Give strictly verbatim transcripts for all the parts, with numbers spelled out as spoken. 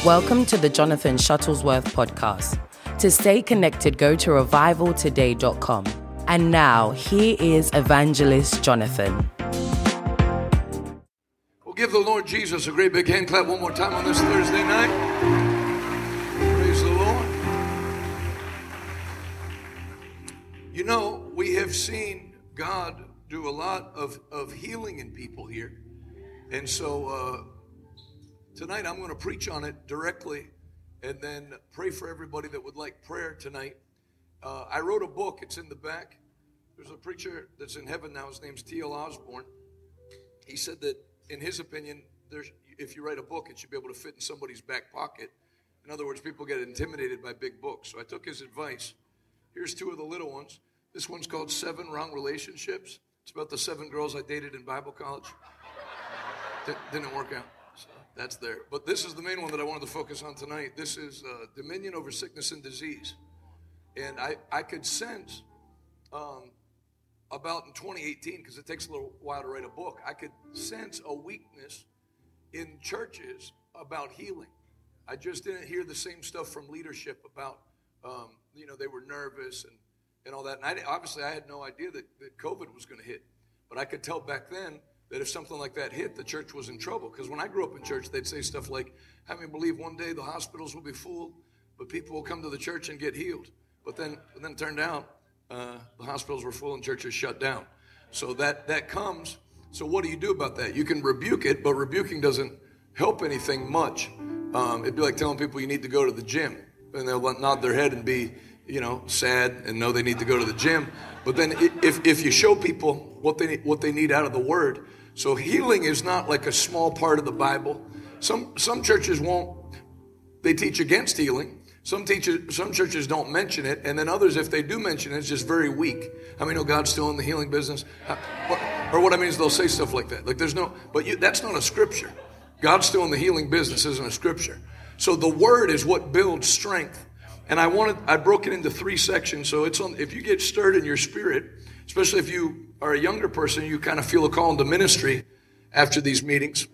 Welcome to the Jonathan Shuttlesworth podcast. To stay connected, go to revival today dot com. And now, here is Evangelist Jonathan. We'll give the Lord Jesus a great big hand clap one more time on this Thursday night. Praise the Lord. You know, we have seen God do a lot of, of healing in people here. And so uh, tonight I'm going to preach on it directly and then pray for everybody that would like prayer tonight. Uh, I wrote a book. It's in the back. There's a preacher that's in heaven now. His name's T L Osborne. He said that, in his opinion, there's, if you write a book, it should be able to fit in somebody's back pocket. In other words, people get intimidated by big books. So I took his advice. Here's two of the little ones. This one's called Seven Wrong Relationships. It's about the seven girls I dated in Bible college. D- didn't work out. So that's there. But this is the main one that I wanted to focus on tonight. This is uh, Dominion Over Sickness and Disease. And I, I could sense um, about in twenty eighteen, because it takes a little while to write a book, I could sense a weakness in churches about healing. I just didn't hear the same stuff from leadership about, um, you know, they were nervous and, and all that. And I, obviously, I had no idea that, that COVID was going to hit. But I could tell back then that if something like that hit, the church was in trouble. Because when I grew up in church, they'd say stuff like, "Have me believe one day the hospitals will be full, but people will come to the church and get healed." But then, but then it turned out uh, the hospitals were full and churches shut down. So that, that comes. So what do you do about that? You can rebuke it, but rebuking doesn't help anything much. Um, it'd be like telling people you need to go to the gym. And they'll nod their head and be, you know, sad and know they need to go to the gym. But then if, if you show people what they, what they need out of the Word. So healing is not like a small part of the Bible. Some, some churches won't, they teach against healing. Some teachers, some churches don't mention it, and then others, if they do mention it, it's just very weak. How many know God's still in the healing business? Or what I mean is they'll say stuff like that. Like there's no, but you, that's not a scripture. God's still in the healing business isn't a scripture. So the Word is what builds strength. And I wanted, I broke it into three sections. So it's on, if you get stirred in your spirit, especially if you are a younger person, you kind of feel a call into ministry after these meetings,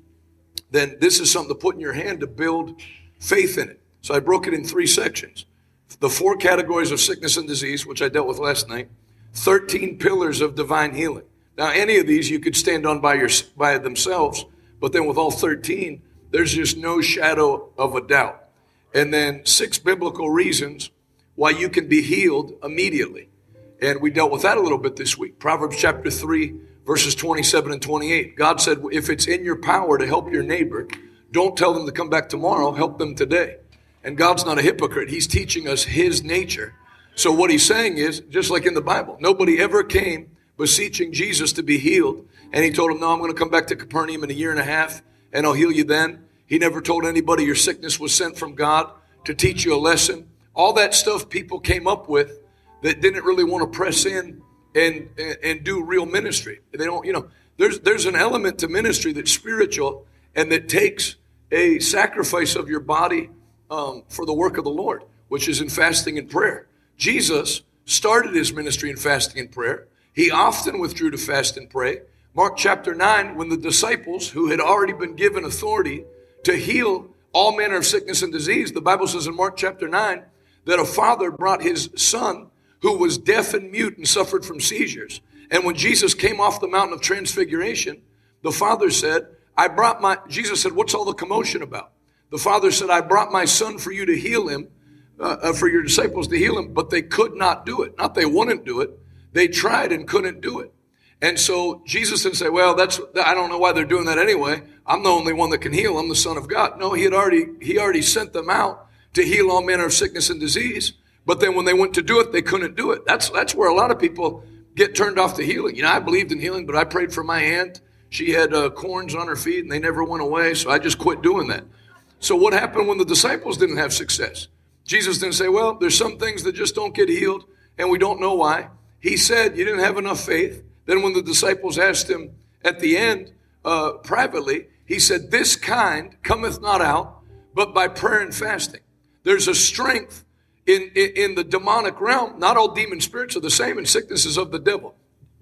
then this is something to put in your hand to build faith in it. So I broke it in three sections. The four categories of sickness and disease, which I dealt with last night. thirteen pillars of divine healing. Now, any of these you could stand on by, your, by themselves, but then with all thirteen, there's just no shadow of a doubt. And then six biblical reasons why you can be healed immediately. And we dealt with that a little bit this week. Proverbs chapter three, verses twenty-seven and twenty-eight. God said, if it's in your power to help your neighbor, don't tell them to come back tomorrow, help them today. And God's not a hypocrite. He's teaching us His nature. So what He's saying is, just like in the Bible, nobody ever came beseeching Jesus to be healed. And He told him, no, I'm going to come back to Capernaum in a year and a half, and I'll heal you then. He never told anybody your sickness was sent from God to teach you a lesson. All that stuff people came up with that didn't really want to press in and, and, and do real ministry. They don't, you know, there's, there's an element to ministry that's spiritual and that takes a sacrifice of your body um, for the work of the Lord, which is in fasting and prayer. Jesus started His ministry in fasting and prayer. He often withdrew to fast and pray. Mark chapter nine, when the disciples who had already been given authority to heal all manner of sickness and disease, the Bible says in Mark chapter nine that a father brought his son who was deaf and mute and suffered from seizures. And when Jesus came off the mountain of transfiguration, the father said, I brought my, Jesus said, what's all the commotion about? The father said, I brought my son for you to heal him, uh, uh, for your disciples to heal him, but they could not do it. Not they wouldn't do it. They tried and couldn't do it. And so Jesus didn't say, well, that's, I don't know why they're doing that anyway. I'm the only one that can heal. I'm the Son of God. No, he had already, he already sent them out to heal all manner of sickness and disease. But then when they went to do it, they couldn't do it. That's, that's where a lot of people get turned off to healing. You know, I believed in healing, but I prayed for my aunt. She had uh, corns on her feet and they never went away. So I just quit doing that. So what happened when the disciples didn't have success? Jesus didn't say, well, there's some things that just don't get healed and we don't know why. He said, you didn't have enough faith. Then when the disciples asked him at the end, uh, privately, he said, this kind cometh not out, but by prayer and fasting. There's a strength in, in, in the demonic realm. Not all demon spirits are the same, and sickness is of the devil.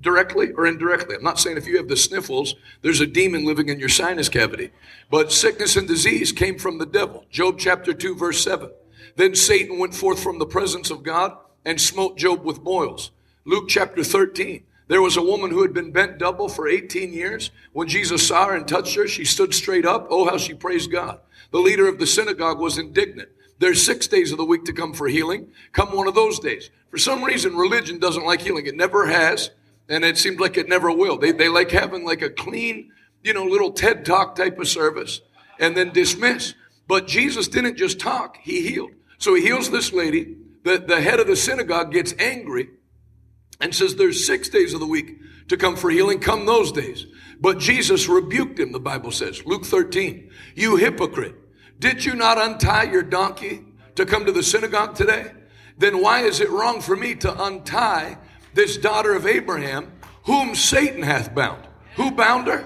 directly or indirectly. I'm not saying if you have the sniffles, there's a demon living in your sinus cavity. But sickness and disease came from the devil. Job chapter two, verse seven. Then Satan went forth from the presence of God and smote Job with boils. Luke chapter thirteen. There was a woman who had been bent double for eighteen years. When Jesus saw her and touched her, she stood straight up. Oh, how she praised God. The leader of the synagogue was indignant. There's six days of the week to come for healing. Come one of those days. For some reason, religion doesn't like healing. It never has, and it seems like it never will. They, they like having like a clean, you know, little TED Talk type of service and then dismiss. But Jesus didn't just talk. He healed. So he heals this lady. The, the head of the synagogue gets angry and says there's six days of the week to come for healing. Come those days. But Jesus rebuked him, the Bible says. Luke thirteen. You hypocrite. Did you not untie your donkey to come to the synagogue today? Then why is it wrong for me to untie this daughter of Abraham, whom Satan hath bound? Who bound her?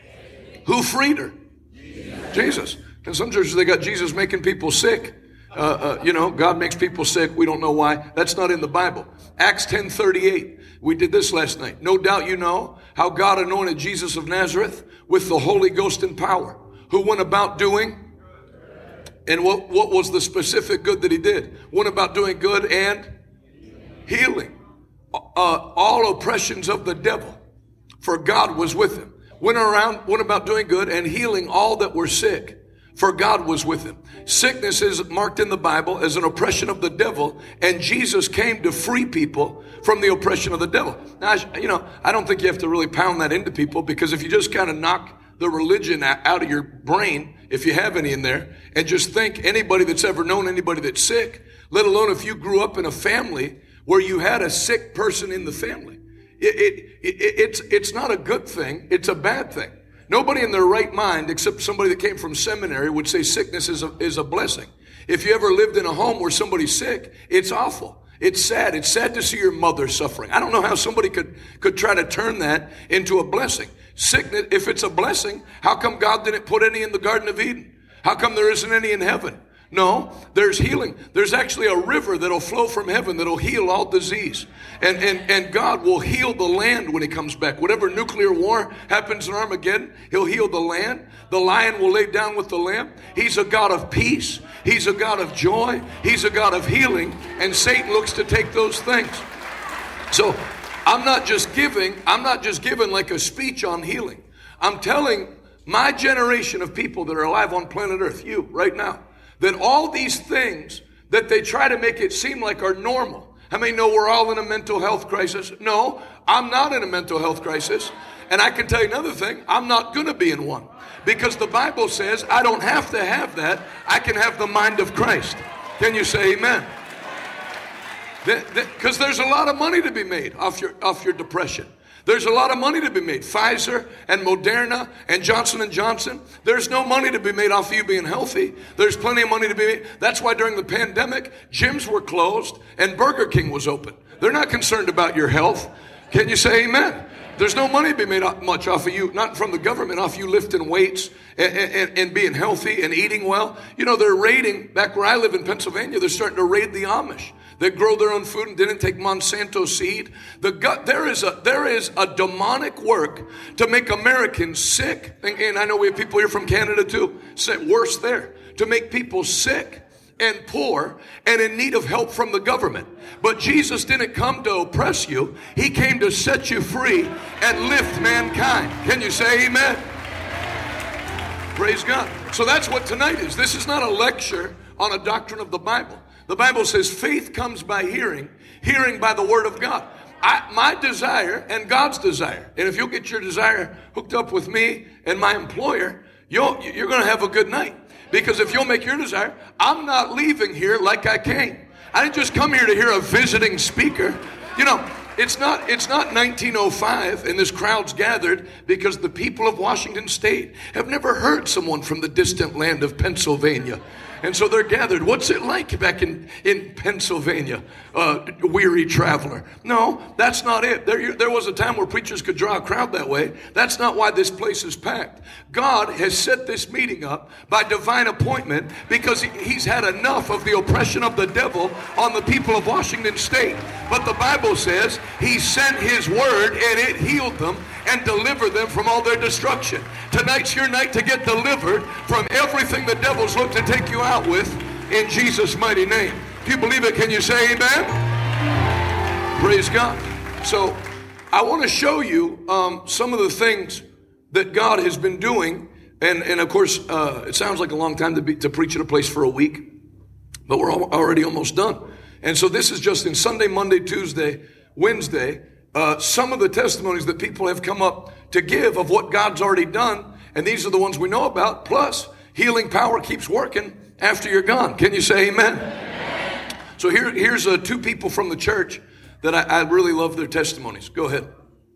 Who freed her? Jesus. In some churches, they got Jesus making people sick. Uh, uh, you know, God makes people sick. We don't know why. That's not in the Bible. Acts ten thirty-eight. We did this last night. No doubt you know how God anointed Jesus of Nazareth with the Holy Ghost and power, who went about doing. And what, what was the specific good that he did? Went about doing good and healing. Uh, all oppressions of the devil. For God was with him. Went around, went about doing good and healing all that were sick. For God was with him. Sickness is marked in the Bible as an oppression of the devil, and Jesus came to free people from the oppression of the devil. Now, you know, I don't think you have to really pound that into people, because if you just kind of knock the religion out of your brain, if you have any in there, and just think anybody that's ever known anybody that's sick, let alone if you grew up in a family where you had a sick person in the family, it, it, it, it's, it's not a good thing, it's a bad thing. Nobody in their right mind, except somebody that came from seminary, would say sickness is a, is a blessing. If you ever lived in a home where somebody's sick, it's awful. It's sad. It's sad to see your mother suffering. I don't know how somebody could, could try to turn that into a blessing. Sickness, if it's a blessing, how come God didn't put any in the Garden of Eden? How come there isn't any in heaven? No, there's healing. There's actually a river that'll flow from heaven that'll heal all disease. And, and, and God will heal the land when he comes back. Whatever nuclear war happens in Armageddon, he'll heal the land. The lion will lay down with the lamb. He's a God of peace. He's a God of joy. He's a God of healing. And Satan looks to take those things. So I'm not just giving, I'm not just giving like a speech on healing. I'm telling my generation of people that are alive on planet Earth, you right now, that all these things that they try to make it seem like are normal. How many know we're all in a mental health crisis? No, I'm not in a mental health crisis. And I can tell you another thing, I'm not going to be in one. Because the Bible says I don't have to have that. I can have the mind of Christ. Can you say amen? Because there's a lot of money to be made off your, off your depression. There's a lot of money to be made. Pfizer and Moderna and Johnson and Johnson. There's no money to be made off of you being healthy. There's plenty of money to be made. That's why during the pandemic, gyms were closed and Burger King was open. They're not concerned about your health. Can you say amen? There's no money to be made much off of you, not from the government, off you lifting weights and, and, and being healthy and eating well. You know, they're raiding, back where I live in Pennsylvania, they're starting to raid the Amish. They grow their own food and didn't take Monsanto seed. The gut, there is a there is a demonic work to make Americans sick. And, and I know we have people here from Canada too. Say worse there. To make people sick and poor and in need of help from the government. But Jesus didn't come to oppress you. He came to set you free and lift mankind. Can you say amen? Praise God. So that's what tonight is. This is not a lecture on a doctrine of the Bible. The Bible says faith comes by hearing, hearing by the word of God. I, my desire and God's desire, and if you'll get your desire hooked up with me and my employer, you'll, you're going to have a good night. Because if you'll make your desire, I'm not leaving here like I came. I didn't just come here to hear a visiting speaker. You know, it's not, it's not nineteen oh five and this crowd's gathered because the people of Washington State have never heard someone from the distant land of Pennsylvania. And so they're gathered. What's it like back in, in Pennsylvania, uh, weary traveler? No, that's not it. There, there was a time where preachers could draw a crowd that way. That's not why this place is packed. God has set this meeting up by divine appointment because he, he's had enough of the oppression of the devil on the people of Washington State. But the Bible says he sent his word and it healed them and delivered them from all their destruction. Tonight's your night to get delivered from everything the devil's looked to take you out with in Jesus' mighty name. If you believe it, can you say amen? Praise God. So I want to show you um, some of the things that God has been doing. And, and of course, uh, it sounds like a long time to, be, to preach at a place for a week, but we're al- already almost done. And so this is just in Sunday, Monday, Tuesday, Wednesday, uh, some of the testimonies that people have come up to give of what God's already done. And these are the ones we know about. Plus, healing power keeps working after you're gone. Can you say amen? Amen. So here, here's uh, two people from the church that I, I really love their testimonies. Go ahead.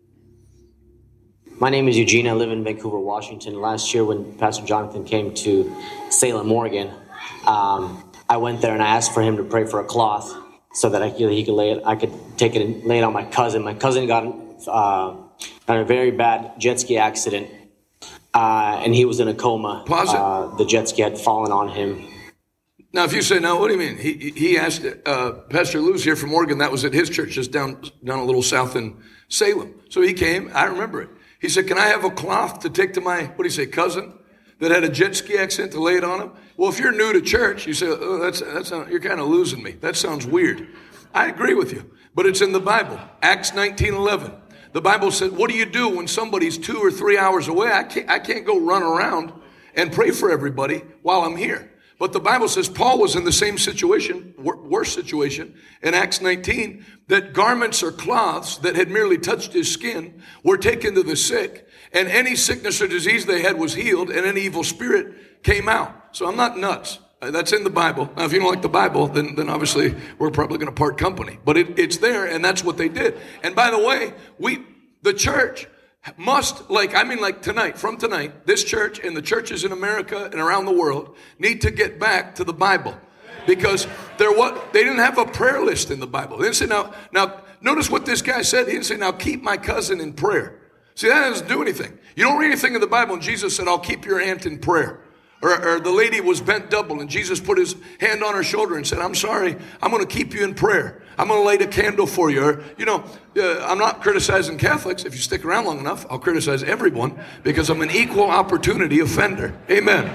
My name is Eugene. I live in Vancouver, Washington. Last year when Pastor Jonathan came to Salem, Oregon, um, I went there and I asked for him to pray for a cloth so that I could, he could lay it. I could take it and lay it on my cousin. My cousin got uh, in a very bad jet ski accident, uh, and he was in a coma. Pause it. Uh, the jet ski had fallen on him. Now, if you say, "No, what do you mean?" He he asked uh, Pastor Lou's here from Oregon. That was at his church, just down down a little south in Salem. So he came. I remember it. He said, "Can I have a cloth to take to my what do you say, cousin that had a jet ski accident to lay it on him?" Well, if you're new to church, you say, "Oh, that's that's not, you're kind of losing me. That sounds weird." I agree with you, but it's in the Bible. Acts nineteen eleven. The Bible said, "What do you do when somebody's two or three hours away? I can't I can't go run around and pray for everybody while I'm here." But the Bible says Paul was in the same situation, worse situation, in Acts nineteen, that garments or cloths that had merely touched his skin were taken to the sick, and any sickness or disease they had was healed, and any evil spirit came out. So I'm not nuts. That's in the Bible. Now, if you don't like the Bible, then, then obviously we're probably going to part company. But it, it's there, and that's what they did. And by the way, we, the church, must, like, I mean, like tonight, from tonight, this church and the churches in America and around the world need to get back to the Bible. Because they're what, they didn't have a prayer list in the Bible. They didn't say, now, now, notice what this guy said. He didn't say, now keep my cousin in prayer. See, that doesn't do anything. You don't read anything in the Bible, and Jesus said, I'll keep your aunt in prayer. Or, or the lady was bent double, and Jesus put his hand on her shoulder and said, I'm sorry, I'm going to keep you in prayer. I'm going to light a candle for you. Or, you know, uh, I'm not criticizing Catholics. If you stick around long enough, I'll criticize everyone because I'm an equal opportunity offender. Amen.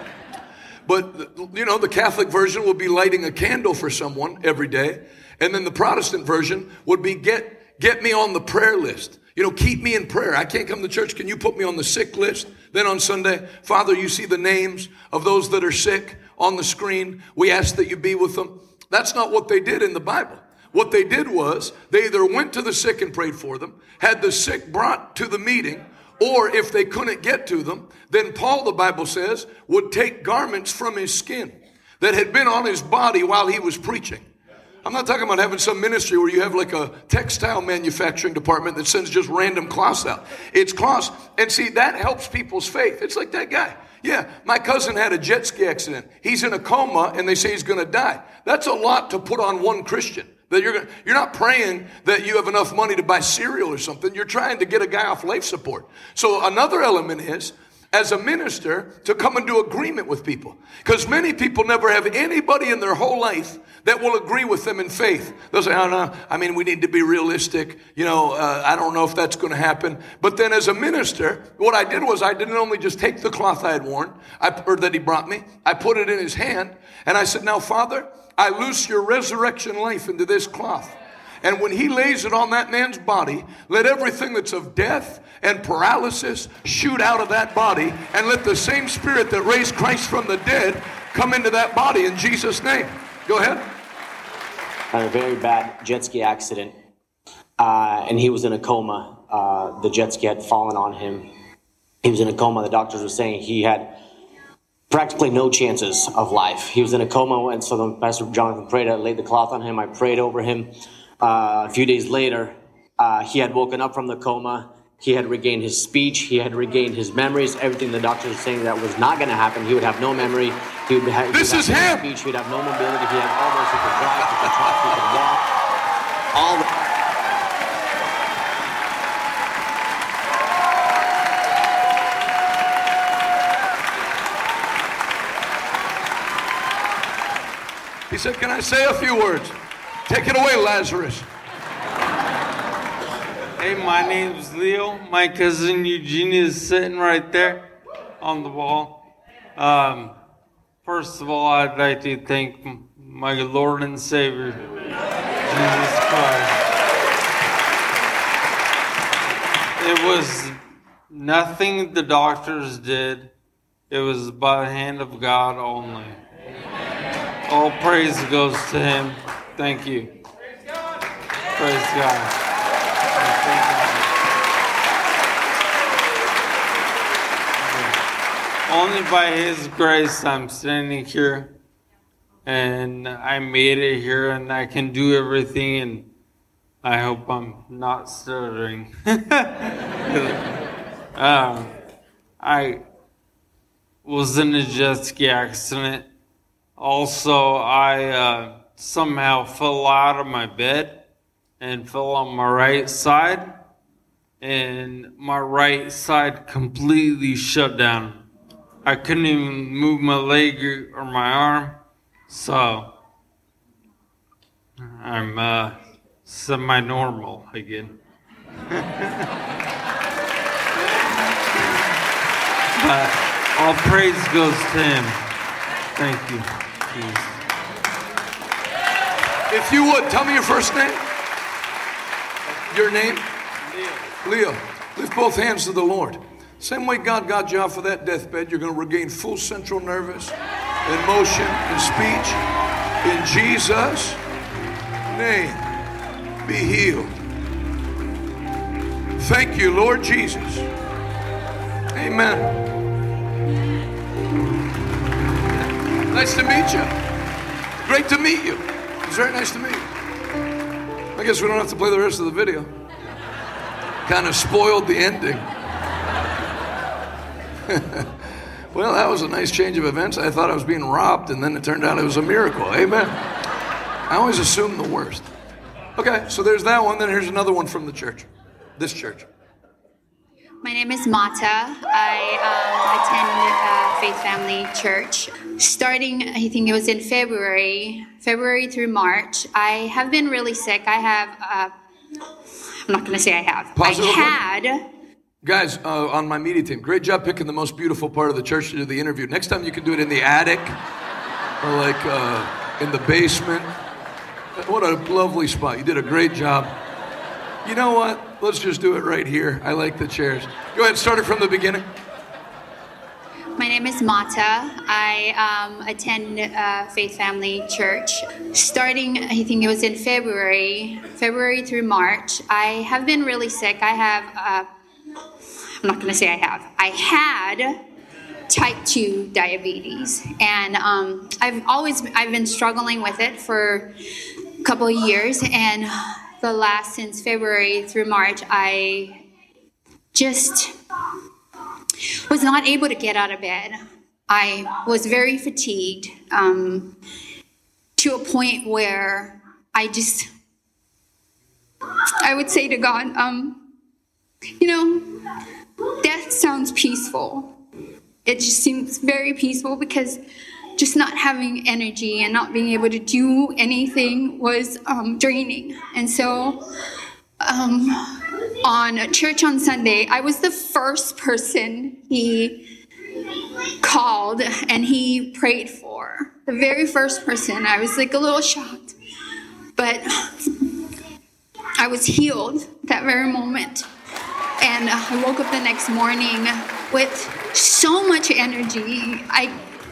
But, you know, the Catholic version will be lighting a candle for someone every day. And then the Protestant version would be get, get me on the prayer list. You know, keep me in prayer. I can't come to church. Can you put me on the sick list? Then on Sunday, Father, you see the names of those that are sick on the screen. We ask that you be with them. That's not what they did in the Bible. What they did was they either went to the sick and prayed for them, had the sick brought to the meeting, or if they couldn't get to them, then Paul, the Bible says, would take garments from his skin that had been on his body while he was preaching. I'm not talking about having some ministry where you have like a textile manufacturing department that sends just random cloths out. It's cloths. And see, that helps people's faith. It's like that guy. Yeah, my cousin had a jet ski accident. He's in a coma and they say he's going to die. That's a lot to put on one Christian. That you're gonna, you're not praying that you have enough money to buy cereal or something. You're trying to get a guy off life support. So another element is, as a minister, to come into agreement with people. Because many people never have anybody in their whole life that will agree with them in faith. They'll say, oh, no, I mean, we need to be realistic. You know, uh, I don't know if that's going to happen. But then as a minister, what I did was I didn't only just take the cloth I had worn, I, or that he brought me, I put it in his hand, and I said, now, Father, I loose your resurrection life into this cloth. And when he lays it on that man's body, let everything that's of death and paralysis shoot out of that body, and let the same spirit that raised Christ from the dead come into that body in Jesus' name. Go ahead. Had a very bad jet ski accident, uh, and he was in a coma. Uh, the jet ski had fallen on him. He was in a coma. The doctors were saying he had practically no chances of life. He was in a coma, and so then Pastor Jonathan prayed. I laid the cloth on him. I prayed over him. Uh, a few days later, uh, he had woken up from the coma, He had regained his speech. He had regained his memories. Everything the doctors were saying that was not going to happen. He would have no memory. He would have, this he would is have no him. speech. He would have no mobility. He had all those. He could drive. He could talk. He could walk. All the. He said, can I say a few words? Take it away, Lazarus. Hey, my name's Leo. My cousin Eugene is sitting right there on the wall. Um, first of all, I'd like to thank my Lord and Savior, Jesus Christ. It was nothing the doctors did. It was by the hand of God only. All praise goes to Him. Thank you. Praise God. Only by His grace I'm standing here, and I made it here, and I can do everything, and I hope I'm not stuttering. um, I was in a jet ski accident. Also, I uh, somehow fell out of my bed and fell on my right side, and my right side completely shut down. I couldn't even move my leg or my arm, so I'm uh, semi-normal again. But all praise goes to Him. Thank you. Please. If you would, tell me your first name. Your name? Leo. Leo. Lift both hands to the Lord. Same way God got you off of that deathbed, you're going to regain full central nervous and motion and speech. In Jesus' name, be healed. Thank you, Lord Jesus. Amen. Nice to meet you. Great to meet you. It's very nice to meet you. I guess we don't have to play the rest of the video. Kind of spoiled the ending. Well, that was a nice change of events. I thought I was being robbed, and then it turned out it was a miracle. Amen. I always assume the worst. Okay, so there's that one. Then here's another one from the church. This church. My name is Mata. I um, attend uh, Faith Family Church. Starting, I think it was in February, February through March, I have been really sick. I have, uh, I'm not going to say I have. Positive I had... Guys, uh, on my media team, great job picking the most beautiful part of the church to do the interview. Next time you can do it in the attic or like uh, in the basement. What a lovely spot. You did a great job. You know what? Let's just do it right here. I like the chairs. Go ahead, start it from the beginning. My name is Mata. I um, attend uh, Faith Family Church. Starting, I think it was in February, February through March, I have been really sick. I have... Uh, I'm not going to say I have. I had type two diabetes, and um, I've always I've been struggling with it for a couple of years, and the last since February through March, I just was not able to get out of bed. I was very fatigued um, to a point where I just I would say to God, um, you know. Death sounds peaceful. It just seems very peaceful because just not having energy and not being able to do anything was um, draining. And so um, on church on Sunday, I was the first person he called and he prayed for. The very first person. I was like a little shocked. But I was healed that very moment. And I woke up the next morning with so much energy. I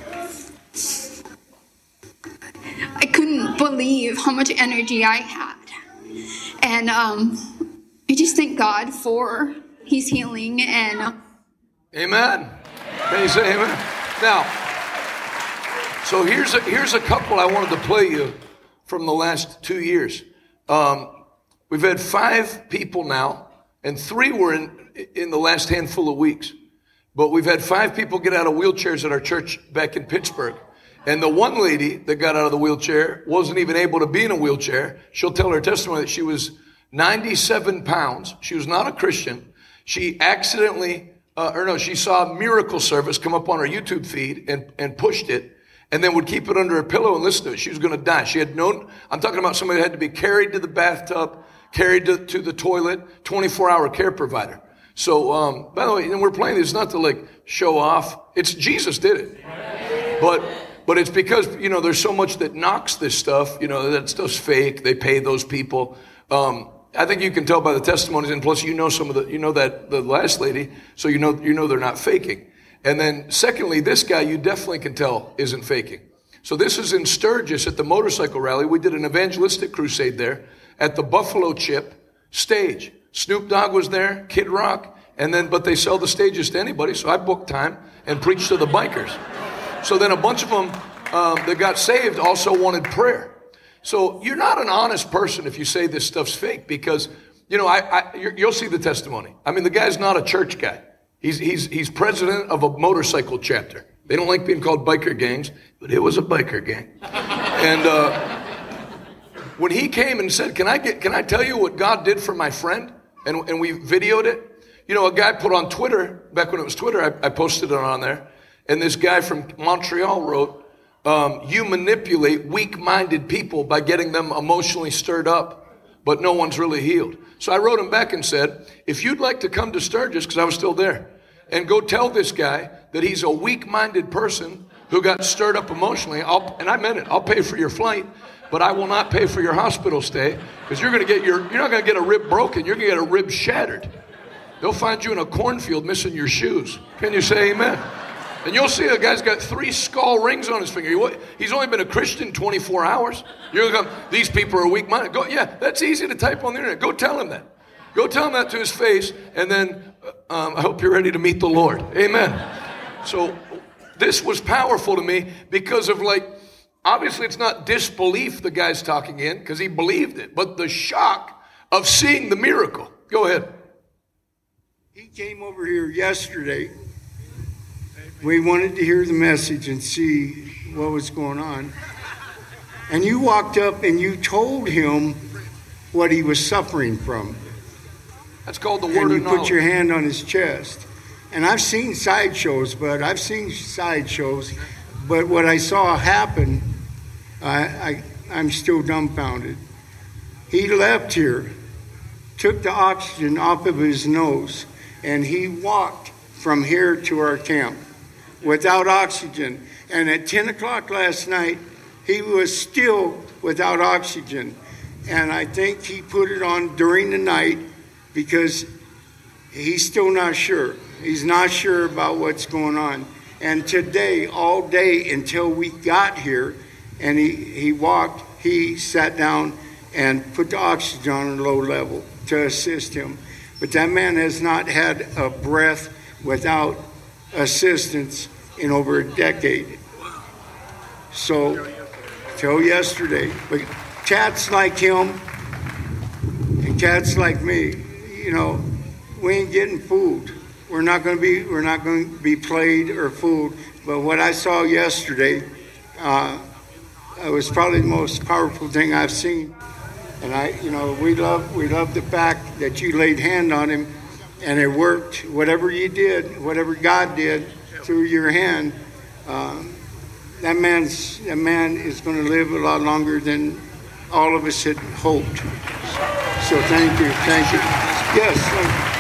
I couldn't believe how much energy I had. And um, I just thank God for His healing. And Amen. Can you say amen? Now, so here's a, here's a couple I wanted to play you from the last two years. Um, we've had five people now. and three were in, in the last handful of weeks. But we've had five people get out of wheelchairs at our church back in Pittsburgh. And the one lady that got out of the wheelchair wasn't even able to be in a wheelchair. She'll tell her testimony that she was ninety-seven pounds. She was not a Christian. She accidentally, uh, or no, she saw Miracle Service come up on her YouTube feed and, and pushed it, and then would keep it under her pillow and listen to it. She was going to die. She had no, I'm talking about somebody that had to be carried to the bathtub, carried to, to the toilet, twenty-four hour care provider. So, um, by the way, and we're playing this not to like show off. It's Jesus did it. But, but it's because, you know, there's so much that knocks this stuff. You know, that stuff's fake. They pay those people. Um, I think you can tell by the testimonies, and plus you know some of the, you know that the last lady, so you know, you know they're not faking. And then secondly, this guy you definitely can tell isn't faking. So this is in Sturgis at the motorcycle rally. We did an evangelistic crusade there at the Buffalo Chip stage. Snoop Dogg was there, Kid Rock, and then, but they sell the stages to anybody, so I booked time and preached to the bikers. So then a bunch of them um, that got saved also wanted prayer. So you're not an honest person if you say this stuff's fake, because, you know, I, I you'll see the testimony. I mean, the guy's not a church guy. He's, he's, he's president of a motorcycle chapter. They don't like being called biker gangs, but it was a biker gang. And, uh, when he came and said, can I get, can I tell you what God did for my friend? And, and we videoed it. You know, a guy put on Twitter, back when it was Twitter, I, I posted it on there. And this guy from Montreal wrote, um, you manipulate weak-minded people by getting them emotionally stirred up, but no one's really healed. So I wrote him back and said, if you'd like to come to Sturgis, because I was still there, and go tell this guy that he's a weak-minded person who got stirred up emotionally, I'll, and I meant it, I'll pay for your flight, but I will not pay for your hospital stay, because you're going to get your, you're not going to get a rib broken, you're going to get a rib shattered. They'll find you in a cornfield missing your shoes. Can you say amen? And you'll see a guy's got three skull rings on his finger. He's only been a Christian twenty-four hours. You're going to come, these people are weak-minded. Go, yeah, that's easy to type on the internet. Go tell him that. Go tell him that to his face, and then um, I hope you're ready to meet the Lord. Amen. So this was powerful to me because of, like, obviously it's not disbelief the guy's talking in, because he believed it, but the shock of seeing the miracle. Go ahead. He came over here yesterday. We wanted to hear the message and see what was going on. And you walked up and you told him what he was suffering from. That's called the word and of you knowledge. Put your hand on his chest. And I've seen sideshows, but I've seen sideshows. But what I saw happen, I, I, I'm still dumbfounded. He left here, took the oxygen off of his nose, and he walked from here to our camp without oxygen. And at ten o'clock last night, he was still without oxygen. And I think he put it on during the night because he's still not sure. He's not sure about what's going on. And today, all day until we got here, and he, he walked, he sat down and put the oxygen on a low level to assist him. But that man has not had a breath without assistance in over a decade. So, till yesterday. But cats like him and cats like me, you know, we ain't getting fooled. We're not going to be. We're not going to be played or fooled. But what I saw yesterday, uh, it was probably the most powerful thing I've seen. And I, you know, we love we love the fact that you laid hand on him, and it worked. Whatever you did, whatever God did through your hand, uh, that man's that man is going to live a lot longer than all of us had hoped. So thank you, thank you. Yes. Thank you.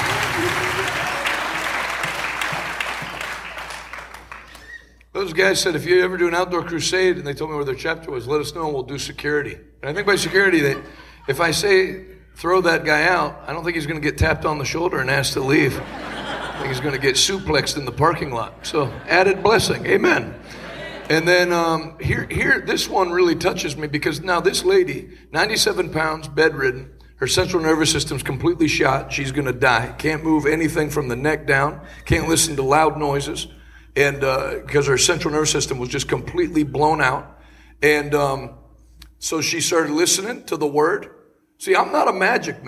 Those guys said, if you ever do an outdoor crusade, and they told me where their chapter was, let us know and we'll do security. And I think by security, that if I say throw that guy out, I don't think he's going to get tapped on the shoulder and asked to leave. I think he's going to get suplexed in the parking lot. So added blessing. Amen. And then um, here, here, this one really touches me because now this lady, ninety-seven pounds, bedridden, her central nervous system's completely shot. She's going to die. Can't move anything from the neck down. Can't listen to loud noises. And uh, because her central nervous system was just completely blown out. And um, so she started listening to the word. See, I'm not a magic man.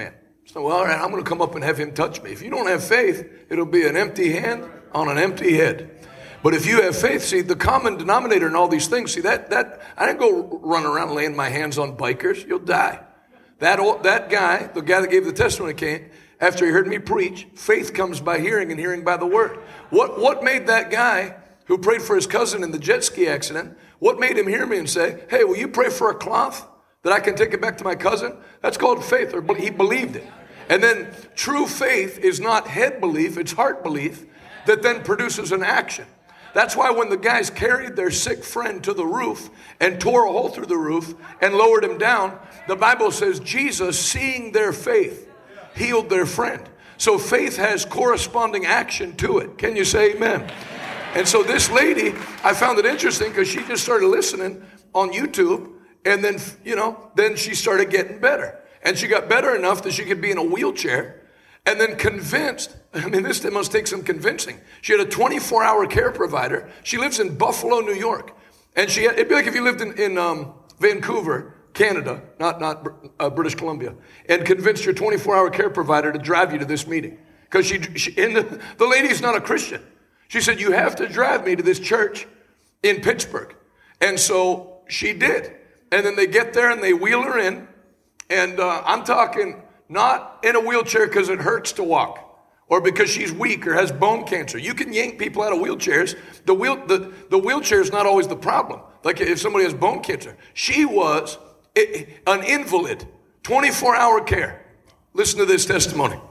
So, well, all right, I'm going to come up and have him touch me. If you don't have faith, it'll be an empty hand on an empty head. But if you have faith, see, the common denominator in all these things, see, that, that I didn't go run around laying my hands on bikers. You'll die. That, old, that guy, the guy that gave the testimony came, after he heard me preach, faith comes by hearing and hearing by the word. What, what made that guy who prayed for his cousin in the jet ski accident, what made him hear me and say, hey, will you pray for a cloth that I can take it back to my cousin? That's called faith, or he believed it. And then true faith is not head belief, it's heart belief that then produces an action. That's why when the guys carried their sick friend to the roof and tore a hole through the roof and lowered him down, the Bible says Jesus, seeing their faith, healed their friend. So faith has corresponding action to it. Can you say amen? And so this lady, I found it interesting because she just started listening on YouTube, and then, you know, then she started getting better. And she got better enough that she could be in a wheelchair, and then convinced, I mean, this must take some convincing. She had a twenty-four hour care provider. She lives in Buffalo, New York. And she had, it'd be like if you lived in, in um, Vancouver, Canada, not, not uh, British Columbia, and convinced your twenty-four hour care provider to drive you to this meeting. Because she, she and the, the lady's not a Christian. She said, you have to drive me to this church in Pittsburgh. And so she did. And then they get there and they wheel her in. And uh, I'm talking not in a wheelchair because it hurts to walk or because she's weak or has bone cancer. You can yank people out of wheelchairs. The wheel, the, the wheelchair is not always the problem. Like if somebody has bone cancer. She was an invalid, twenty-four hour care. Listen to this testimony.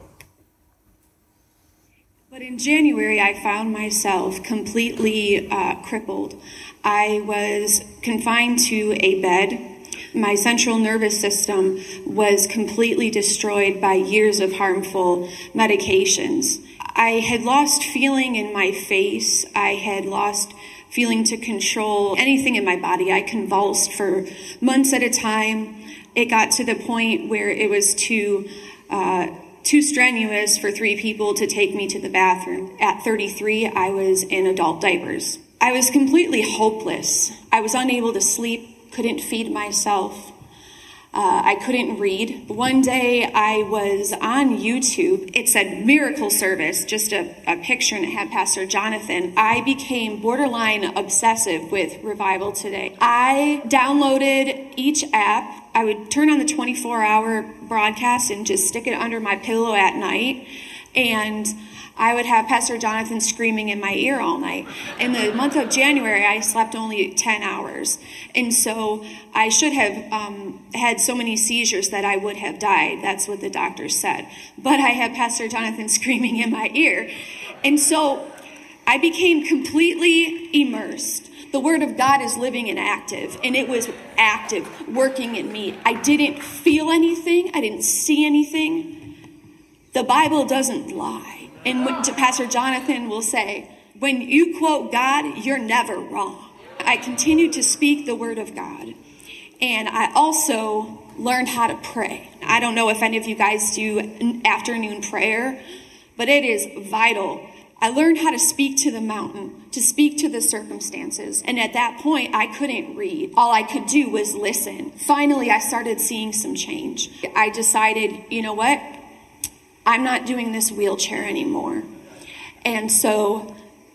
But in January, I found myself completely uh, crippled. I was confined to a bed. My central nervous system was completely destroyed by years of harmful medications. I had lost feeling in my face. I had lost feeling to control anything in my body. I convulsed for months at a time. It got to the point where it was too uh, too strenuous for three people to take me to the bathroom. At thirty-three, I was in adult diapers. I was completely hopeless. I was unable to sleep, couldn't feed myself. Uh, I couldn't read. One day I was on YouTube. It said miracle service, just a, a picture, and it had Pastor Jonathan. I became borderline obsessive with Revival Today. I downloaded each app. I would turn on the twenty-four hour broadcast and just stick it under my pillow at night. And I would have Pastor Jonathan screaming in my ear all night. In the month of January, I slept only ten hours. And so I should have um, had so many seizures that I would have died. That's what the doctors said. But I had Pastor Jonathan screaming in my ear. And so I became completely immersed. The Word of God is living and active, and it was active, working in me. I didn't feel anything. I didn't see anything. The Bible doesn't lie. And what Pastor Jonathan will say, when you quote God, you're never wrong. I continued to speak the Word of God. And I also learned how to pray. I don't know if any of you guys do afternoon prayer, but it is vital. I learned how to speak to the mountain, to speak to the circumstances. And at that point, I couldn't read. All I could do was listen. Finally, I started seeing some change. I decided, you know what? I'm not doing this wheelchair anymore. And so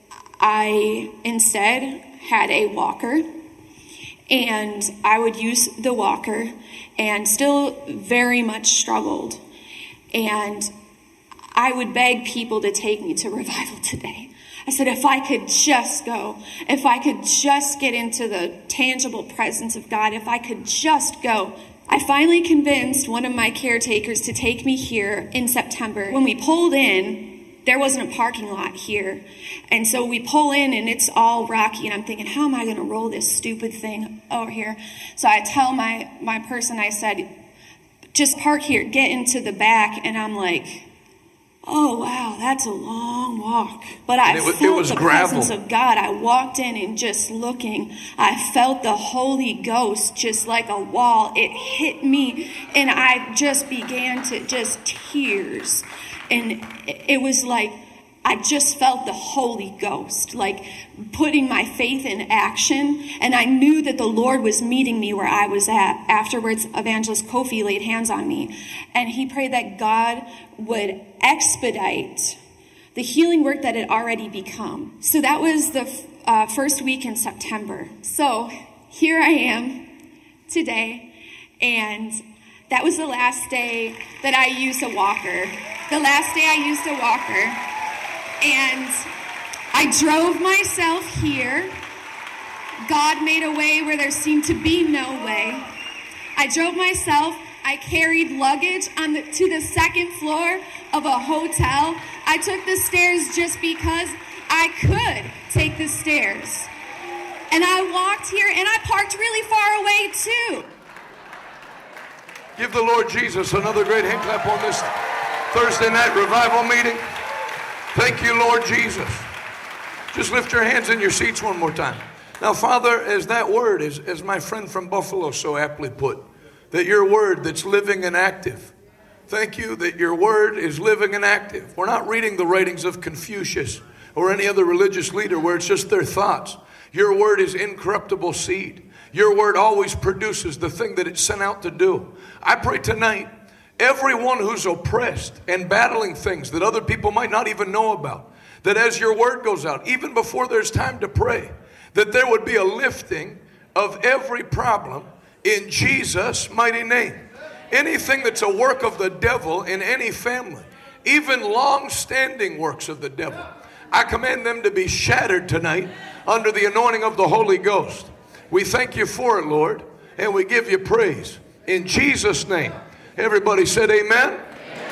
I instead had a walker, and I would use the walker and still very much struggled. And I would beg people to take me to Revival Today. I said, if I could just go, if I could just get into the tangible presence of God, if I could just go. I finally convinced one of my caretakers to take me here in September. When we pulled in, there wasn't a parking lot here. And so we pull in and it's all rocky. And I'm thinking, how am I going to roll this stupid thing over here? So I tell my, my person, I said, just park here, get into the back. And I'm like, oh, wow, that's a long walk. But I it was, felt it was the gravel. presence of God. I walked in and just looking, I felt the Holy Ghost just like a wall. It hit me, and I just began to just tears. And it was like I just felt the Holy Ghost, like putting my faith in action. And I knew that the Lord was meeting me where I was at. Afterwards, Evangelist Kofi laid hands on me, and he prayed that God would expedite the healing work that had already become. So that was the uh, first week in September. So here I am today, and that was the last day that I used a walker. The last day I used a walker. And I drove myself here. God made a way where there seemed to be no way. I drove myself. I carried luggage on the, to the second floor of a hotel. I took the stairs just because I could take the stairs. And I walked here, and I parked really far away too. Give the Lord Jesus another great hand clap on this Thursday night revival meeting. Thank you, Lord Jesus. Just lift your hands in your seats one more time. Now, Father, as that word, as, as my friend from Buffalo so aptly put, that your word that's living and active. Thank you that your word is living and active. We're not reading the writings of Confucius or any other religious leader where it's just their thoughts. Your word is incorruptible seed. Your word always produces the thing that it's sent out to do. I pray tonight, everyone who's oppressed and battling things that other people might not even know about, that as your word goes out, even before there's time to pray, that there would be a lifting of every problem in Jesus' mighty name. Anything that's a work of the devil in any family, even long-standing works of the devil, I command them to be shattered tonight under the anointing of the Holy Ghost. We thank you for it, Lord, and we give you praise. In Jesus' name. Everybody said amen? Amen.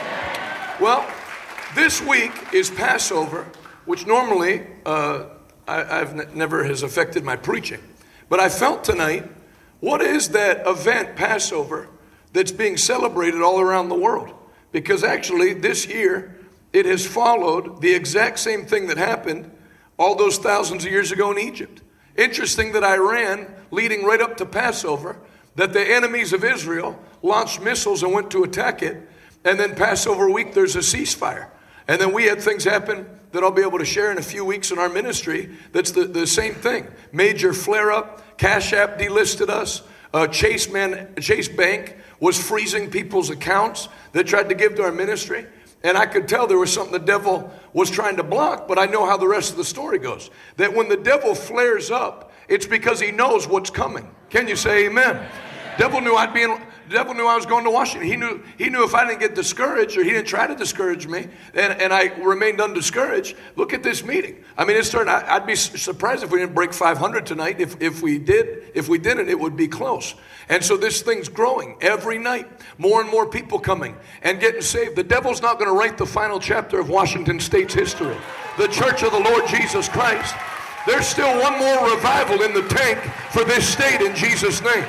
Well, this week is Passover, which normally uh, I, I've n- never has affected my preaching. But I felt tonight, what is that event, Passover, that's being celebrated all around the world? Because actually this year, it has followed the exact same thing that happened all those thousands of years ago in Egypt. Interesting that Iran, leading right up to Passover, that the enemies of Israel launched missiles and went to attack it. And then Passover week, there's a ceasefire. And then we had things happen that I'll be able to share in a few weeks in our ministry. That's the, the same thing. Major flare-up. Cash App delisted us. Uh, Chase, Man, Chase Bank was freezing people's accounts that tried to give to our ministry. And I could tell there was something the devil was trying to block, but I know how the rest of the story goes. That when the devil flares up, it's because he knows what's coming. Can you say amen? Devil knew I'd be in, devil knew I was going to Washington. He knew he knew if I didn't get discouraged, or he didn't try to discourage me, and, and I remained undiscouraged. Look at this meeting. I mean, it's starting. I, I'd be surprised if we didn't break five hundred tonight. If if we did, if we didn't, it would be close. And so this thing's growing every night. More and more people coming and getting saved. The devil's not going to write the final chapter of Washington State's history. The Church of the Lord Jesus Christ. There's still one more revival in the tank for this state in Jesus' name.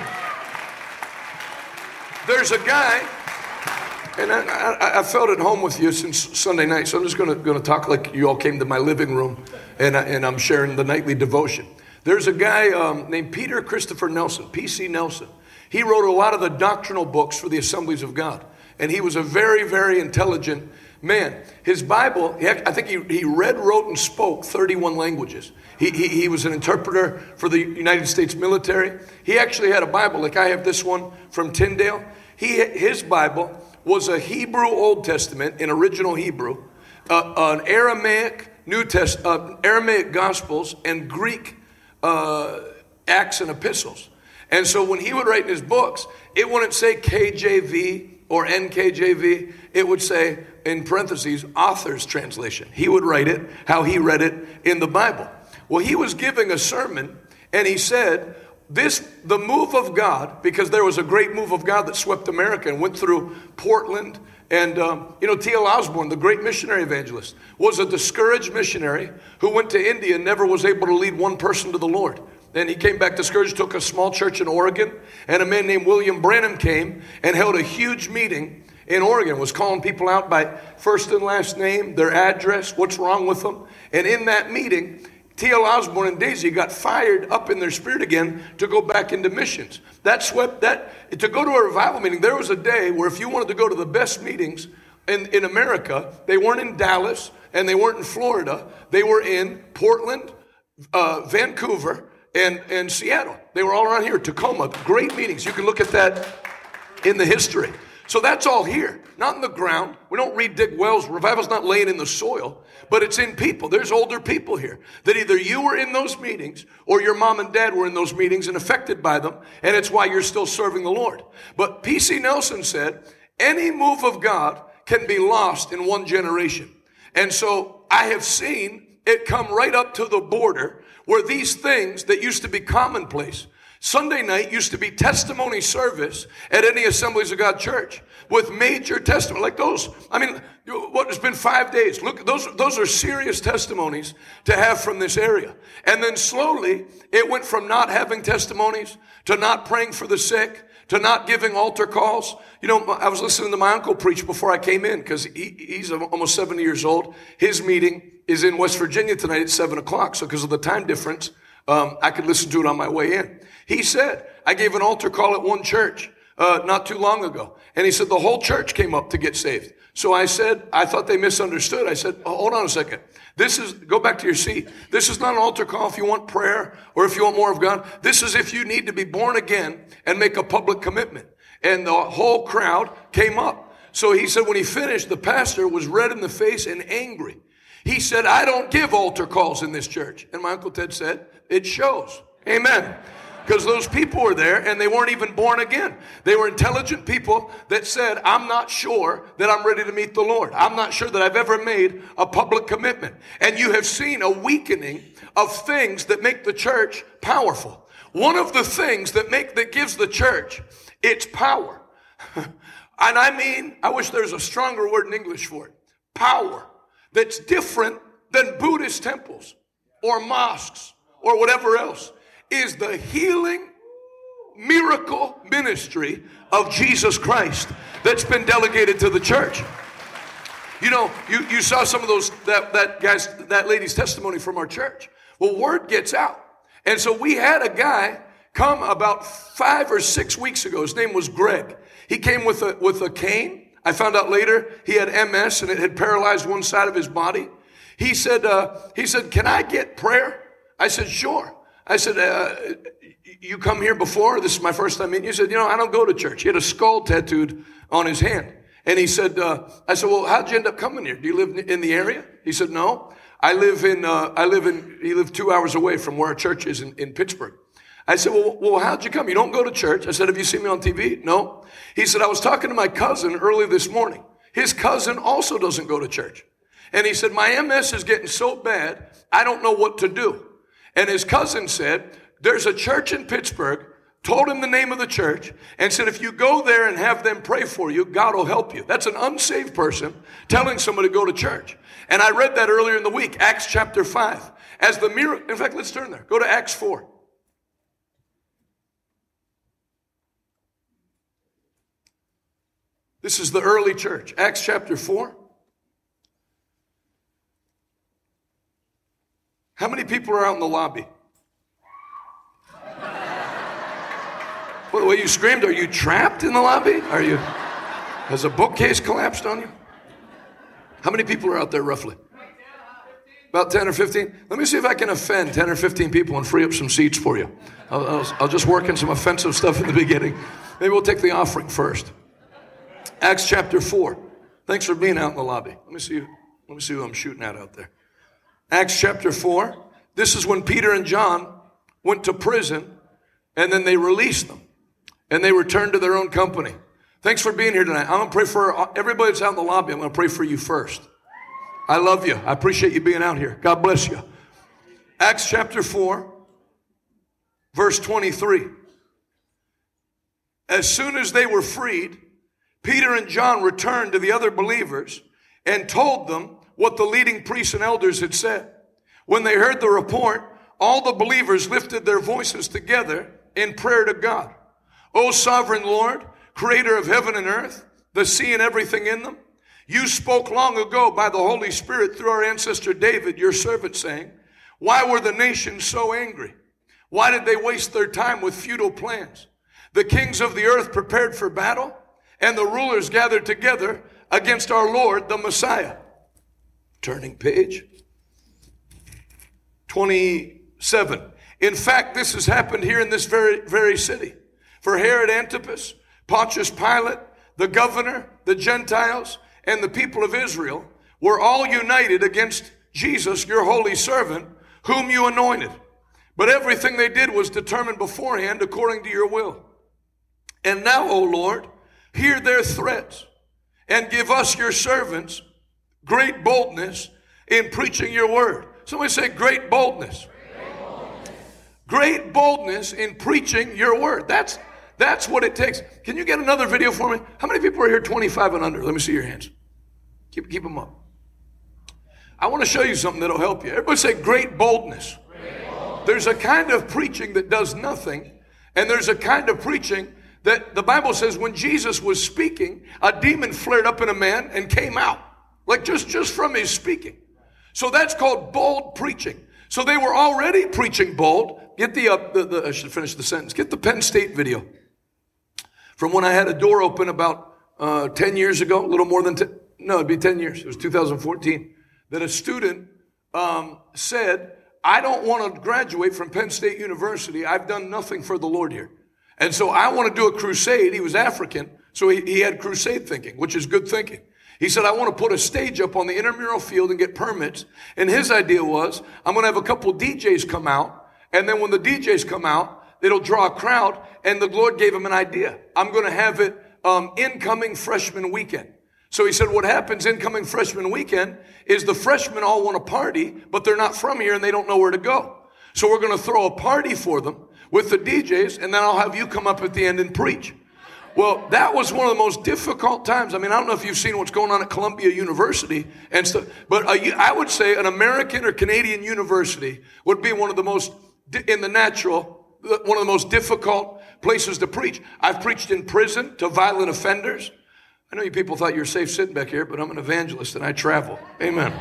There's a guy, and I, I, I felt at home with you since Sunday night, so I'm just going to going to talk like you all came to my living room, and, I, and I'm sharing the nightly devotion. There's a guy um, named Peter Christopher Nelson, P C Nelson. He wrote a lot of the doctrinal books for the Assemblies of God, and he was a very, very intelligent man. His Bible, he, I think he, he read, wrote, and spoke thirty-one languages. He, he, he was an interpreter for the United States military. He actually had a Bible, like I have this one from Tyndale. He, his Bible was a Hebrew Old Testament in original Hebrew, uh, an Aramaic New Test, uh, Aramaic Gospels, and Greek uh, Acts and Epistles. And so when he would write in his books, it wouldn't say K J V or N K J V. It would say, in parentheses, author's translation. He would write it how he read it in the Bible. Well, he was giving a sermon, and he said, this, the move of God, because there was a great move of God that swept America and went through Portland. And, um, you know, T L Osborne, the great missionary evangelist, was a discouraged missionary who went to India and never was able to lead one person to the Lord. Then he came back discouraged, took a small church in Oregon, and a man named William Branham came and held a huge meeting in Oregon, was calling people out by first and last name, their address, what's wrong with them. And in that meeting, T L Osborne and Daisy got fired up in their spirit again to go back into missions. That swept that, to go to a revival meeting, there was a day where if you wanted to go to the best meetings in, in America, they weren't in Dallas, and they weren't in Florida. They were in Portland, uh, Vancouver, and, and Seattle. They were all around here, Tacoma. Great meetings. You can look at that in the history. So that's all here, not in the ground. We don't re-dig wells. Revival's not laying in the soil, but it's in people. There's older people here that either you were in those meetings or your mom and dad were in those meetings and affected by them, and it's why you're still serving the Lord. But P C Nelson said, any move of God can be lost in one generation. And so I have seen it come right up to the border where these things that used to be commonplace. Sunday night used to be testimony service at any Assemblies of God church with major testimony like those. I mean, what it's been five days. Look, those, those are serious testimonies to have from this area. And then slowly it went from not having testimonies to not praying for the sick to not giving altar calls. You know, I was listening to my uncle preach before I came in because he, he's almost seventy years old. His meeting is in West Virginia tonight at seven o'clock. So because of the time difference, um, I could listen to it on my way in. He said, I gave an altar call at one church uh, not too long ago. And he said the whole church came up to get saved. So I said, I thought they misunderstood. I said, oh, hold on a second. This is, go back to your seat. This is not an altar call if you want prayer or if you want more of God. This is if you need to be born again and make a public commitment. And the whole crowd came up. So he said when he finished, the pastor was red in the face and angry. He said, I don't give altar calls in this church. And my Uncle Ted said, it shows. Amen. Because those people were there and they weren't even born again. They were intelligent people that said, I'm not sure that I'm ready to meet the Lord. I'm not sure that I've ever made a public commitment. And you have seen a weakening of things that make the church powerful. One of the things that make that gives the church its power. And I mean, I wish there's a stronger word in English for it. Power. That's different than Buddhist temples or mosques or whatever else. Is the healing miracle ministry of Jesus Christ that's been delegated to the church. You know, you, you saw some of those, that, that guy's, that lady's testimony from our church. Well, word gets out. And so we had a guy come about five or six weeks ago. His name was Greg. He came with a, with a cane. I found out later he had M S and it had paralyzed one side of his body. He said, uh, he said, can I get prayer? I said, sure. I said, uh, you come here before? This is my first time meeting you. He said, you know, I don't go to church. He had a skull tattooed on his hand. And he said, uh, I said, well, how'd you end up coming here? Do you live in the area? He said, no, I live in, uh, I live in, he lived two hours away from where our church is in, in Pittsburgh. I said, well, well, how'd you come? You don't go to church. I said, have you seen me on T V? No. He said, I was talking to my cousin early this morning. His cousin also doesn't go to church. And he said, my M S is getting so bad, I don't know what to do. And his cousin said, there's a church in Pittsburgh, told him the name of the church, and said, if you go there and have them pray for you, God will help you. That's an unsaved person telling somebody to go to church. And I read that earlier in the week, Acts chapter five. As the miracle, in fact, let's turn there. Go to Acts four. This is the early church, Acts chapter four. How many people are out in the lobby? Well, the way you screamed, are you trapped in the lobby? Are you, has a bookcase collapsed on you? How many people are out there roughly? About ten or fifteen? Let me see if I can offend ten or fifteen people and free up some seats for you. I'll, I'll, I'll just work in some offensive stuff in the beginning. Maybe we'll take the offering first. Acts chapter four. Thanks for being out in the lobby. Let me see, let me see who I'm shooting at out there. Acts chapter four. This is when Peter and John went to prison and then they released them and they returned to their own company. Thanks for being here tonight. I'm going to pray for everybody that's out in the lobby. I'm going to pray for you first. I love you. I appreciate you being out here. God bless you. Acts chapter four, verse twenty-three. As soon as they were freed, Peter and John returned to the other believers and told them what the leading priests and elders had said. When they heard the report, all the believers lifted their voices together in prayer to God. O sovereign Lord, creator of heaven and earth, the sea and everything in them, you spoke long ago by the Holy Spirit through our ancestor David, your servant, saying, why were the nations so angry? Why did they waste their time with futile plans? The kings of the earth prepared for battle, and the rulers gathered together against our Lord, the Messiah. Turning page. twenty-seven. In fact, this has happened here in this very, very city. For Herod Antipas, Pontius Pilate, the governor, the Gentiles, and the people of Israel were all united against Jesus, your holy servant, whom you anointed. But everything they did was determined beforehand according to your will. And now, O Lord, hear their threats and give us, your servants, great boldness in preaching your word. Somebody say great boldness. Great boldness. Great boldness in preaching your word. That's, that's what it takes. Can you get another video for me? How many people are here twenty-five and under? Let me see your hands. Keep, keep them up. I want to show you something that'll help you. Everybody say great boldness. Great boldness. There's a kind of preaching that does nothing, and there's a kind of preaching that the Bible says when Jesus was speaking, a demon flared up in a man and came out. Like just, just from his speaking. So that's called bold preaching. So they were already preaching bold. Get the, uh, the, the I should finish the sentence. Get the Penn State video. From when I had a door open about uh, ten years ago, a little more than ten, no, it'd be ten years. It was two thousand fourteen. That a student um, said, I don't want to graduate from Penn State University. I've done nothing for the Lord here. And so I want to do a crusade. He was African, so he, he had crusade thinking, which is good thinking. He said, I want to put a stage up on the intramural field and get permits. And his idea was, I'm going to have a couple D Js come out. And then when the D Js come out, it'll draw a crowd. And the Lord gave him an idea. I'm going to have it um, incoming freshman weekend. So he said, what happens incoming freshman weekend is the freshmen all want to party, but they're not from here and they don't know where to go. So we're going to throw a party for them with the D Js, and then I'll have you come up at the end and preach. Well, that was one of the most difficult times. I mean, I don't know if you've seen what's going on at Columbia University and stuff, but a, I would say an American or Canadian university would be one of the most, in the natural, one of the most difficult places to preach. I've preached in prison to violent offenders. I know you people thought you were safe sitting back here, but I'm an evangelist and I travel. Amen.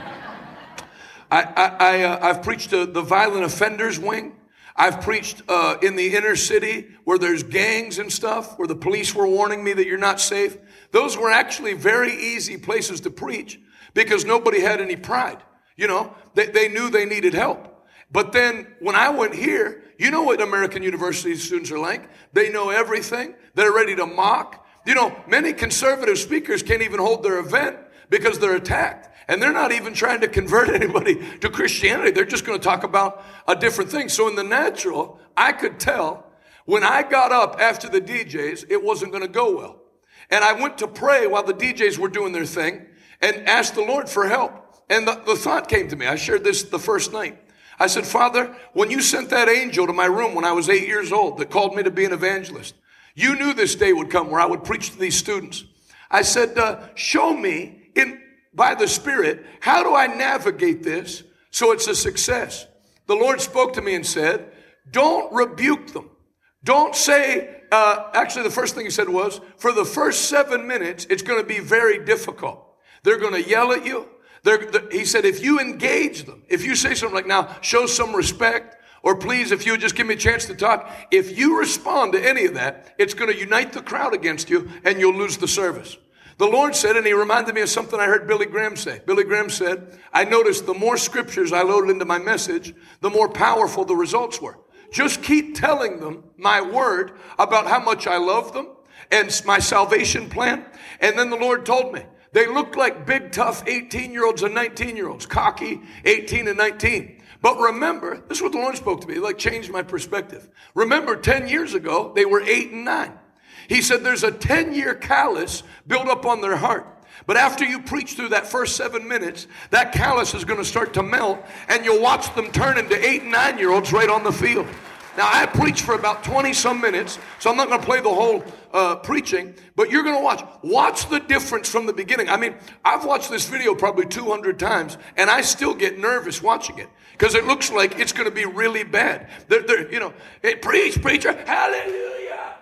I, I, I, uh, I've preached to the violent offenders wing. I've preached uh, in the inner city where there's gangs and stuff, where the police were warning me that you're not safe. Those were actually very easy places to preach because nobody had any pride. You know, they, they knew they needed help. But then when I went here, you know what American university students are like. They know everything. They're ready to mock. You know, many conservative speakers can't even hold their event because they're attacked. And they're not even trying to convert anybody to Christianity. They're just going to talk about a different thing. So in the natural, I could tell when I got up after the D Js, it wasn't going to go well. And I went to pray while the D Js were doing their thing and asked the Lord for help. And the, the thought came to me. I shared this the first night. I said, Father, when you sent that angel to my room when I was eight years old that called me to be an evangelist, you knew this day would come where I would preach to these students. I said, uh, show me in by the Spirit, how do I navigate this so it's a success? The Lord spoke to me and said, don't rebuke them. Don't say, uh, actually the first thing he said was, for the first seven minutes, it's going to be very difficult. They're going to yell at you. They're, they're, he said, if you engage them, if you say something like, now, show some respect, or please, if you would just give me a chance to talk, if you respond to any of that, it's going to unite the crowd against you and you'll lose the service. The Lord said, and he reminded me of something I heard Billy Graham say. Billy Graham said, I noticed the more scriptures I loaded into my message, the more powerful the results were. Just keep telling them my word about how much I love them and my salvation plan. And then the Lord told me, they looked like big, tough eighteen-year-olds and nineteen-year-olds, cocky eighteen and nineteen. But remember, this is what the Lord spoke to me. It like changed my perspective. Remember, ten years ago, they were eight and nine. He said there's a ten-year callus built up on their heart. But after you preach through that first seven minutes, that callus is going to start to melt, and you'll watch them turn into eight and nine-year-olds right on the field. Now, I preached for about twenty-some minutes, so I'm not going to play the whole uh, preaching, but you're going to watch. Watch the difference from the beginning. I mean, I've watched this video probably two hundred times, and I still get nervous watching it because it looks like it's going to be really bad. They're, they're, you know, hey, preach, preacher, hallelujah,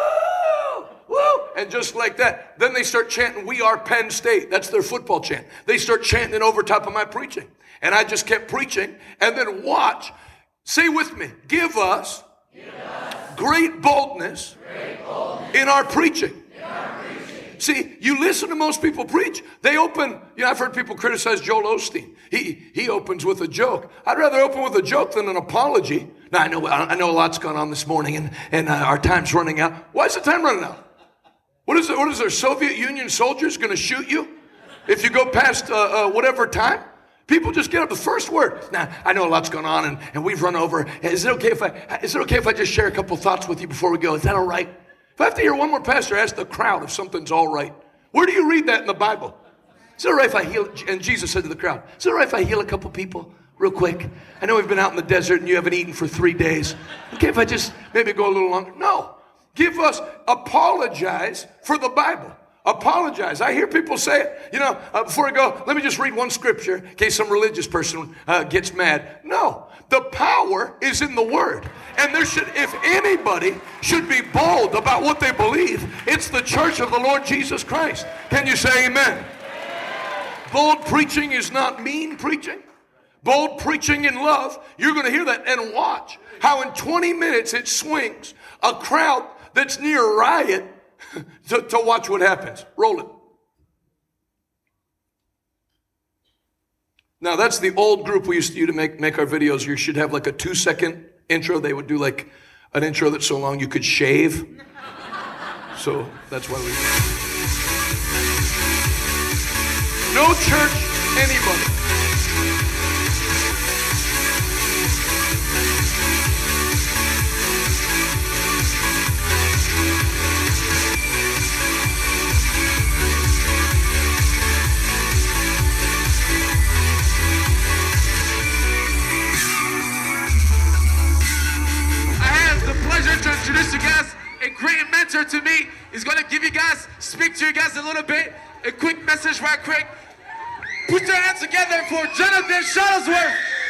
woo, woo, and just like that. Then they start chanting, we are Penn State. That's their football chant. They start chanting over top of my preaching, and I just kept preaching, and then watch. Say with me, give us, give us great, boldness great boldness in our preaching. In our preaching. See, you listen to most people preach. They open, you know, I've heard people criticize Joel Osteen. He he opens with a joke. I'd rather open with a joke than an apology. Now, I know I know a lot's gone on this morning, and, and uh, our time's running out. Why is the time running out? What is it? What is there? Soviet Union soldiers going to shoot you if you go past uh, uh, whatever time? People just get up the first word. Now, I know a lot's going on, and, and we've run over. Is it okay if I is it okay if I just share a couple thoughts with you before we go? Is that all right? If I have to hear one more pastor ask the crowd if something's all right, where do you read that in the Bible? Is it all right if I heal? And Jesus said to the crowd, is it all right if I heal a couple people real quick? I know we've been out in the desert and you haven't eaten for three days. Okay, if I just maybe go a little longer? No. Give us, apologize for the Bible. Apologize. I hear people say it. You know, uh, before I go, let me just read one scripture in case some religious person uh, gets mad. No. The power is in the Word. And there should, if anybody should be bold about what they believe, it's the church of the Lord Jesus Christ. Can you say amen? Bold preaching is not mean preaching. Bold preaching in love. You're going to hear that and watch how in twenty minutes it swings a crowd that's near riot to, to watch what happens. Roll it. Now, that's the old group we used to, to make, make our videos. You should have like a two-second intro. They would do like an intro that's so long you could shave. So that's why we... No church, anybody. To introduce you guys, a great mentor to me is going to give you guys, speak to you guys a little bit, a quick message right quick. Put your hands together for Jonathan Shuttlesworth.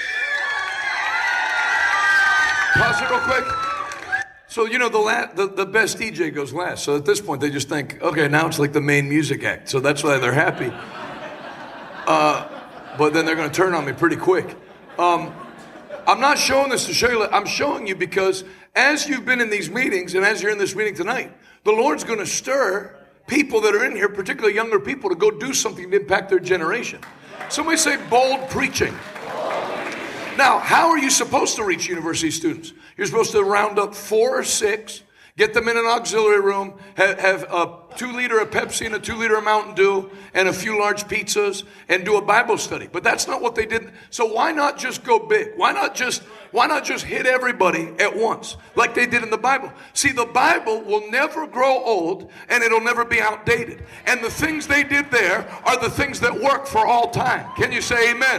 Pause it real quick. So, you know, the, la- the the best D J goes last. So at this point, they just think, okay, now it's like the main music act. So that's why they're happy. Uh, but then they're going to turn on me pretty quick. Um, I'm not showing this to show you. I'm showing you because as you've been in these meetings and as you're in this meeting tonight, the Lord's going to stir people that are in here, particularly younger people, to go do something to impact their generation. Somebody say bold preaching. Now, how are you supposed to reach university students? You're supposed to round up four or six, get them in an auxiliary room, have, have a two liter of Pepsi and a two liter of Mountain Dew and a few large pizzas and do a Bible study. But that's not what they did. So why not just go big? Why not just, why not just hit everybody at once like they did in the Bible? See, the Bible will never grow old and it'll never be outdated. And the things they did there are the things that work for all time. Can you say amen?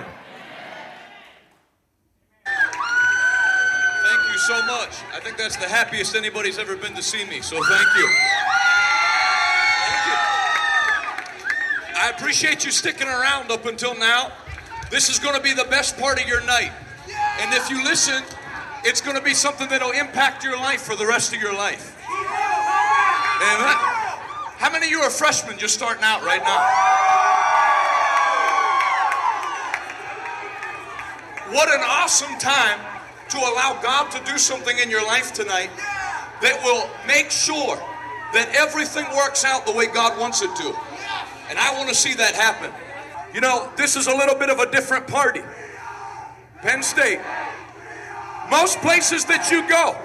Thank you so much. I think that's the happiest anybody's ever been to see me, so thank you. Thank you. I appreciate you sticking around up until now. This is going to be the best part of your night. And if you listen, it's going to be something that'll impact your life for the rest of your life. And that, how many of you are freshmen just starting out right now? What an awesome time to allow God to do something in your life tonight that will make sure that everything works out the way God wants it to. And I want to see that happen. You know, this is a little bit of a different party. Penn State. Most places that you go,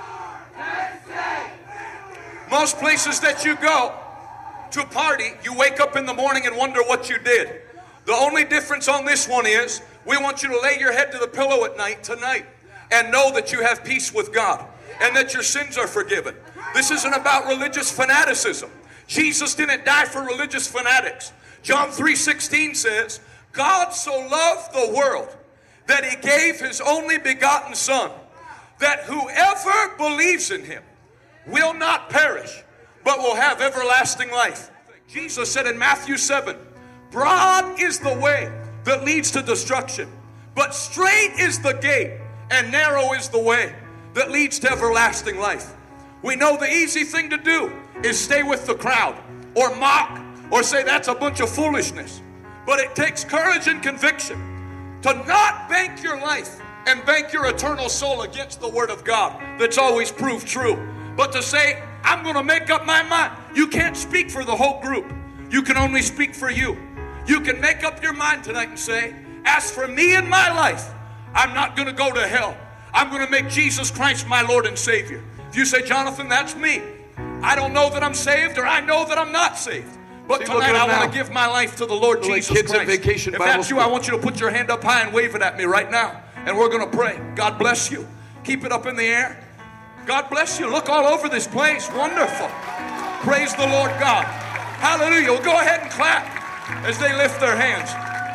most places that you go to a party, you wake up in the morning and wonder what you did. The only difference on this one is we want you to lay your head to the pillow at night tonight and know that you have peace with God and that your sins are forgiven. This isn't about religious fanaticism. Jesus didn't die for religious fanatics. John three sixteen says, God so loved the world that he gave his only begotten Son, that whoever believes in him will not perish, but will have everlasting life. Jesus said in Matthew seven, broad is the way that leads to destruction, but straight is the gate and narrow is the way that leads to everlasting life. We know the easy thing to do is stay with the crowd or mock or say that's a bunch of foolishness. But it takes courage and conviction to not bank your life and bank your eternal soul against the Word of God that's always proved true. But to say, I'm going to make up my mind. You can't speak for the whole group. You can only speak for you. You can make up your mind tonight and say, as for me and my life, I'm not going to go to hell. I'm going to make Jesus Christ my Lord and Savior. If you say, Jonathan, that's me. I don't know that I'm saved, or I know that I'm not saved. But See, tonight I now. want to give my life to the Lord They're Jesus like kids Christ. at vacation if Bible that's you, school. I want you to put your hand up high and wave it at me right now. And we're going to pray. God bless you. Keep it up in the air. God bless you. Look all over this place. Wonderful. Praise the Lord God. Hallelujah. Well, go ahead and clap as they lift their hands.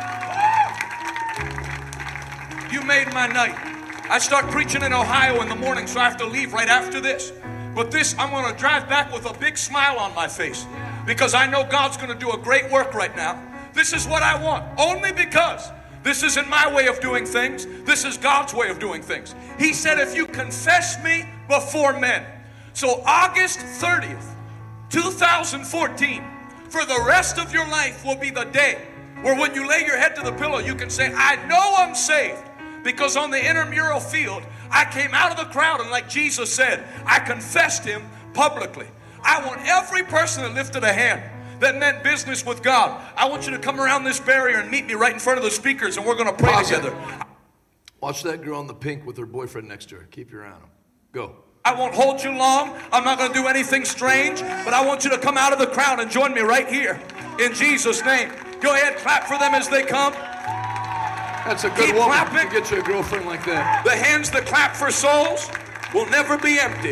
You made my night. I start preaching in Ohio in the morning, so I have to leave right after this. But this, I'm going to drive back with a big smile on my face because I know God's going to do a great work right now. This is what I want, only because this isn't my way of doing things. This is God's way of doing things. He said, if you confess me before men. So August thirtieth, two thousand fourteen, for the rest of your life will be the day where when you lay your head to the pillow, you can say, I know I'm saved. Because on the intramural field, I came out of the crowd and like Jesus said, I confessed him publicly. I want every person that lifted a hand that meant business with God. I want you to come around this barrier and meet me right in front of the speakers and we're going to pray Pause together. it. Watch that girl in the pink with her boyfriend next to her. Keep your eye on him. Go. I won't hold you long. I'm not going to do anything strange, but I want you to come out of the crowd and join me right here in Jesus' name. Go ahead, clap for them as they come. That's a good Keep woman clapping. to get you a girlfriend like that. The hands that clap for souls will never be empty.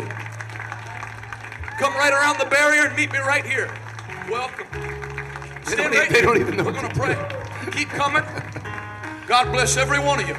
Come right around the barrier and meet me right here. Welcome. They Stand don't, right they here. don't even know. We're going to pray. Keep coming. God bless every one of you.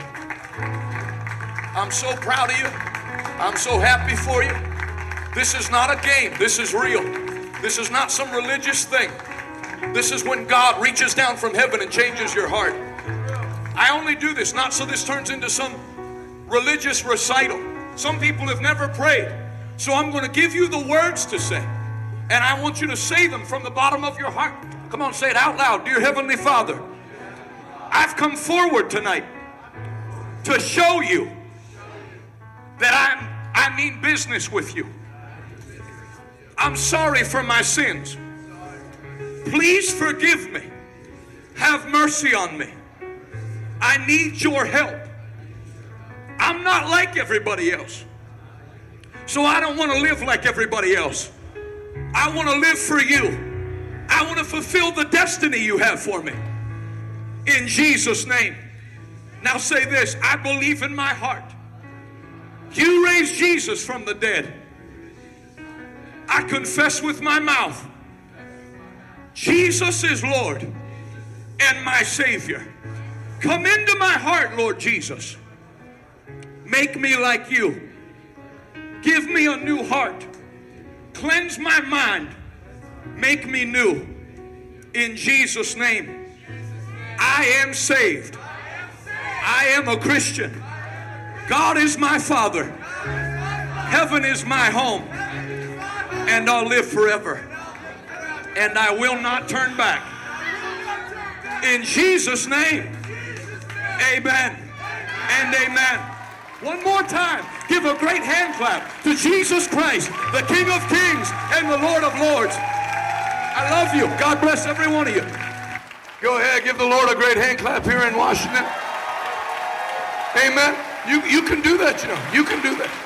I'm so proud of you. I'm so happy for you. This is not a game. This is real. This is not some religious thing. This is when God reaches down from heaven and changes your heart. I only do this not so this turns into some religious recital. Some people have never prayed. So I'm going to give you the words to say. And I want you to say them from the bottom of your heart. Come on, say it out loud. Dear Heavenly Father, I've come forward tonight to show you that I'm, I mean business with you. I'm sorry for my sins. Please forgive me. Have mercy on me. I need your help. I'm not like everybody else. So I don't want to live like everybody else. I want to live for you. I want to fulfill the destiny you have for me. In Jesus' name. Now say this. I believe in my heart you raised Jesus from the dead. I confess with my mouth Jesus is Lord and my Savior. Come into my heart, Lord Jesus. Make me like you. Give me a new heart. Cleanse my mind. Make me new. In Jesus' name. I am saved. I am a Christian. God is my Father. Heaven is my home. And I'll live forever. And I will not turn back. In Jesus' name. Amen and amen. One more time, give a great hand clap to Jesus Christ, the King of Kings and the Lord of Lords. I love you. God bless every one of you. Go ahead, give the Lord a great hand clap here in Washington. Amen. You, you can do that, you know. You can do that.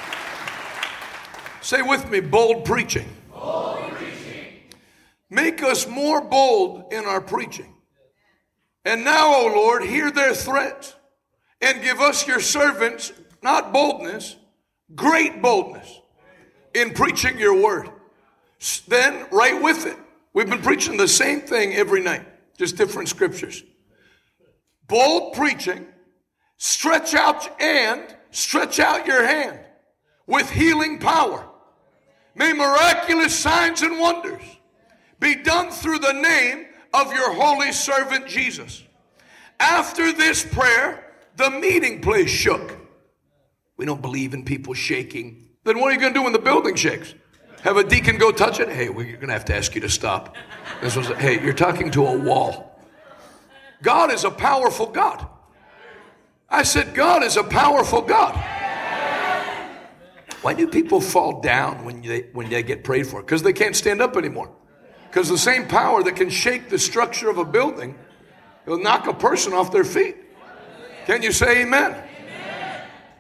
Say with me, bold preaching. Bold preaching. Make us more bold in our preaching. And now, O Lord, hear their threat and give us your servants, not boldness, great boldness in preaching your word. Then, right with it, we've been preaching the same thing every night, just different scriptures. Bold preaching, stretch out and stretch out your hand with healing power. May miraculous signs and wonders be done through the name of your holy servant Jesus. After this prayer, the meeting place shook. We don't believe in people shaking. Then what are you going to do when the building shakes? Have a deacon go touch it? Hey, we're going to have to ask you to stop. This was, hey, you're talking to a wall. God is a powerful God. I said, God is a powerful God. Why do people fall down when they, when they get prayed for? Because they can't stand up anymore. Because the same power that can shake the structure of a building will knock a person off their feet. Can you say amen? Amen?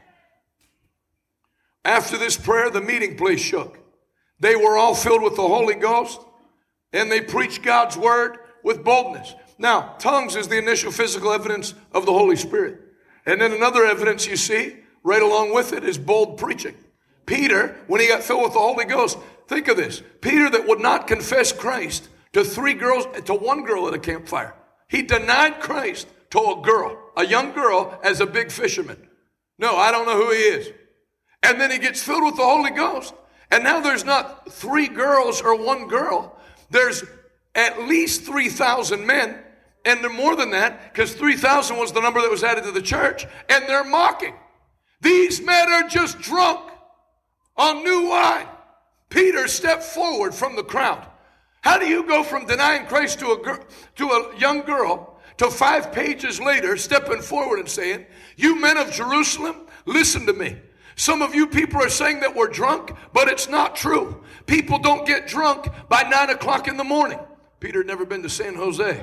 After this prayer, the meeting place shook. They were all filled with the Holy Ghost, and they preached God's word with boldness. Now, tongues is the initial physical evidence of the Holy Spirit. And then another evidence you see right along with it is bold preaching. Peter, when he got filled with the Holy Ghost, think of this. Peter that would not confess Christ to three girls, to one girl at a campfire. He denied Christ to a girl, a young girl, as a big fisherman. No, I don't know who he is. And then he gets filled with the Holy Ghost. And now there's not three girls or one girl. There's at least three thousand men. And they're more than that, because three thousand was the number that was added to the church. And they're mocking. These men are just drunk on new wine. Peter stepped forward from the crowd. How do you go from denying Christ to a girl, to a young girl, to five pages later stepping forward and saying, you men of Jerusalem, listen to me. Some of you people are saying that we're drunk, but it's not true. People don't get drunk by nine o'clock in the morning. Peter had never been to San Jose.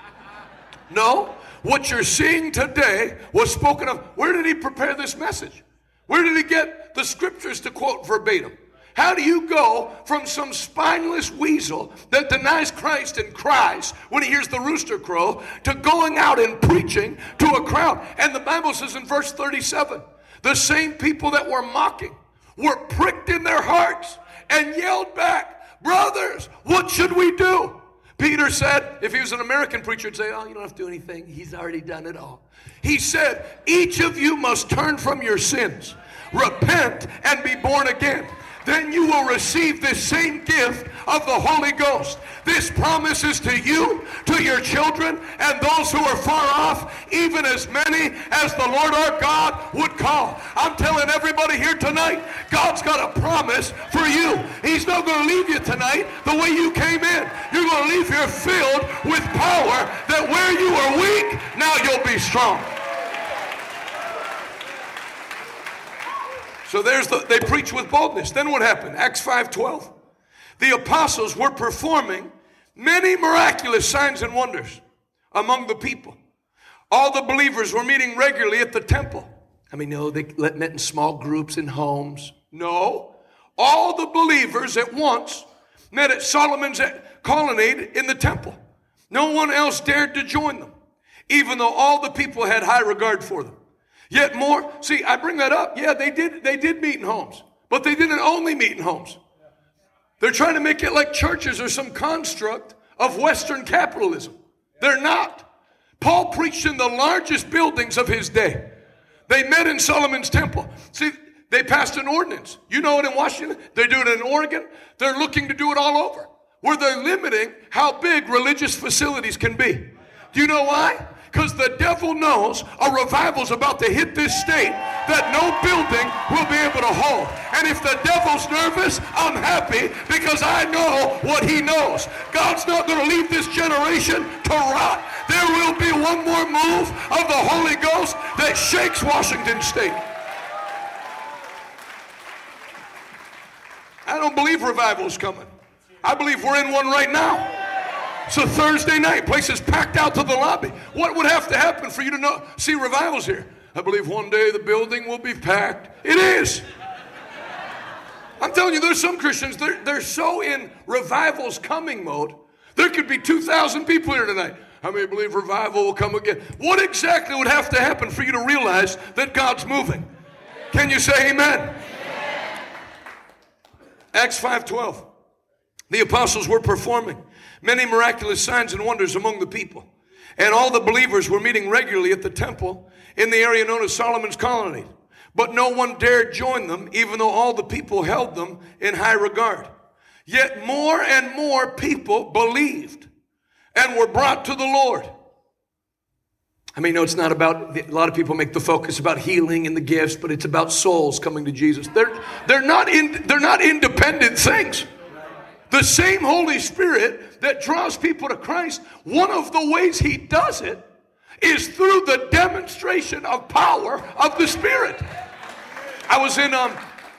No, what you're seeing today was spoken of. Where did he prepare this message? Where did he get the scriptures to quote verbatim? How do you go from some spineless weasel that denies Christ and cries when he hears the rooster crow to going out and preaching to a crowd? And the Bible says in verse thirty-seven, the same people that were mocking were pricked in their hearts and yelled back, brothers, what should we do? Peter said, if he was an American preacher, he'd say, oh, you don't have to do anything. He's already done it all. He said, each of you must turn from your sins, repent, and be born again. Then you will receive this same gift of the Holy Ghost. This promise is to you, to your children, and those who are far off, even as many as the Lord our God would call. I'm telling everybody here tonight, God's got a promise for you. He's not going to leave you tonight the way you came in. You're going to leave here filled with power that where you were weak, now you'll be strong. So there's the, they preach with boldness. Then what happened? Acts five twelve. The apostles were performing many miraculous signs and wonders among the people. All the believers were meeting regularly at the temple. I mean, no, they met in small groups in homes. No. All the believers at once met at Solomon's colonnade in the temple. No one else dared to join them, even though all the people had high regard for them. Yet more, see, I bring that up. Yeah, they did, they did meet in homes, but they didn't only meet in homes. They're trying to make it like churches are some construct of Western capitalism. They're not. Paul preached in the largest buildings of his day. They met in Solomon's temple. See, they passed an ordinance. You know it in Washington. They do it in Oregon. They're looking to do it all over, where they're limiting how big religious facilities can be. Do you know why? Because the devil knows a revival's about to hit this state that no building will be able to hold. And if the devil's nervous, I'm happy because I know what he knows. God's not going to leave this generation to rot. There will be one more move of the Holy Ghost that shakes Washington State. I don't believe revival's coming. I believe we're in one right now. So Thursday night, place is packed out to the lobby. What would have to happen for you to know, see revivals here? I believe one day the building will be packed. It is. I'm telling you, there's some Christians, they're, they're so in revival's coming mode. There could be two thousand people here tonight. How many believe revival will come again? What exactly would have to happen for you to realize that God's moving? Can you say amen? Amen. Acts five twelve. The apostles were performing many miraculous signs and wonders among the people. And all the believers were meeting regularly at the temple in the area known as Solomon's colonnade. But no one dared join them, even though all the people held them in high regard. Yet more and more people believed and were brought to the Lord. I mean, no, it's not about, a lot of people make the focus about healing and the gifts, but it's about souls coming to Jesus. They're, they're, not, in, they're not independent things. The same Holy Spirit that draws people to Christ, one of the ways he does it is through the demonstration of power of the Spirit. I was in um,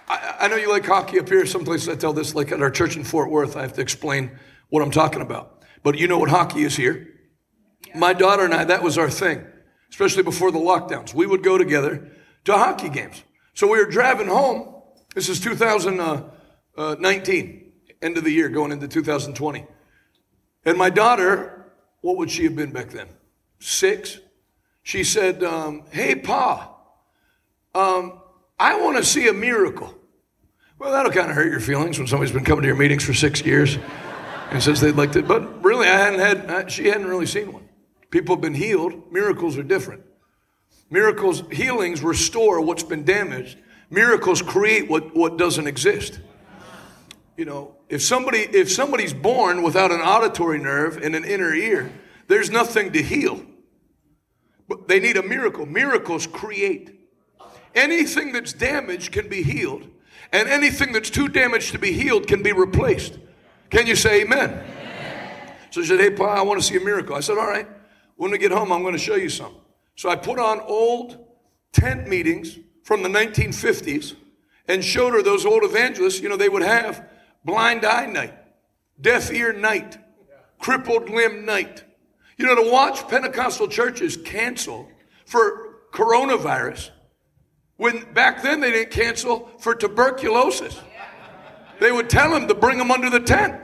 I, I know you like hockey up here. Some places I tell this, like at our church in Fort Worth, I have to explain what I'm talking about. But you know what hockey is here. My daughter and I, that was our thing, especially before the lockdowns. We would go together to hockey games. So we were driving home. This is two thousand nineteen, end of the year, going into two thousand twenty. And my daughter, what would she have been back then? Six. She said, um, hey, Pa, um, I want to see a miracle. Well, that'll kind of hurt your feelings when somebody's been coming to your meetings for six years and says they'd like to. But really, I hadn't had, I, she hadn't really seen one. People have been healed. Miracles are different. Miracles, healings restore what's been damaged. Miracles create what, what doesn't exist. You know, if somebody if somebody's born without an auditory nerve and an inner ear, there's nothing to heal. But they need a miracle. Miracles create. Anything that's damaged can be healed, and anything that's too damaged to be healed can be replaced. Can you say amen? Amen. So she said, hey, Pa, I want to see a miracle. I said, all right, when we get home, I'm going to show you some. So I put on old tent meetings from the nineteen fifties and showed her those old evangelists. You know, they would have blind eye night, deaf ear night, crippled limb night. You know, to watch Pentecostal churches cancel for coronavirus, when back then they didn't cancel for tuberculosis. They would tell them to bring them under the tent.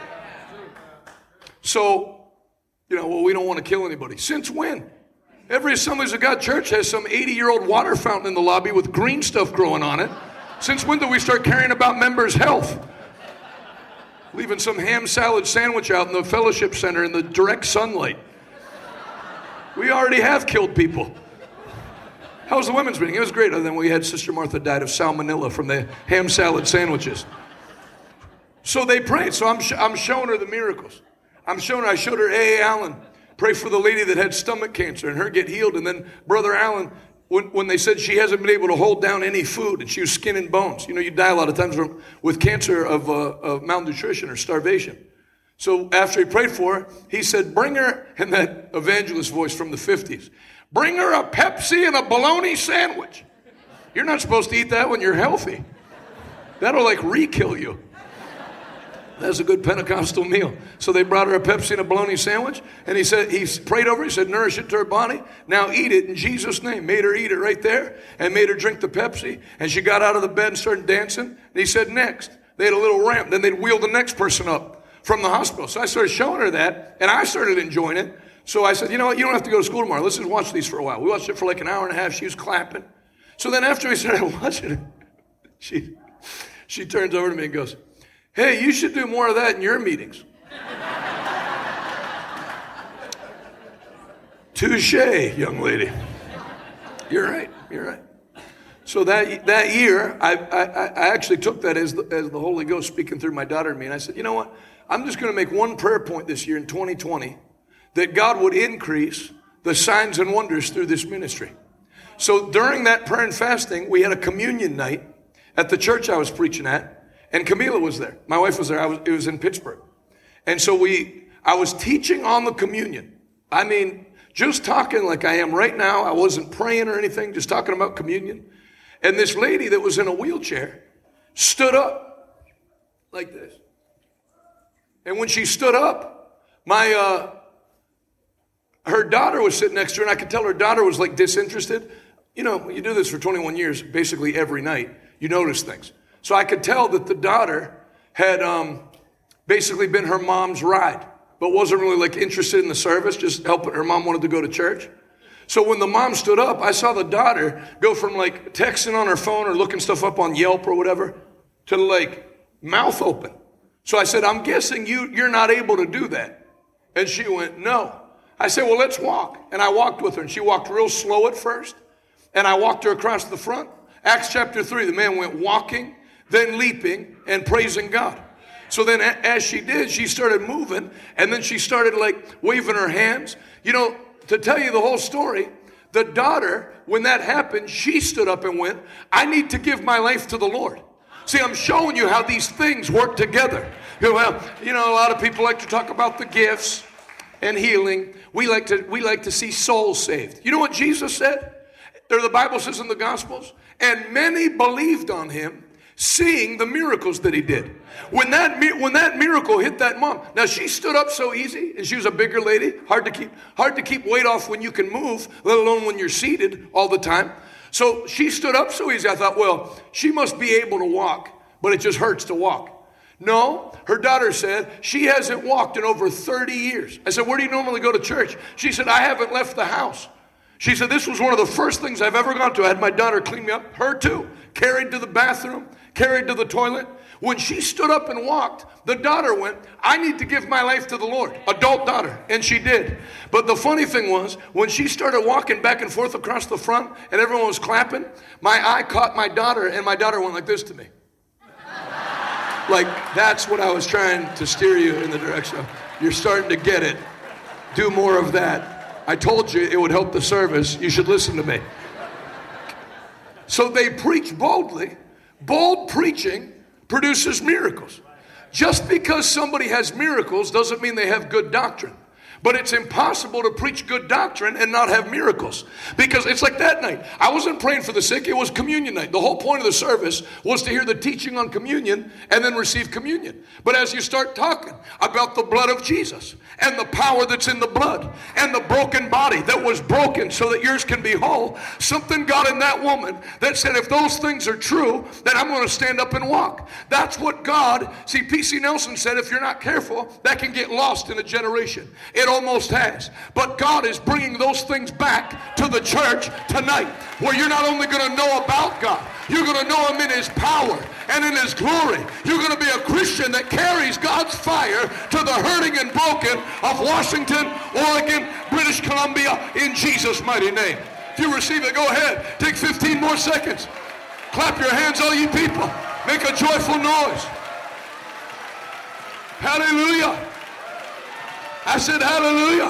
So, you know, well, we don't want to kill anybody. Since when? Every Assemblies of God church has some eighty-year-old water fountain in the lobby with green stuff growing on it. Since when do we start caring about members' health? Leaving some ham salad sandwich out in the fellowship center in the direct sunlight. We already have killed people. How was the women's meeting? It was great. Other than we had Sister Martha died of salmonella from the ham salad sandwiches. So they prayed. So I'm, sh- I'm showing her the miracles. I'm showing her, I showed her A A. Allen pray for the lady that had stomach cancer and her get healed. And then Brother Allen, when, when they said she hasn't been able to hold down any food and she was skin and bones. You know, you die a lot of times from, with cancer of, uh, of malnutrition or starvation. So after he prayed for her, he said, bring her, in that evangelist voice from the fifties, bring her a Pepsi and a bologna sandwich. You're not supposed to eat that when you're healthy. That'll like re-kill you. That's a good Pentecostal meal. So they brought her a Pepsi and a bologna sandwich, and he said, he prayed over it, he said, nourish it to her body. Now eat it in Jesus' name. Made her eat it right there and made her drink the Pepsi. And she got out of the bed and started dancing. And he said, next. They had a little ramp. Then they'd wheel the next person up from the hospital. So I started showing her that, and I started enjoying it. So I said, you know what, you don't have to go to school tomorrow. Let's just watch these for a while. We watched it for like an hour and a half. She was clapping. So then after we started watching it, she, she turns over to me and goes, hey, you should do more of that in your meetings. Touche, young lady. You're right, you're right. So that that year, I, I, I actually took that as the, as the Holy Ghost speaking through my daughter and me. And I said, you know what? I'm just going to make one prayer point this year in twenty twenty, that God would increase the signs and wonders through this ministry. So during that prayer and fasting, we had a communion night at the church I was preaching at. And Camila was there. My wife was there. I was, it was in Pittsburgh. And so we, I was teaching on the communion. I mean, just talking like I am right now. I wasn't praying or anything, just talking about communion. And this lady that was in a wheelchair stood up like this. And when she stood up, my, uh, her daughter was sitting next to her, and I could tell her daughter was like disinterested. You know, when you do this for twenty-one years, basically every night, you notice things. So I could tell that the daughter had um, basically been her mom's ride, but wasn't really like interested in the service, just helping. Her mom wanted to go to church. So when the mom stood up, I saw the daughter go from like texting on her phone or looking stuff up on Yelp or whatever to like mouth open. So I said, I'm guessing you, you're not able to do that. And she went, no. I said, well, let's walk. And I walked with her, and she walked real slow at first. And I walked her across the front. Acts chapter three, the man went walking, then leaping and praising God. So then as she did, she started moving, and then she started like waving her hands. You know, to tell you the whole story, the daughter, when that happened, she stood up and went, I need to give my life to the Lord. See, I'm showing you how these things work together. Well, you know, a lot of people like to talk about the gifts and healing. We like to, we like to see souls saved. You know what Jesus said? Or the Bible says in the Gospels, and many believed on him, seeing the miracles that he did. When that when that miracle hit that mom, now she stood up so easy, and she was a bigger lady, hard to keep hard to keep weight off when you can move, let alone when you're seated all the time. So she stood up so easy. I thought, well, she must be able to walk, but it just hurts to walk. No, her daughter said she hasn't walked in over thirty years. I said, where do you normally go to church? She said, I haven't left the house. She said, this was one of the first things I've ever gone to. I had my daughter clean me up, her too, carried to the bathroom, carried to the toilet. When she stood up and walked, the daughter went, I need to give my life to the Lord, adult daughter, and she did. But the funny thing was, when she started walking back and forth across the front and everyone was clapping, my eye caught my daughter, and my daughter went like this to me. Like, that's what I was trying to steer you in the direction of. You're starting to get it. Do more of that. I told you it would help the service. You should listen to me. So they preach boldly. Bold preaching produces miracles. Just because somebody has miracles doesn't mean they have good doctrine. But it's impossible to preach good doctrine and not have miracles. Because it's like that night. I wasn't praying for the sick. It was communion night. The whole point of the service was to hear the teaching on communion and then receive communion. But as you start talking about the blood of Jesus and the power that's in the blood and the broken body that was broken so that yours can be whole, something got in that woman that said, if those things are true, then I'm going to stand up and walk. That's what God, see, P C Nelson said, if you're not careful, that can get lost in a generation. It almost has. But God is bringing those things back to the church tonight, where you're not only going to know about God, you're going to know him in his power and in his glory. You're going to be a Christian that carries God's fire to the hurting and broken of Washington, Oregon, British Columbia, in Jesus' mighty name. If you receive it, go ahead. Take fifteen more seconds. Clap your hands, all you people. Make a joyful noise. Hallelujah. I said hallelujah.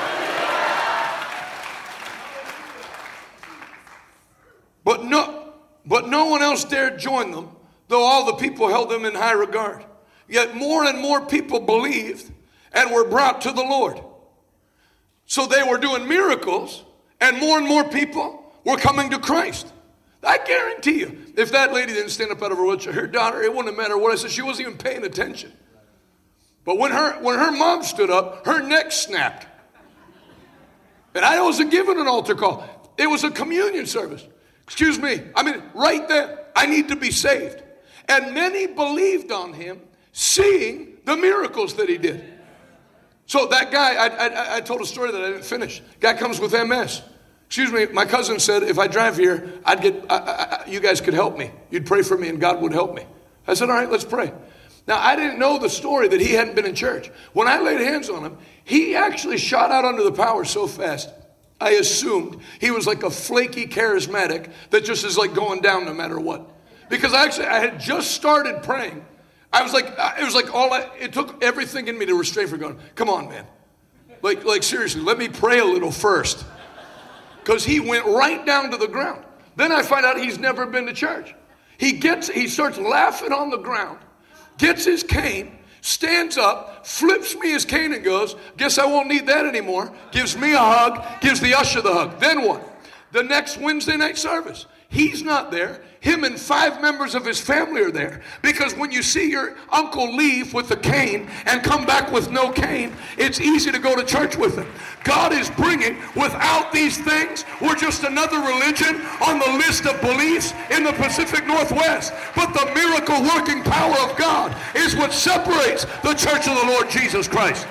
But no, but no one else dared join them, though all the people held them in high regard. Yet more and more people believed and were brought to the Lord. So they were doing miracles, and more and more people were coming to Christ. I guarantee you, if that lady didn't stand up out of her wheelchair, her daughter, it wouldn't have mattered what I said. She wasn't even paying attention. But when her when her mom stood up, her neck snapped. And I wasn't given an altar call. It was a communion service. Excuse me. I mean, right there, I need to be saved. And many believed on him, seeing the miracles that he did. So that guy, I, I, I told a story that I didn't finish. Guy comes with M S. Excuse me, my cousin said, if I drive here, I'd get, I, I, you guys could help me. You'd pray for me and God would help me. I said, all right, let's pray. Now, I didn't know the story that he hadn't been in church. When I laid hands on him, he actually shot out under the power so fast, I assumed he was like a flaky charismatic that just is like going down no matter what. Because I actually, I had just started praying. I was like, it was like all I, it took everything in me to restrain from going, come on, man. Like, like seriously, let me pray a little first. Because he went right down to the ground. Then I find out he's never been to church. He gets, he starts laughing on the ground. Gets his cane, stands up, flips me his cane and goes, guess I won't need that anymore. Gives me a hug, gives the usher the hug. Then what? The next Wednesday night service, he's not there. Him and five members of his family are there. Because when you see your uncle leave with the cane and come back with no cane, it's easy to go to church with him. God is bringing, without these things, we're just another religion on the list of beliefs in the Pacific Northwest. But the miracle working power of God is what separates the church of the Lord Jesus Christ.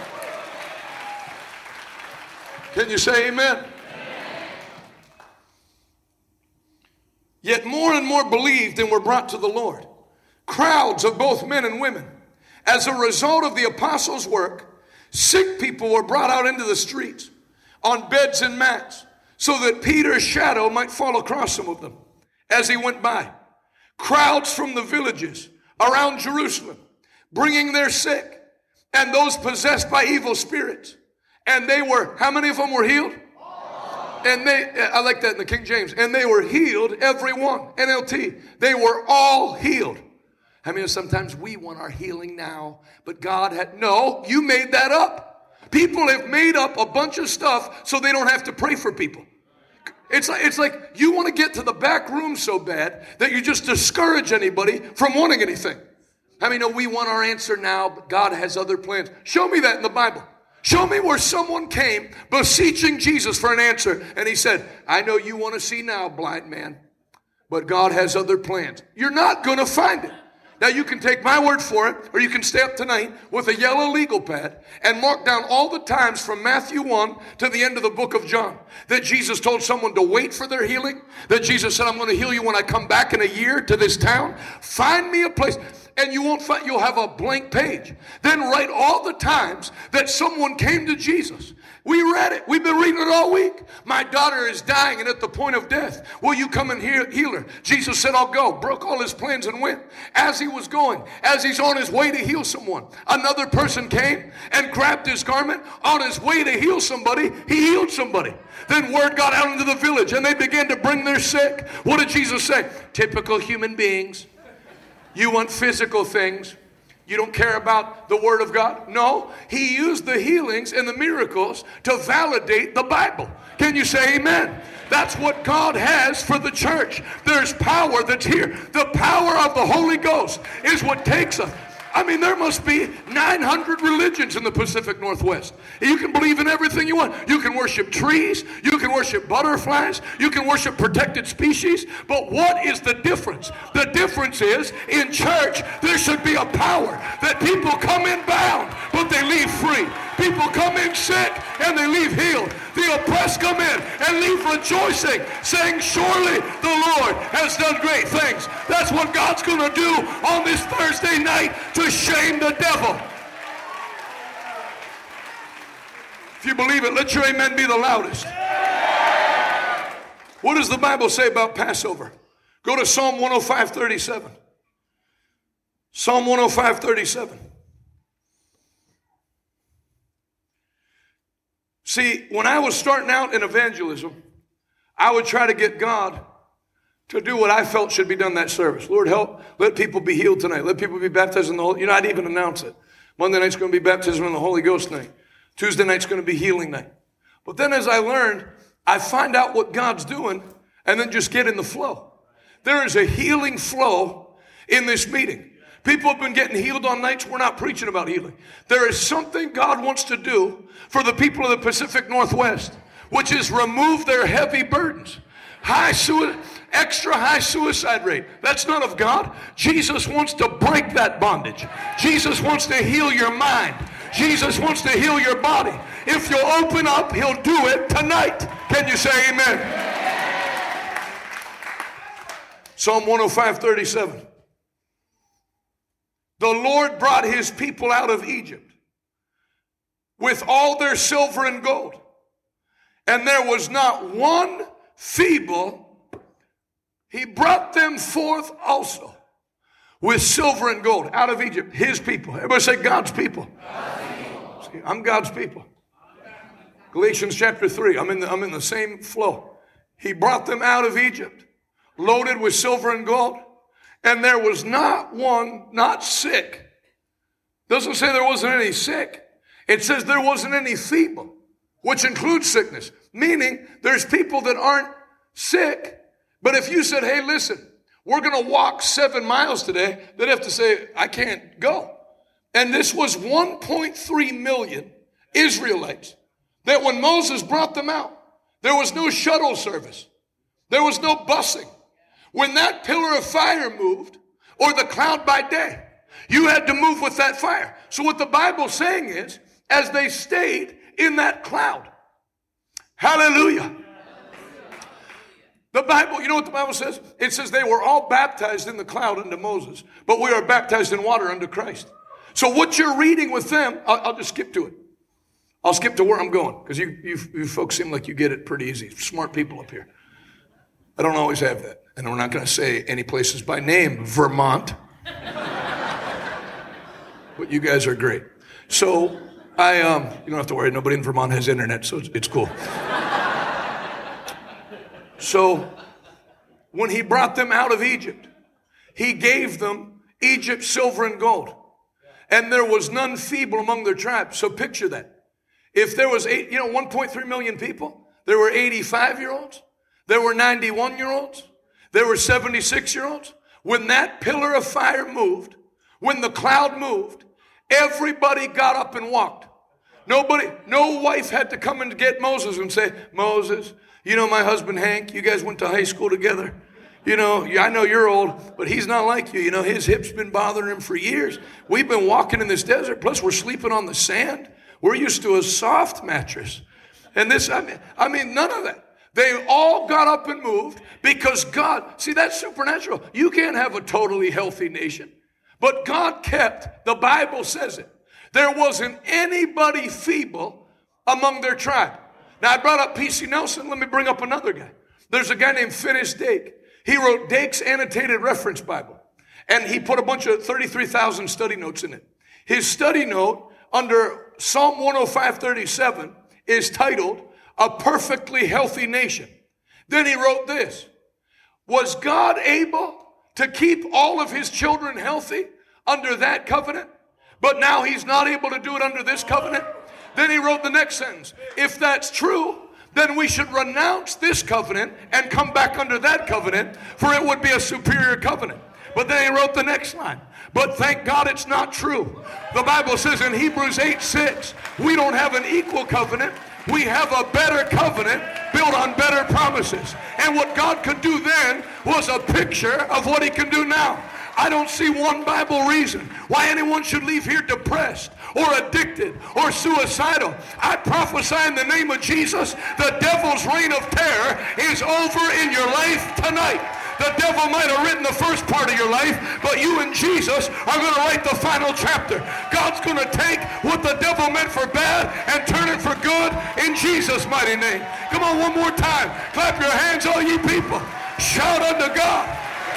Can you say amen? Yet more and more believed and were brought to the Lord. Crowds of both men and women. As a result of the apostles' work, sick people were brought out into the streets on beds and mats so that Peter's shadow might fall across some of them as he went by. Crowds from the villages around Jerusalem bringing their sick and those possessed by evil spirits. And they were, how many of them were healed? And they, I like that in the King James. And they were healed, every one. N L T. They were all healed. I mean, sometimes we want our healing now, but God had, no, you made that up. People have made up a bunch of stuff so they don't have to pray for people. It's like, it's like you want to get to the back room so bad that you just discourage anybody from wanting anything. I mean, no, we want our answer now, but God has other plans. Show me that in the Bible. Show me where someone came beseeching Jesus for an answer, and he said, I know you want to see now, blind man, but God has other plans. You're not going to find it. Now, you can take my word for it, or you can stay up tonight with a yellow legal pad and mark down all the times from Matthew one to the end of the book of John that Jesus told someone to wait for their healing, that Jesus said, I'm going to heal you when I come back in a year to this town. Find me a place. And you won't find, you'll have a blank page. Then write all the times that someone came to Jesus. We read it. We've been reading it all week. My daughter is dying and at the point of death. Will you come and heal, heal her? Jesus said, I'll go. Broke all his plans and went. As he was going, as he's on his way to heal someone, another person came and grabbed his garment. On his way to heal somebody, he healed somebody. Then word got out into the village and they began to bring their sick. What did Jesus say? Typical human beings. You want physical things. You don't care about the Word of God? No. He used the healings and the miracles to validate the Bible. Can you say amen? That's what God has for the church. There's power that's here. The power of the Holy Ghost is what takes us. I mean, there must be nine hundred religions in the Pacific Northwest. You can believe in everything you want. You can worship trees. You can worship butterflies. You can worship protected species. But what is the difference? The difference is, in church, there should be a power that people come in bound, but they leave free. People come in sick, and they leave healed. The oppressed come in and leave rejoicing, saying, surely the Lord has done great things. That's what God's going to do on this Thursday night to shame the devil. If you believe it, let your amen be the loudest. What does the Bible say about Passover? Go to Psalm one oh five, thirty-seven. Psalm one oh five, thirty-seven. See, when I was starting out in evangelism, I would try to get God to do what I felt should be done that service. Lord, help. Let people be healed tonight. Let people be baptized in the Holy. You know, I'd even announce it. Monday night's going to be baptism in the Holy Ghost night. Tuesday night's going to be healing night. But then as I learned, I find out what God's doing and then just get in the flow. There is a healing flow in this meeting. People have been getting healed on nights we're not preaching about healing. There is something God wants to do for the people of the Pacific Northwest, which is remove their heavy burdens. High sui- extra high suicide rate. That's not of God. Jesus wants to break that bondage. Jesus wants to heal your mind. Jesus wants to heal your body. If you'll open up, he'll do it tonight. Can you say amen? Psalm one oh five, thirty-seven. The Lord brought his people out of Egypt with all their silver and gold. And there was not one feeble. He brought them forth also with silver and gold out of Egypt. His people. Everybody say God's people. God's people. See, I'm God's people. Galatians chapter three. I'm in the, I'm in the same flow. He brought them out of Egypt, loaded with silver and gold. And there was not one, not sick. Doesn't say there wasn't any sick. It says there wasn't any feeble, which includes sickness. Meaning there's people that aren't sick. But if you said, hey, listen, we're going to walk seven miles today, they'd have to say, I can't go. And this was one point three million Israelites that when Moses brought them out, there was no shuttle service. There was no busing. When that pillar of fire moved, or the cloud by day, you had to move with that fire. So what the Bible's saying is, as they stayed in that cloud, hallelujah. The Bible, you know what the Bible says? It says they were all baptized in the cloud unto Moses, but we are baptized in water unto Christ. So what you're reading with them, I'll, I'll just skip to it. I'll skip to where I'm going, because you, you, you folks seem like you get it pretty easy. Smart people up here. I don't always have that. And we're not going to say any places by name, Vermont. But you guys are great. So I, um, you don't have to worry. Nobody in Vermont has internet, so it's, it's cool. So when he brought them out of Egypt, he gave them Egypt silver and gold. And there was none feeble among their tribes. So picture that. If there was eight, you know, one point three million people, there were eighty-five-year-olds. There were ninety-one-year-olds. There were seventy-six-year-olds. When that pillar of fire moved, when the cloud moved, everybody got up and walked. Nobody, no wife had to come in to get Moses and say, Moses, you know my husband Hank, you guys went to high school together. You know, I know you're old, but he's not like you. You know, his hip's been bothering him for years. We've been walking in this desert, plus we're sleeping on the sand. We're used to a soft mattress. And this, I mean, I mean, none of that. They all got up and moved because God, see, that's supernatural. You can't have a totally healthy nation. But God kept, the Bible says it. There wasn't anybody feeble among their tribe. Now, I brought up P C Nelson. Let me bring up another guy. There's a guy named Finis Dake. He wrote Dake's Annotated Reference Bible. And he put a bunch of thirty-three thousand study notes in it. His study note under Psalm one oh five thirty-seven is titled, A Perfectly Healthy Nation. Then he wrote this. Was God able to keep all of his children healthy under that covenant? But now he's not able to do it under this covenant? Then he wrote the next sentence. If that's true, then we should renounce this covenant and come back under that covenant, for it would be a superior covenant. But then he wrote the next line. But thank God it's not true. The Bible says in Hebrews eight six, we don't have an equal covenant. We have a better covenant built on better promises. And what God could do then was a picture of what he can do now. I don't see one Bible reason why anyone should leave here depressed or addicted or suicidal. I prophesy in the name of Jesus, the devil's reign of terror is over in your life tonight. The devil might have written the first part of your life, but you and Jesus are going to write the final chapter. God's going to take what the devil meant for bad and turn it for good in Jesus' mighty name. Come on, one more time. Clap your hands, all you people. Shout unto God.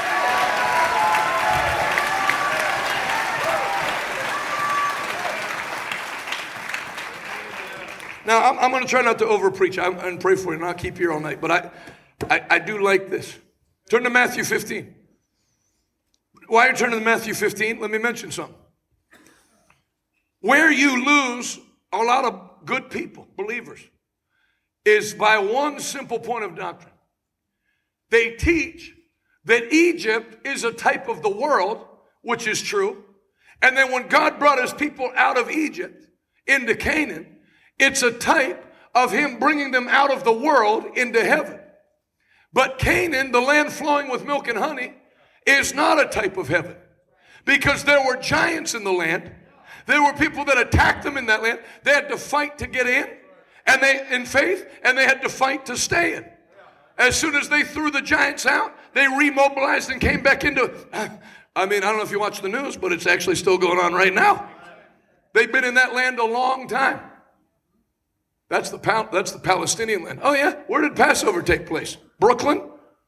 Now, I'm, I'm going to try not to overpreach and pray for you, and I'll keep you here all night. But I, I, I do like this. Turn to Matthew fifteen. While you're turning to Matthew fifteen, let me mention something. Where you lose a lot of good people, believers, is by one simple point of doctrine. They teach that Egypt is a type of the world, which is true. And then when God brought his people out of Egypt into Canaan, it's a type of him bringing them out of the world into heaven. But Canaan, the land flowing with milk and honey, is not a type of heaven. Because there were giants in the land. There were people that attacked them in that land. They had to fight to get in, and they in faith, and they had to fight to stay in. As soon as they threw the giants out, they remobilized and came back into, I mean, I don't know if you watch the news, but it's actually still going on right now. They've been in that land a long time. That's the Pal- that's the Palestinian land. Oh yeah, where did Passover take place? Brooklyn?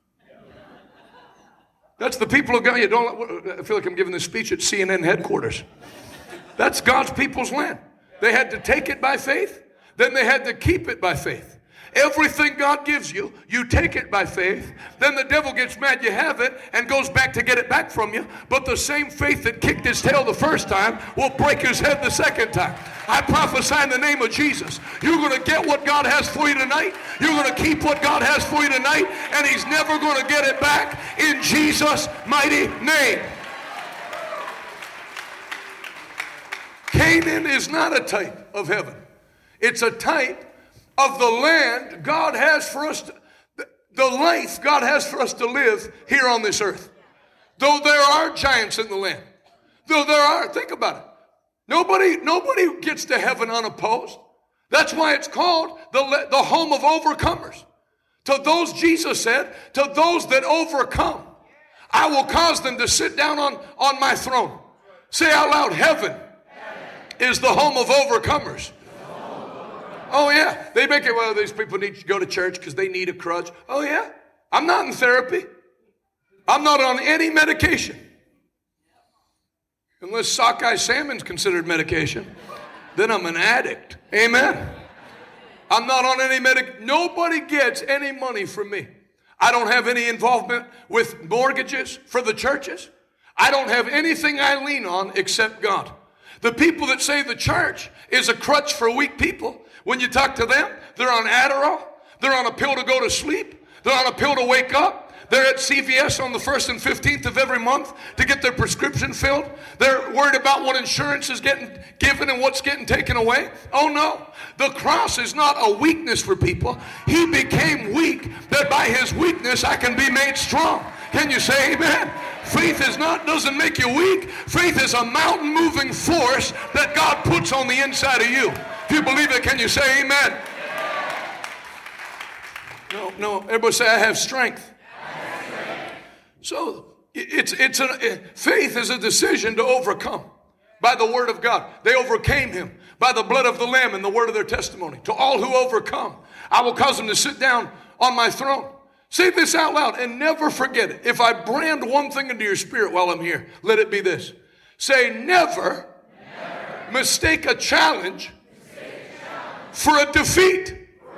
That's the people of God. You don't. I feel like I'm giving this speech at C N N headquarters. That's God's people's land. They had to take it by faith. Then they had to keep it by faith. Everything God gives you, you take it by faith. Then the devil gets mad you have it and goes back to get it back from you. But the same faith that kicked his tail the first time will break his head the second time. I prophesy in the name of Jesus. You're going to get what God has for you tonight. You're going to keep what God has for you tonight. And he's never going to get it back in Jesus' mighty name. Canaan is not a type of heaven. It's a type of the land God has for us, to, the life God has for us to live here on this earth. Though there are giants in the land, though there are, think about it. Nobody, nobody gets to heaven unopposed. That's why it's called the, the home of overcomers. To those, Jesus said, to those that overcome, I will cause them to sit down on, on my throne. Say out loud, heaven is the home of overcomers. Oh, yeah. They make it, well, these people need to go to church because they need a crutch. Oh, yeah. I'm not in therapy. I'm not on any medication. Unless sockeye salmon's considered medication. Then I'm an addict. Amen. I'm not on any medic. Nobody gets any money from me. I don't have any involvement with mortgages for the churches. I don't have anything I lean on except God. The people that say the church is a crutch for weak people, when you talk to them, they're on Adderall, they're on a pill to go to sleep, They're on a pill to wake up. They're at C V S on the first and fifteenth of every month to get their prescription filled. They're worried about what insurance is getting given and what's getting taken away. Oh no, the cross is not a weakness for people. He became weak that by his weakness I can be made strong. Can you say amen? Faith is not, doesn't make you weak. Faith is a mountain moving force that God puts on the inside of you. If you believe it, can you say amen? No, no, everybody say I have strength. So it's it's a faith is a decision to overcome by the word of God. They overcame him by the blood of the Lamb and the word of their testimony. To all who overcome, I will cause them to sit down on my throne. Say this out loud and never forget it. If I brand one thing into your spirit while I'm here, let it be this. Say never, never. Mistake a challenge, mistake a challenge. For a defeat.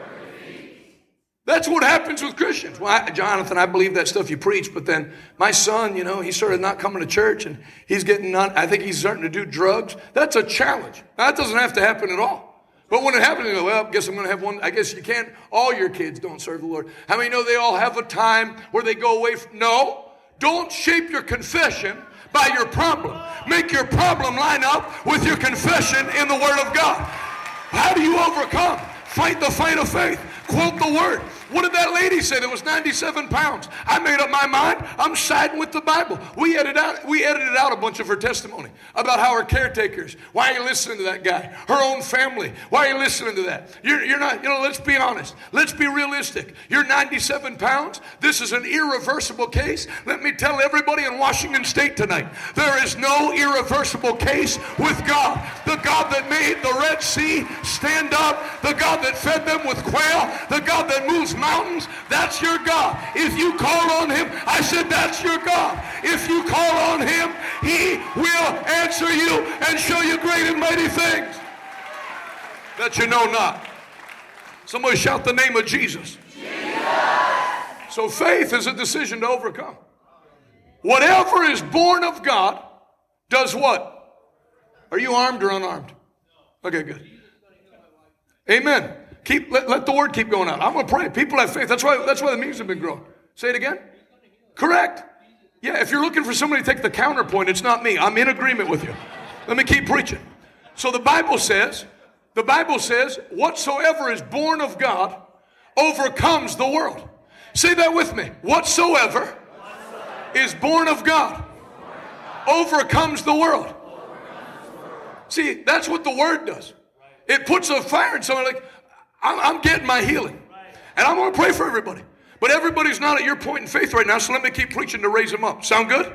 That's what happens with Christians. Well, I, Jonathan, I believe that stuff you preach, but then my son, you know, he started not coming to church and he's getting, non, I think he's starting to do drugs. That's a challenge. Now, that doesn't have to happen at all. But when it happens, you go, well, I guess I'm going to have one. I guess you can't. All your kids don't serve the Lord. How many know they all have a time where they go away from? No. Don't shape your confession by your problem. Make your problem line up with your confession in the Word of God. How do you overcome? Fight the fight of faith. Quote the Word. What did that lady say that was ninety-seven pounds? I made up my mind. I'm siding with the Bible. We edited out, we edited out a bunch of her testimony about how her caretakers, why are you listening to that guy? Her own family, why are you listening to that? You're, you're not, you know, let's be honest. Let's be realistic. You're ninety-seven pounds. This is an irreversible case. Let me tell everybody in Washington State tonight, there is no irreversible case with God. The God that made the Red Sea stand up, the God that fed them with quail, the God that moves mountains, that's your God. If you call on him, I said that's your God. If you call on him, he will answer you and show you great and mighty things that you know not. Somebody shout the name of Jesus. Jesus. So faith is a decision to overcome. Whatever is born of God does what? Are you armed or unarmed? Okay, good. Amen. Keep let, let the word keep going out. I'm going to pray. People have faith. That's why that's why the meetings have been growing. Say it again. Correct. Yeah, if you're looking for somebody to take the counterpoint, it's not me. I'm in agreement with you. Let me keep preaching. So the Bible says, the Bible says, whatsoever is born of God overcomes the world. Say that with me. Whatsoever, whatsoever is born of God overcomes the world. See, that's what the word does. It puts a fire in someone like, I'm, I'm getting my healing. And I'm going to pray for everybody. But everybody's not at your point in faith right now, so let me keep preaching to raise them up. Sound good?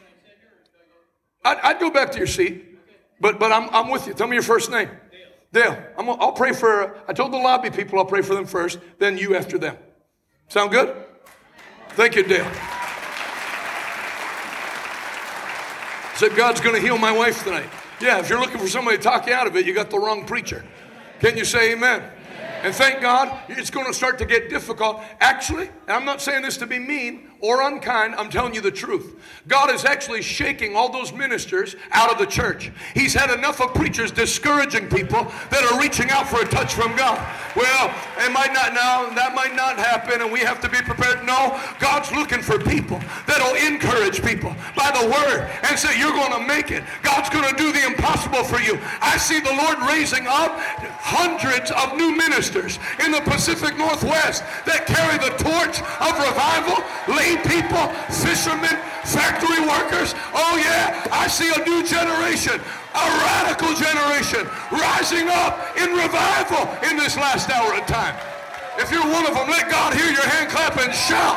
I'd, I'd go back to your seat, but but I'm I'm with you. Tell me your first name. Dale. I'm, I'll pray for, I told the lobby people I'll pray for them first, then you after them. Sound good? Thank you, Dale. Said God's going to heal my wife tonight. Yeah, if you're looking for somebody to talk you out of it, you got the wrong preacher. Can you say amen? And thank God, it's going to start to get difficult. Actually, and I'm not saying this to be mean or unkind, I'm telling you the truth. God is actually shaking all those ministers out of the church. He's had enough of preachers discouraging people that are reaching out for a touch from God. Well, it might not now, that might not happen, and we have to be prepared. No, God's looking for people that'll encourage people by the word and say, you're going to make it. God's going to do the impossible for you. I see the Lord raising up hundreds of new ministers in the Pacific Northwest that carry the torch of revival, lay people, fishermen, factory workers. Oh yeah, I see a new generation, a radical generation rising up in revival in this last hour of time. If you're one of them, let God hear your hand clap and shout.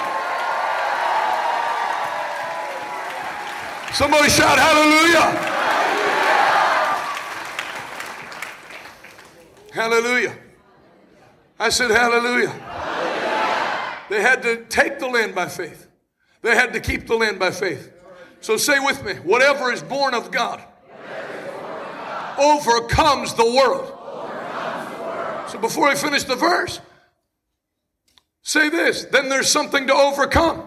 Somebody shout hallelujah. Hallelujah. I said hallelujah. They had to take the land by faith. They had to keep the land by faith. So say with me, whatever is born of God overcomes the world. So before I finish the verse, say this, then there's something to overcome.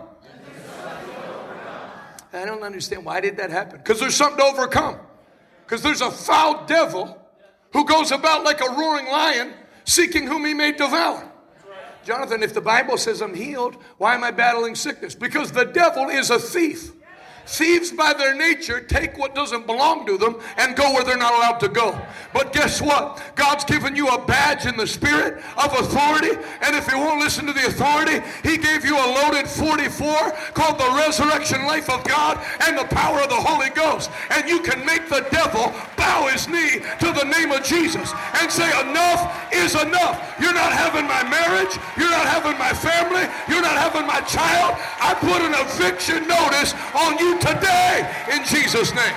I don't understand. Why did that happen? Because there's something to overcome. Because there's a foul devil who goes about like a roaring lion seeking whom he may devour. Jonathan, if the Bible says I'm healed, why am I battling sickness? Because the devil is a thief. Thieves by their nature take what doesn't belong to them and go where they're not allowed to go. But guess what? God's given you a badge in the spirit of authority, and if you won't listen to the authority, he gave you a loaded forty-four called the resurrection life of God and the power of the Holy Ghost. And you can make the devil bow his knee to the name of Jesus and say, enough is enough. You're not having my marriage. You're not having my family. You're not having my child. I put an eviction notice on you today in Jesus' name.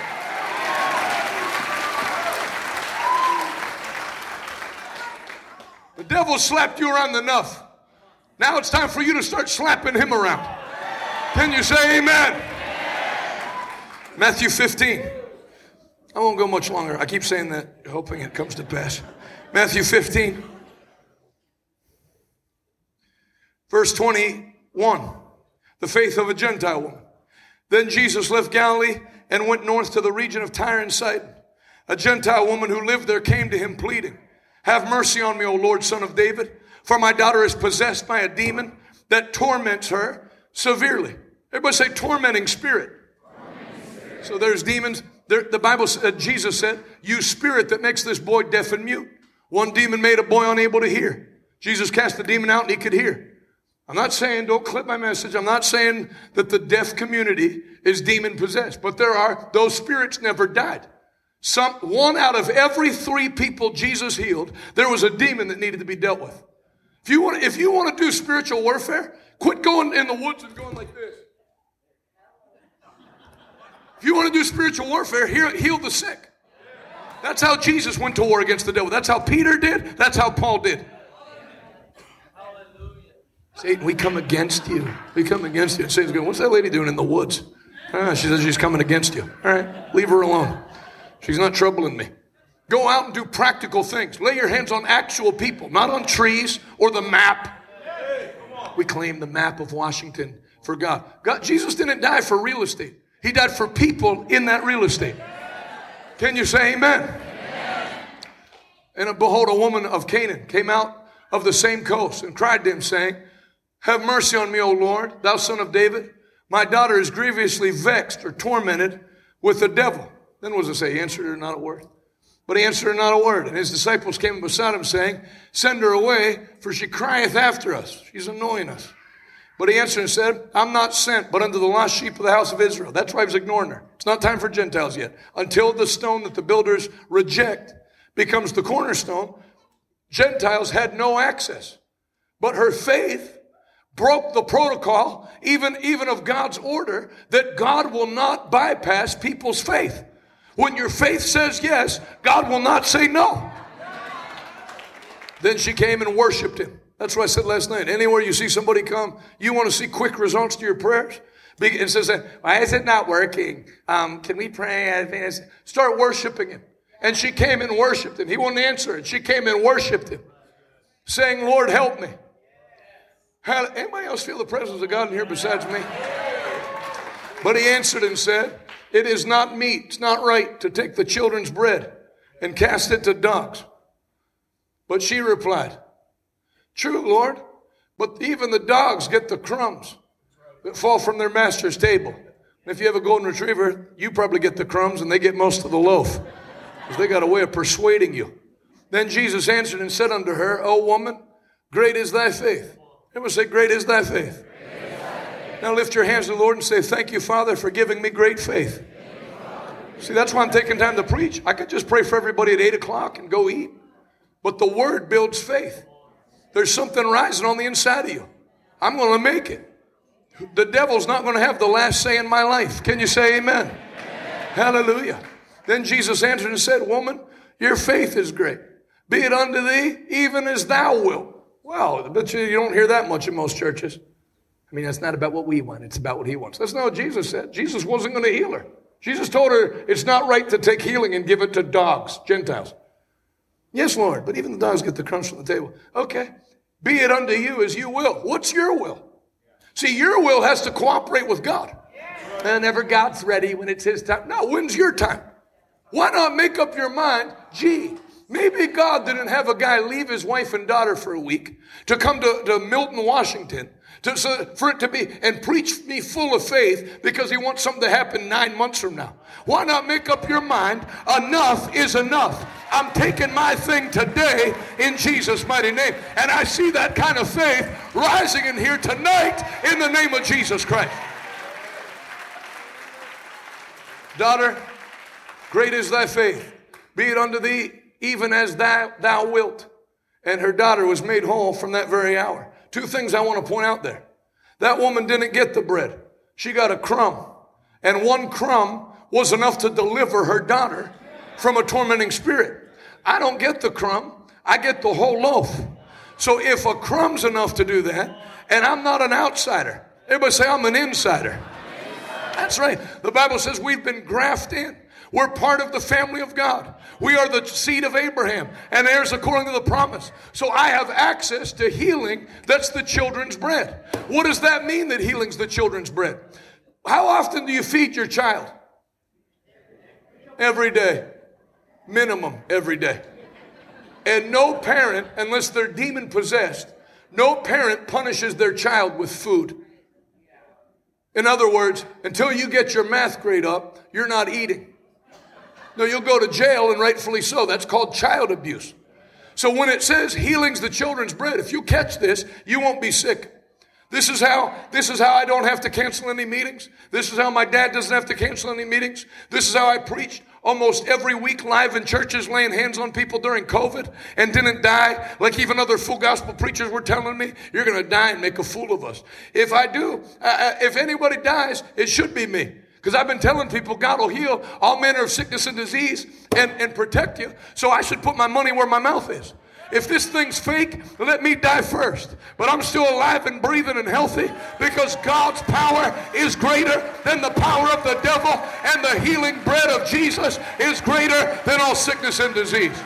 The devil slapped you around enough. Now it's time for you to start slapping him around. Can you say amen? Matthew fifteen. I won't go much longer. I keep saying that, hoping it comes to pass. Matthew fifteen, verse twenty-one. The faith of a Gentile woman. Then Jesus left Galilee and went north to the region of Tyre and Sidon. A Gentile woman who lived there came to him pleading, have mercy on me, O Lord, Son of David, for my daughter is possessed by a demon that torments her severely. Everybody say tormenting spirit. Tormenting spirit. So there's demons. There, the Bible said, Jesus said, you spirit that makes this boy deaf and mute. One demon made a boy unable to hear. Jesus cast the demon out and he could hear. I'm not saying, don't clip my message. I'm not saying that the deaf community is demon possessed, but there are, those spirits never died. Some, one out of every three people Jesus healed, there was a demon that needed to be dealt with. If you want, if you want to do spiritual warfare, quit going in the woods and going like this. If you want to do spiritual warfare, heal, heal the sick. That's how Jesus went to war against the devil. That's how Peter did. That's how Paul did. Satan, we come against you. We come against you. And Satan's going, what's that lady doing in the woods? Ah, she says she's coming against you. All right, leave her alone. She's not troubling me. Go out and do practical things. Lay your hands on actual people, not on trees or the map. We claim the map of Washington for God. God, Jesus didn't die for real estate. He died for people in that real estate. Can you say amen? And behold, a woman of Canaan came out of the same coast and cried to him, saying, have mercy on me, O Lord, thou son of David. My daughter is grievously vexed or tormented with the devil. Then what does it say? He answered her not a word. But he answered her not a word. And his disciples came beside him, saying, send her away, for she crieth after us. She's annoying us. But he answered and said, I'm not sent, but unto the lost sheep of the house of Israel. That's why he was ignoring her. It's not time for Gentiles yet. Until the stone that the builders reject becomes the cornerstone, Gentiles had no access. But her faith broke the protocol, even, even of God's order, that God will not bypass people's faith. When your faith says yes, God will not say no. Then she came and worshiped him. That's what I said last night. Anywhere you see somebody come, you want to see quick results to your prayers? And says, why is it not working? Um, can we pray? Start worshiping him. And she came and worshiped him. He wouldn't answer. And she came and worshiped him, saying, Lord, help me. Anybody else feel the presence of God in here besides me? But he answered and said, it is not meet, it's not right to take the children's bread and cast it to dogs. But she replied, true, Lord, but even the dogs get the crumbs that fall from their master's table. And if you have a golden retriever, you probably get the crumbs and they get most of the loaf, because they got a way of persuading you. Then Jesus answered and said unto her, O woman, great is thy faith. Everyone say, great is thy faith. Now lift your hands to the Lord and say, thank you, Father, for giving me great faith. See, that's why I'm taking time to preach. I could just pray for everybody at eight o'clock and go eat. But the word builds faith. There's something rising on the inside of you. I'm going to make it. The devil's not going to have the last say in my life. Can you say amen? Amen. Hallelujah. Then Jesus answered and said, woman, your faith is great. Be it unto thee even as thou wilt. Well, I bet you, you don't hear that much in most churches. I mean, that's not about what we want. It's about what he wants. That's not what Jesus said. Jesus wasn't going to heal her. Jesus told her it's not right to take healing and give it to dogs, Gentiles. Yes, Lord, but even the dogs get the crumbs from the table. Okay. Be it unto you as you will. What's your will? See, your will has to cooperate with God. Whenever God's ready, when it's his time. No, when's your time? Why not make up your mind, gee, Maybe God didn't have a guy leave his wife and daughter for a week to come to, to Milton, Washington, to, so for it to be, and preach me full of faith because he wants something to happen nine months from now. Why not make up your mind? Enough is enough. I'm taking my thing today in Jesus' mighty name. And I see that kind of faith rising in here tonight in the name of Jesus Christ. Daughter, great is thy faith. Be it unto thee even as thou, thou wilt. And her daughter was made whole from that very hour. Two things I want to point out there. That woman didn't get the bread. She got a crumb. And one crumb was enough to deliver her daughter from a tormenting spirit. I don't get the crumb. I get the whole loaf. So if a crumb's enough to do that, and I'm not an outsider. Everybody say, I'm an insider. That's right. The Bible says we've been grafted in. We're part of the family of God. We are the seed of Abraham and heirs according to the promise. So I have access to healing. That's the children's bread. What does that mean, that healing's the children's bread? How often do you feed your child? Every day. Minimum every day. And no parent, unless they're demon possessed, no parent punishes their child with food. In other words, until you get your math grade up, you're not eating. No, you'll go to jail, and rightfully so. That's called child abuse. So when it says healing's the children's bread, if you catch this, you won't be sick. This is how, this is how I don't have to cancel any meetings. This is how my dad doesn't have to cancel any meetings. This is how I preached almost every week live in churches, laying hands on people during COVID and didn't die. Like even other full gospel preachers were telling me, you're going to die and make a fool of us. If I do, uh, if anybody dies, it should be me. Because I've been telling people God will heal all manner of sickness and disease and, and protect you. So I should put my money where my mouth is. If this thing's fake, let me die first. But I'm still alive and breathing and healthy because God's power is greater than the power of the devil, and the healing bread of Jesus is greater than all sickness and disease.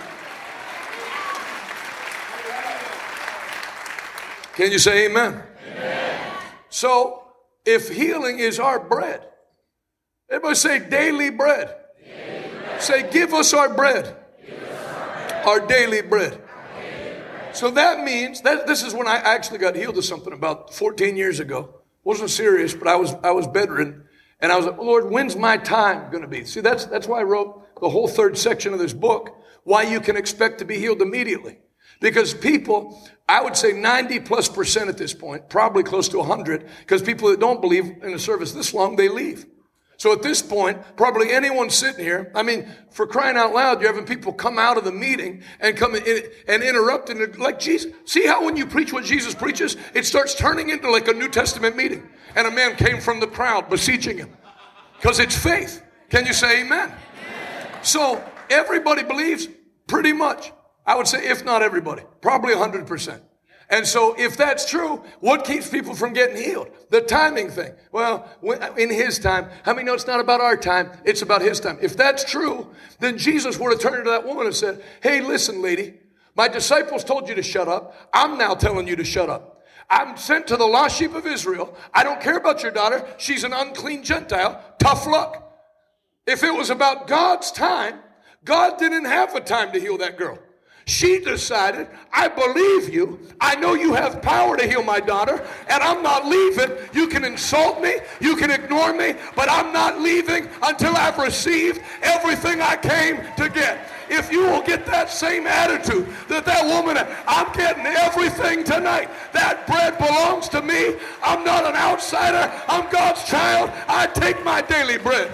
Can you say amen? Amen. So if healing is our bread, everybody say daily bread. Daily bread. Say, give us our bread. Give us our, bread. Our daily bread. So that means that this is when I actually got healed of something about fourteen years ago. Wasn't serious, but I was I was bedridden, and I was like, Lord, when's my time going to be? See, that's that's why I wrote the whole third section of this book, why you can expect to be healed immediately. Because people, I would say ninety plus percent at this point, probably close to one hundred, because people that don't believe in a service this long, they leave. So at this point, probably anyone sitting here, I mean, for crying out loud, you're having people come out of the meeting and come in and interrupt and like Jesus. See how when you preach what Jesus preaches, it starts turning into like a New Testament meeting. And a man came from the crowd beseeching him. Because it's faith. Can you say amen? Amen? So everybody believes pretty much. I would say if not everybody, probably one hundred percent. And so if that's true, what keeps people from getting healed? The timing thing. Well, in his time, how many know it's not about our time? It's about his time. If that's true, then Jesus would have turned to that woman and said, hey, listen, lady, my disciples told you to shut up. I'm now telling you to shut up. I'm sent to the lost sheep of Israel. I don't care about your daughter. She's an unclean Gentile. Tough luck. If it was about God's time, God didn't have a time to heal that girl. She decided, I believe you. I know you have power to heal my daughter, and I'm not leaving. You can insult me, you can ignore me, but I'm not leaving until I've received everything I came to get. If you will get that same attitude that that woman, I'm getting everything tonight. That bread belongs to me. I'm not an outsider. I'm God's child. I take my daily bread.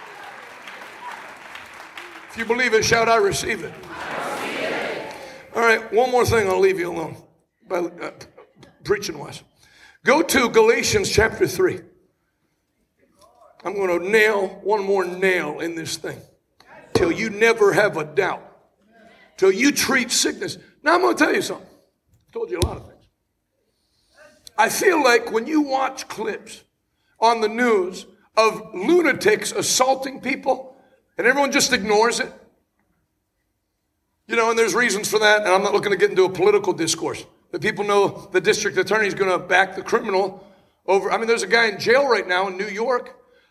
If you believe it, shout, I receive it. All right, one more thing, I'll leave you alone, by, uh, preaching wise. Go to Galatians chapter three. I'm going to nail one more nail in this thing till you never have a doubt, till you treat sickness. Now I'm going to tell you something. I told you a lot of things. I feel like when you watch clips on the news of lunatics assaulting people and everyone just ignores it, you know, and there's reasons for that, and I'm not looking to get into a political discourse. That people know the district attorney is going to back the criminal over. I mean, there's a guy in jail right now in New York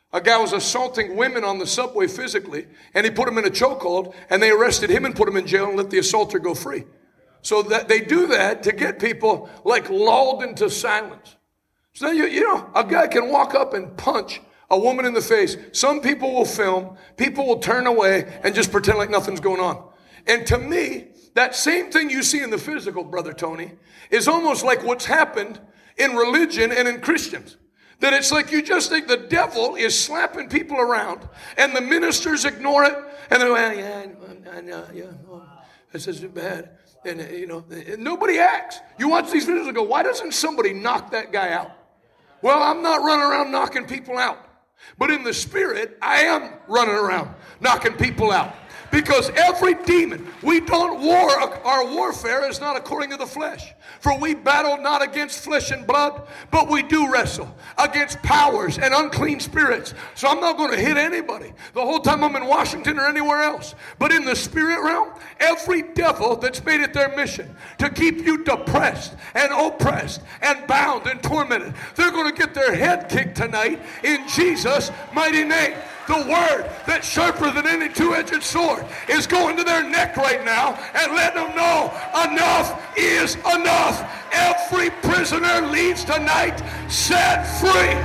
A guy was assaulting women on the subway physically, and he put them in a chokehold, and they arrested him and put him in jail and let the assaulter go free. So that they do that to get people like lulled into silence. So you, you know, a guy can walk up and punch a woman in the face. Some people will film, people will turn away and just pretend like nothing's going on. And to me, that same thing you see in the physical, Brother Tony, is almost like what's happened in religion and in Christians. That it's like you just think the devil is slapping people around and the ministers ignore it. And they're like, yeah, I know, yeah, oh, this is bad. And, you know, and nobody acts. You watch these videos and go, why doesn't somebody knock that guy out? Well, I'm not running around knocking people out. But in the spirit, I am running around knocking people out. Because every demon, we don't war, our warfare is not according to the flesh. For we battle not against flesh and blood, but we do wrestle against powers and unclean spirits. So I'm not going to hit anybody the whole time I'm in Washington or anywhere else. But in the spirit realm, every devil that's made it their mission to keep you depressed and oppressed and bound and tormented, they're going to get their head kicked tonight in Jesus' mighty name. The word that's sharper than any two-edged sword is going to their neck right now and letting them know enough is enough. Every prisoner leaves tonight set free.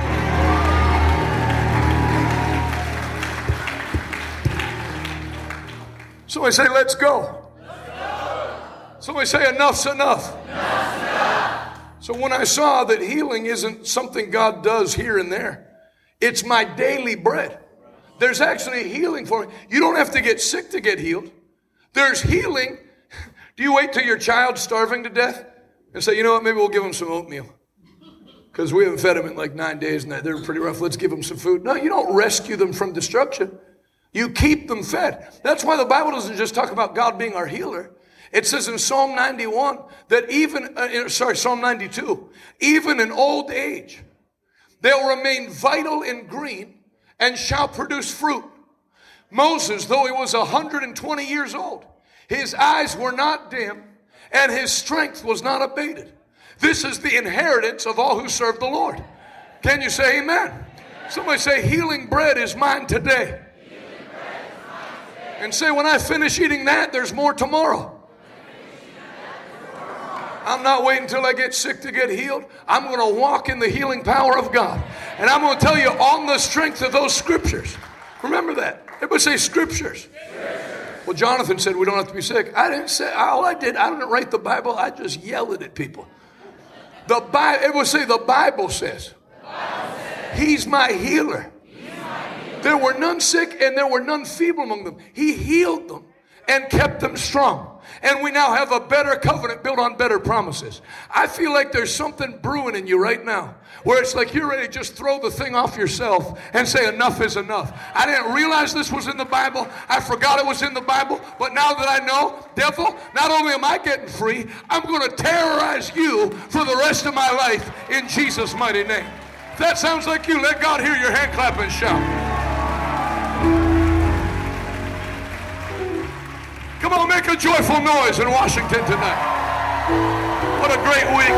Somebody say, let's go. Let's go. Somebody say, enough's enough. Enough's enough. So when I saw that healing isn't something God does here and there, it's my daily bread. There's actually healing for me. You don't have to get sick to get healed. There's healing. Do you wait till your child's starving to death and say, you know what, maybe we'll give them some oatmeal? Because we haven't fed them in like nine days and they're pretty rough. Let's give them some food. No, you don't rescue them from destruction. You keep them fed. That's why the Bible doesn't just talk about God being our healer. It says in Psalm ninety-one that even, uh, sorry, Psalm ninety-two, even in old age, they'll remain vital and green and shall produce fruit. Moses, though he was one hundred twenty years old, his eyes were not dim and his strength was not abated. This is the inheritance of all who serve the Lord. Can you say amen? Somebody say, healing bread is mine today. And say, when I finish eating that, there's more tomorrow. I'm not waiting until I get sick to get healed. I'm going to walk in the healing power of God. And I'm going to tell you on the strength of those scriptures. Remember that. Everybody say scriptures. Well, Jonathan said we don't have to be sick. I didn't say, all I did, I didn't write the Bible. I just yelled it at people. The Bible, everybody say the Bible says. He's my healer. There were none sick and there were none feeble among them. He healed them and kept them strong. And we now have a better covenant built on better promises. I feel like there's something brewing in you right now where it's like you're ready to just throw the thing off yourself and say enough is enough. I didn't realize this was in the Bible. I forgot it was in the Bible. But now that I know, devil, not only am I getting free, I'm going to terrorize you for the rest of my life in Jesus' mighty name. If that sounds like you, let God hear your hand clap and shout. Come on, make a joyful noise in Washington tonight. What a great week.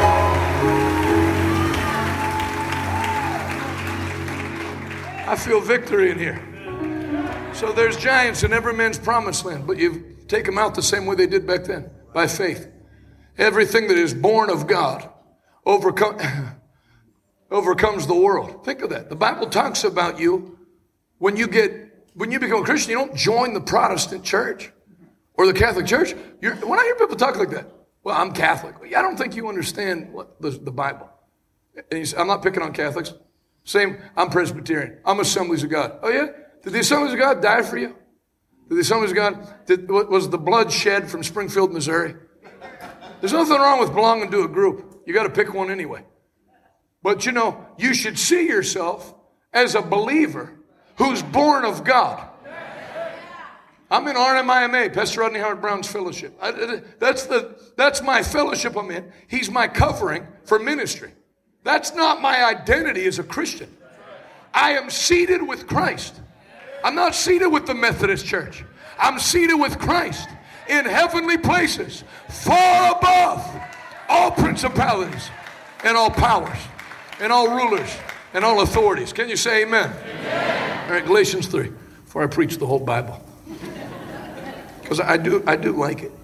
I feel victory in here. So there's giants in every man's promised land, but you take them out the same way they did back then, by faith. Everything that is born of God overcome, overcomes the world. Think of that. The Bible talks about you when you get, when you become a Christian, you don't join the Protestant church. Or the Catholic Church. You're, when I hear people talk like that, well, I'm Catholic. I don't think you understand what the, the Bible. And you say, I'm not picking on Catholics. Same, I'm Presbyterian. I'm Assemblies of God. Oh, yeah? Did the Assemblies of God die for you? Did the Assemblies of God, did, was the blood shed from Springfield, Missouri? There's nothing wrong with belonging to a group. You got to pick one anyway. But, you know, you should see yourself as a believer who's born of God. I'm in R M I M A, Pastor Rodney Howard Brown's fellowship. I, that's, the, that's my fellowship I'm in. He's my covering for ministry. That's not my identity as a Christian. I am seated with Christ. I'm not seated with the Methodist Church. I'm seated with Christ in heavenly places, far above all principalities and all powers and all rulers and all authorities. Can you say amen? Amen. All right, Galatians three, before I preach the whole Bible. Because I do, I do like it.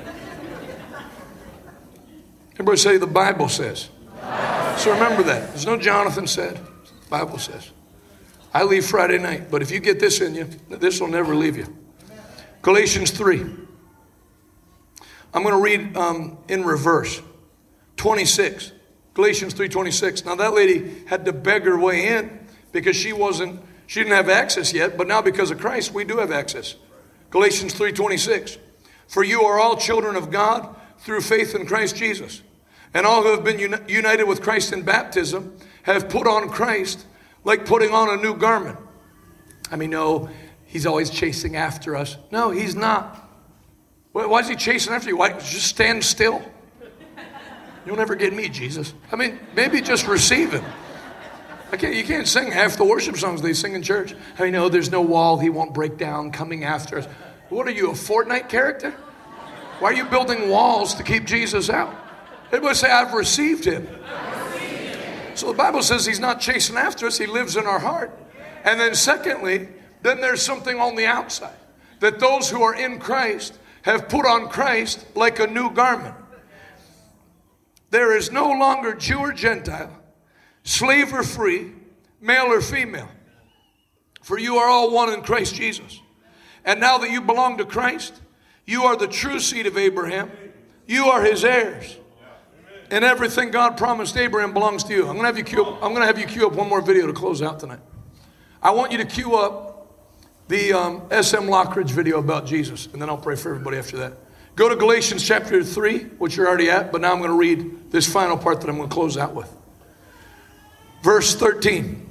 Everybody say the Bible says. So remember that. There's no Jonathan said. The Bible says. I leave Friday night, but if you get this in you, this will never leave you. Galatians three. I'm going to read um, in reverse. twenty-six. Galatians three twenty-six. Now that lady had to beg her way in because she wasn't, she didn't have access yet, but now because of Christ, we do have access. Galatians three twenty-six. For you are all children of God through faith in Christ Jesus. And all who have been uni- united with Christ in baptism have put on Christ like putting on a new garment. I mean, no, he's always chasing after us. No, he's not. Why is he chasing after you? Why just stand still? You'll never get me, Jesus. I mean, maybe just receive him. I can't, you can't sing half the worship songs they sing in church. I know there's no wall he won't break down coming after us. What are you, a Fortnite character? Why are you building walls to keep Jesus out? Everybody say, I've received him. So the Bible says he's not chasing after us. He lives in our heart. And then secondly, then there's something on the outside. That those who are in Christ have put on Christ like a new garment. There is no longer Jew or Gentile, slave or free, male or female. For you are all one in Christ Jesus. And now that you belong to Christ, you are the true seed of Abraham. You are his heirs. And everything God promised Abraham belongs to you. I'm going to have you cue up, I'm going to have you cue up one more video to close out tonight. I want you to cue up the um, S M Lockridge video about Jesus, and then I'll pray for everybody after that. Go to Galatians chapter three, which you're already at, but now I'm going to read this final part that I'm going to close out with. Verse thirteen.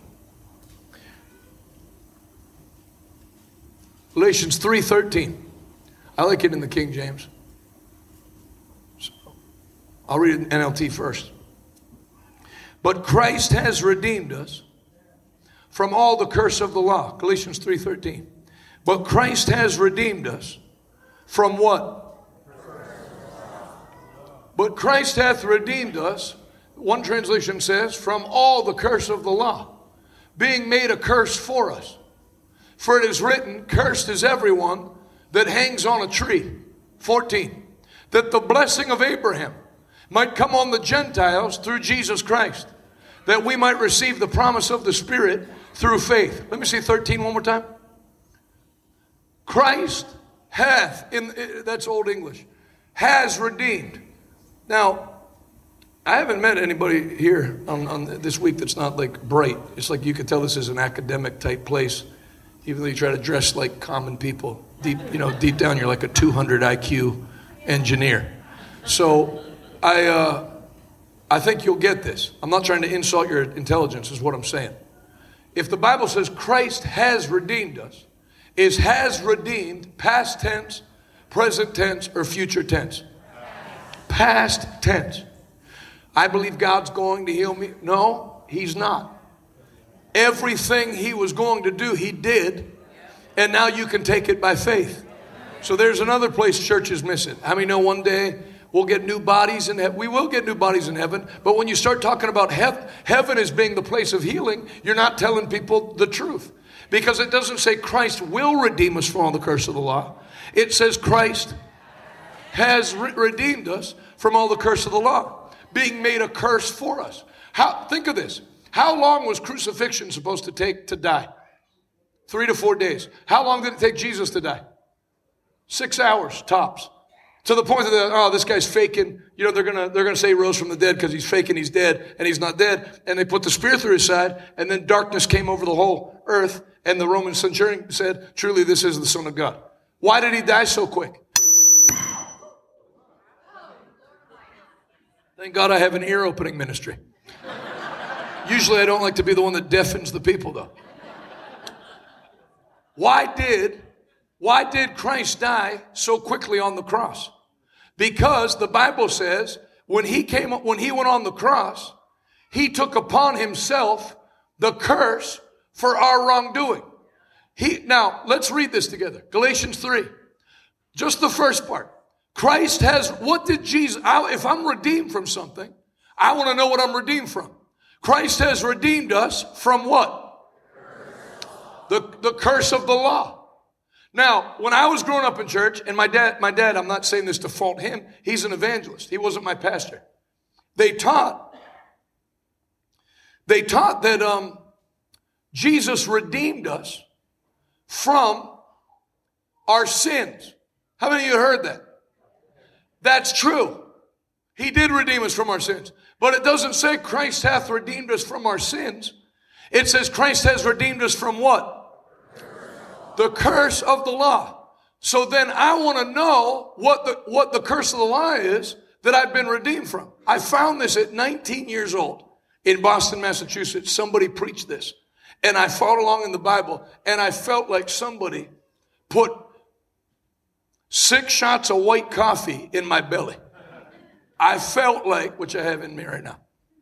Galatians three thirteen. I like it in the King James. So I'll read it in N L T first. But Christ has redeemed us from all the curse of the law. Galatians three thirteen. But Christ has redeemed us from what? But Christ hath redeemed us, one translation says, from all the curse of the law, being made a curse for us. For it is written, cursed is everyone that hangs on a tree. fourteen. That the blessing of Abraham might come on the Gentiles through Jesus Christ, that we might receive the promise of the Spirit through faith. Let me see thirteen one more time. Christ hath, in that's Old English, has redeemed. Now, I haven't met anybody here on, on this week that's not like bright. It's like you could tell this is an academic type place, even though you try to dress like common people. Deep, you know, deep down, you're like a two hundred I Q engineer. So I, uh, I think you'll get this. I'm not trying to insult your intelligence, is what I'm saying. If the Bible says Christ has redeemed us, is has redeemed past tense, present tense, or future tense? Past tense. I believe God's going to heal me. No, he's not. Everything he was going to do, he did. And now you can take it by faith. So there's another place churches miss it. How many know one day we'll get new bodies in heaven? We will get new bodies in heaven. But when you start talking about heaven, heaven as being the place of healing, you're not telling people the truth. Because it doesn't say Christ will redeem us from all the curse of the law. It says Christ has re- redeemed us from all the curse of the law, being made a curse for us. How? Think of this. How long was crucifixion supposed to take to die? Three to four days. How long did it take Jesus to die? Six hours, tops. To the point that, oh, this guy's faking. You know, they're gonna they're gonna say he rose from the dead because he's faking he's dead, and he's not dead. And they put the spear through his side, and then darkness came over the whole earth, and the Roman centurion said, truly, this is the Son of God. Why did he die so quick? Thank God I have an ear-opening ministry. Usually I don't like to be the one that deafens the people, though. Why did, why did Christ die so quickly on the cross? Because the Bible says when he came, when he went on the cross, he took upon himself the curse for our wrongdoing. He, now, let's read this together. Galatians three. Just the first part. Christ has, what did Jesus, I, if I'm redeemed from something, I want to know what I'm redeemed from. Christ has redeemed us from what? The, the curse of the law. Now, when I was growing up in church, and my dad, my dad, I'm not saying this to fault him. He's an evangelist. He wasn't my pastor. They taught, they taught that um, Jesus redeemed us from our sins. How many of you heard that? That's true. He did redeem us from our sins. But it doesn't say Christ hath redeemed us from our sins. It says Christ has redeemed us from what? The curse of the law. So then I want to know what the, what the curse of the law is that I've been redeemed from. I found this at nineteen years old in Boston, Massachusetts. Somebody preached this. And I followed along in the Bible, and I felt like somebody put six shots of white coffee in my belly. I felt like, which I have in me right now,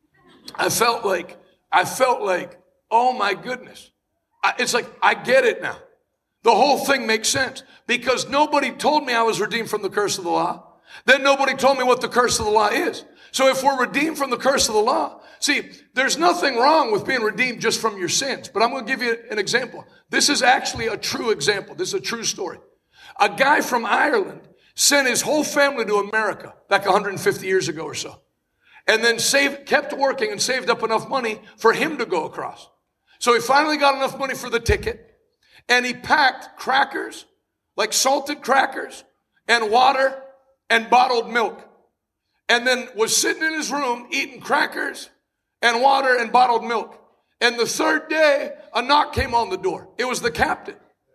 I felt like, I felt like, oh my goodness. I, it's like, I get it now. The whole thing makes sense because nobody told me I was redeemed from the curse of the law. Then nobody told me what the curse of the law is. So if we're redeemed from the curse of the law, see, there's nothing wrong with being redeemed just from your sins. But I'm going to give you an example. This is actually a true example. This is a true story. A guy from Ireland sent his whole family to America back one hundred fifty years ago or so. And then saved, kept working and saved up enough money for him to go across. So he finally got enough money for the ticket. And he packed crackers, like salted crackers, and water, and bottled milk. And then was sitting in his room eating crackers and water and bottled milk. And the third day, a knock came on the door. It was the captain.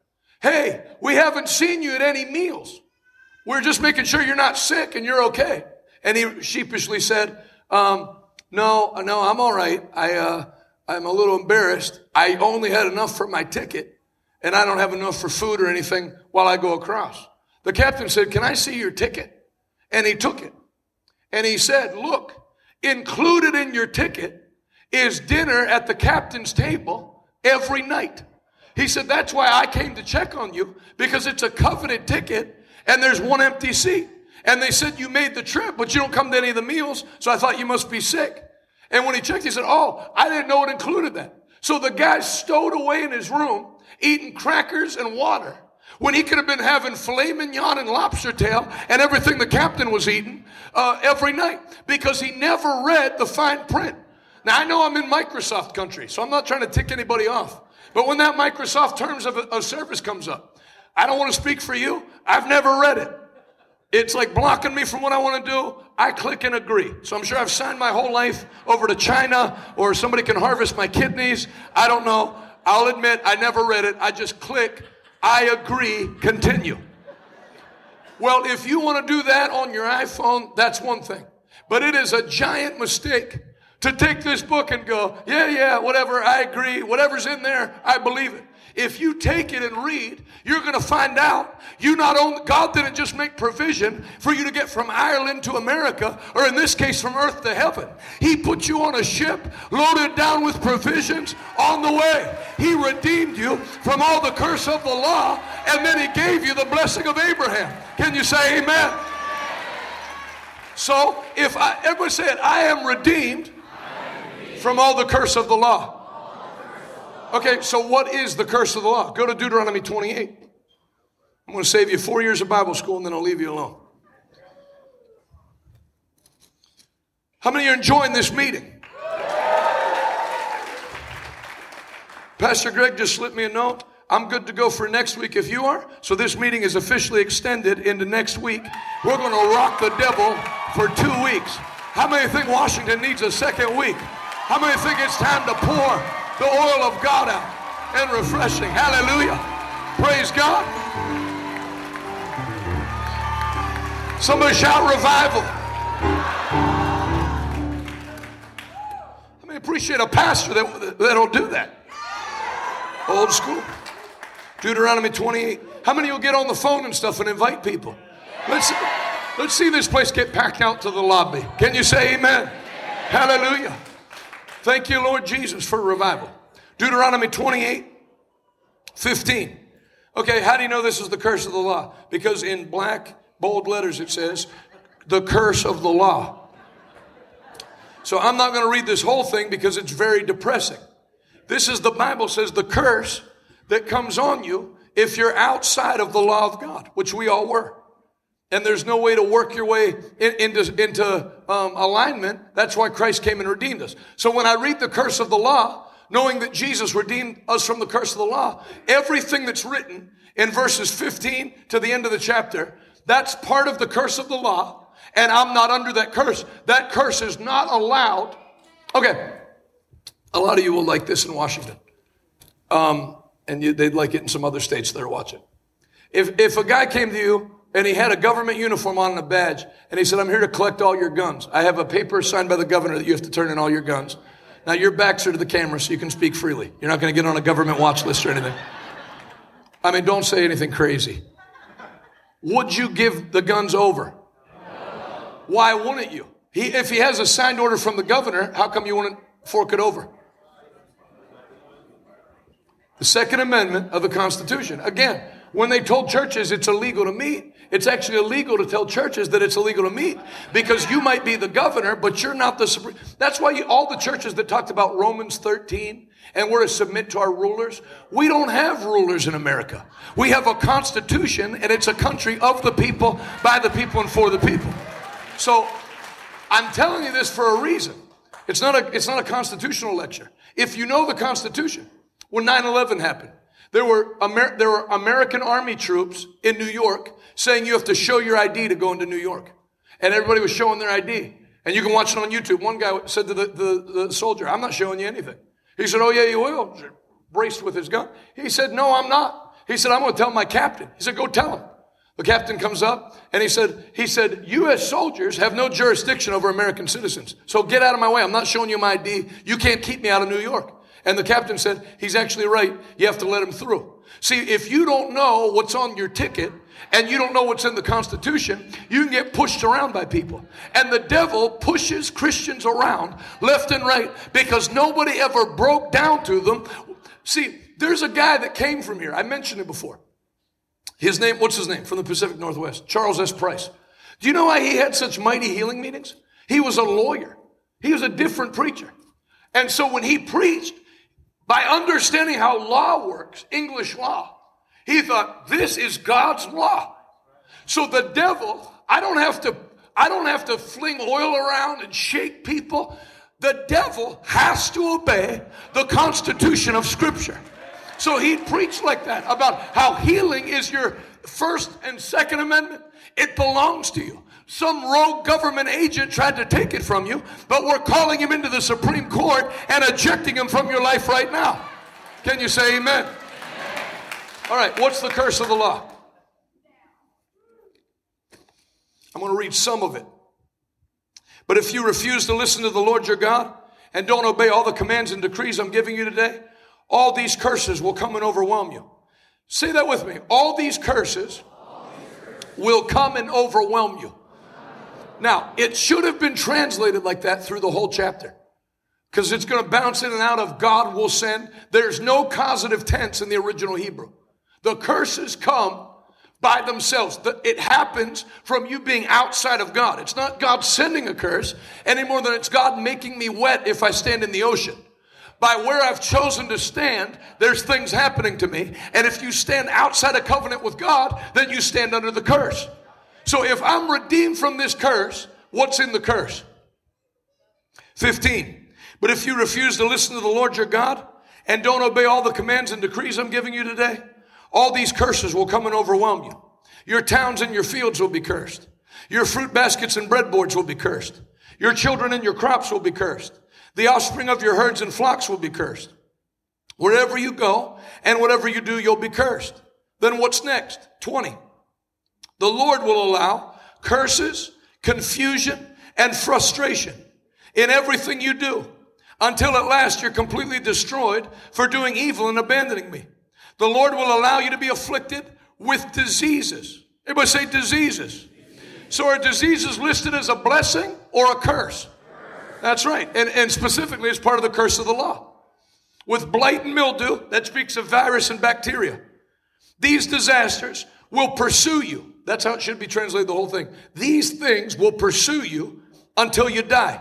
Hey, we haven't seen you at any meals. We're just making sure you're not sick and you're okay. And he sheepishly said, um, no, no, I'm all right. I, uh, I'm a little embarrassed. I only had enough for my ticket. And I don't have enough for food or anything while I go across. The captain said, can I see your ticket? And he took it. And he said, look, included in your ticket is dinner at the captain's table every night. He said, that's why I came to check on you, because it's a coveted ticket and there's one empty seat. And they said, you made the trip, but you don't come to any of the meals, so I thought you must be sick. And when he checked, he said, oh, I didn't know it included that. So the guy stowed away in his room, eating crackers and water, when he could have been having filet mignon and lobster tail and everything the captain was eating uh, every night, because he never read the fine print. Now, I know I'm in Microsoft country, so I'm not trying to tick anybody off. But when that Microsoft terms of, of service comes up, I don't want to speak for you. I've never read it. It's like blocking me from what I want to do. I click and agree. So I'm sure I've signed my whole life over to China, or somebody can harvest my kidneys. I don't know. I'll admit I never read it. I just click, I agree, continue. Well, if you want to do that on your iPhone, that's one thing. But it is a giant mistake to take this book and go, yeah, yeah, whatever, I agree. Whatever's in there, I believe it. If you take it and read, you're going to find out you not only, God didn't just make provision for you to get from Ireland to America, or in this case from earth to heaven. He put you on a ship loaded down with provisions on the way. He redeemed you from all the curse of the law, and then he gave you the blessing of Abraham. Can you say amen? So if I, everybody say it, I am redeemed from all the curse of the law. Okay, so what is the curse of the law? Go to Deuteronomy twenty-eight. I'm going to save you four years of Bible school, and then I'll leave you alone. How many are enjoying this meeting? Pastor Greg just slipped me a note. I'm good to go for next week if you are. So this meeting is officially extended into next week. We're going to rock the devil for two weeks. How many think Washington needs a second week? How many think it's time to pour the oil of God out and refreshing? Hallelujah. Praise God. Somebody shout revival. I mean, appreciate a pastor that, that'll do that. Old school. Deuteronomy twenty-eight. How many will get on the phone and stuff and invite people? Let's, let's see this place get packed out to the lobby. Can you say amen? Hallelujah. Thank you, Lord Jesus, for revival. Deuteronomy twenty-eight, fifteen. Okay, how do you know this is the curse of the law? Because in black, bold letters it says, the curse of the law. So I'm not going to read this whole thing because it's very depressing. This is, the Bible says, the curse that comes on you if you're outside of the law of God, which we all were. And there's no way to work your way in, into, into um, alignment. That's why Christ came and redeemed us. So when I read the curse of the law, knowing that Jesus redeemed us from the curse of the law, everything that's written in verses fifteen to the end of the chapter, that's part of the curse of the law. And I'm not under that curse. That curse is not allowed. Okay. A lot of you will like this in Washington. Um, and you, they'd like it in some other states that are watching. If, if a guy came to you and he had a government uniform on and a badge, and he said, I'm here to collect all your guns. I have a paper signed by the governor that you have to turn in all your guns. Now, your backs are to the camera, so you can speak freely. You're not going to get on a government watch list or anything. I mean, don't say anything crazy. Would you give the guns over? Why wouldn't you? He, if he has a signed order from the governor, how come you wouldn't fork it over? The Second Amendment of the Constitution. Again, when they told churches it's illegal to meet, it's actually illegal to tell churches that it's illegal to meet, because you might be the governor, but you're not the supreme. That's why you, all the churches that talked about Romans thirteen and we're to submit to our rulers, we don't have rulers in America. We have a constitution, and it's a country of the people, by the people, and for the people. So I'm telling you this for a reason. It's not a, it's not a constitutional lecture. If you know the Constitution, when nine eleven happened, There were, Amer- there were American Army troops in New York saying you have to show your I D to go into New York. And everybody was showing their I D. And you can watch it on YouTube. One guy said to the, the, the soldier, I'm not showing you anything. He said, oh yeah, you will. Braced with his gun. He said, no, I'm not. He said, I'm going to tell my captain. He said, go tell him. The captain comes up and he said, he said, U S soldiers have no jurisdiction over American citizens. So get out of my way. I'm not showing you my I D. You can't keep me out of New York. And the captain said, he's actually right. You have to let him through. See, if you don't know what's on your ticket and you don't know what's in the Constitution, you can get pushed around by people. And the devil pushes Christians around left and right because nobody ever broke down to them. See, there's a guy that came from here. I mentioned it before. His name, what's his name? From the Pacific Northwest. Charles S. Price. Do you know why he had such mighty healing meetings? He was a lawyer. He was a different preacher. And so when he preached, by understanding how law works, English law, he thought, this is God's law. So the devil, I don't have to, I don't have to fling oil around and shake people. The devil has to obey the Constitution of Scripture. So he preached like that about how healing is your First and Second Amendment. It belongs to you. Some rogue government agent tried to take it from you, but we're calling him into the Supreme Court and ejecting him from your life right now. Can you say amen? All right, what's the curse of the law? I'm going to read some of it. But if you refuse to listen to the Lord your God and don't obey all the commands and decrees I'm giving you today, all these curses will come and overwhelm you. Say that with me. All these curses will come and overwhelm you. Now, it should have been translated like that through the whole chapter, because it's going to bounce in and out of God will send. There's no causative tense in the original Hebrew. The curses come by themselves. It happens from you being outside of God. It's not God sending a curse any more than it's God making me wet if I stand in the ocean. By where I've chosen to stand, there's things happening to me. And if you stand outside a covenant with God, then you stand under the curse. So if I'm redeemed from this curse, what's in the curse? fifteen. But if you refuse to listen to the Lord your God and don't obey all the commands and decrees I'm giving you today, all these curses will come and overwhelm you. Your towns and your fields will be cursed. Your fruit baskets and breadboards will be cursed. Your children and your crops will be cursed. The offspring of your herds and flocks will be cursed. Wherever you go and whatever you do, you'll be cursed. Then what's next? twenty. The Lord will allow curses, confusion, and frustration in everything you do until at last you're completely destroyed for doing evil and abandoning me. The Lord will allow you to be afflicted with diseases. Everybody say diseases. So are diseases listed as a blessing or a curse? That's right. And, and specifically as part of the curse of the law. With blight and mildew, that speaks of virus and bacteria. These disasters will pursue you. That's how it should be translated, the whole thing. These things will pursue you until you die.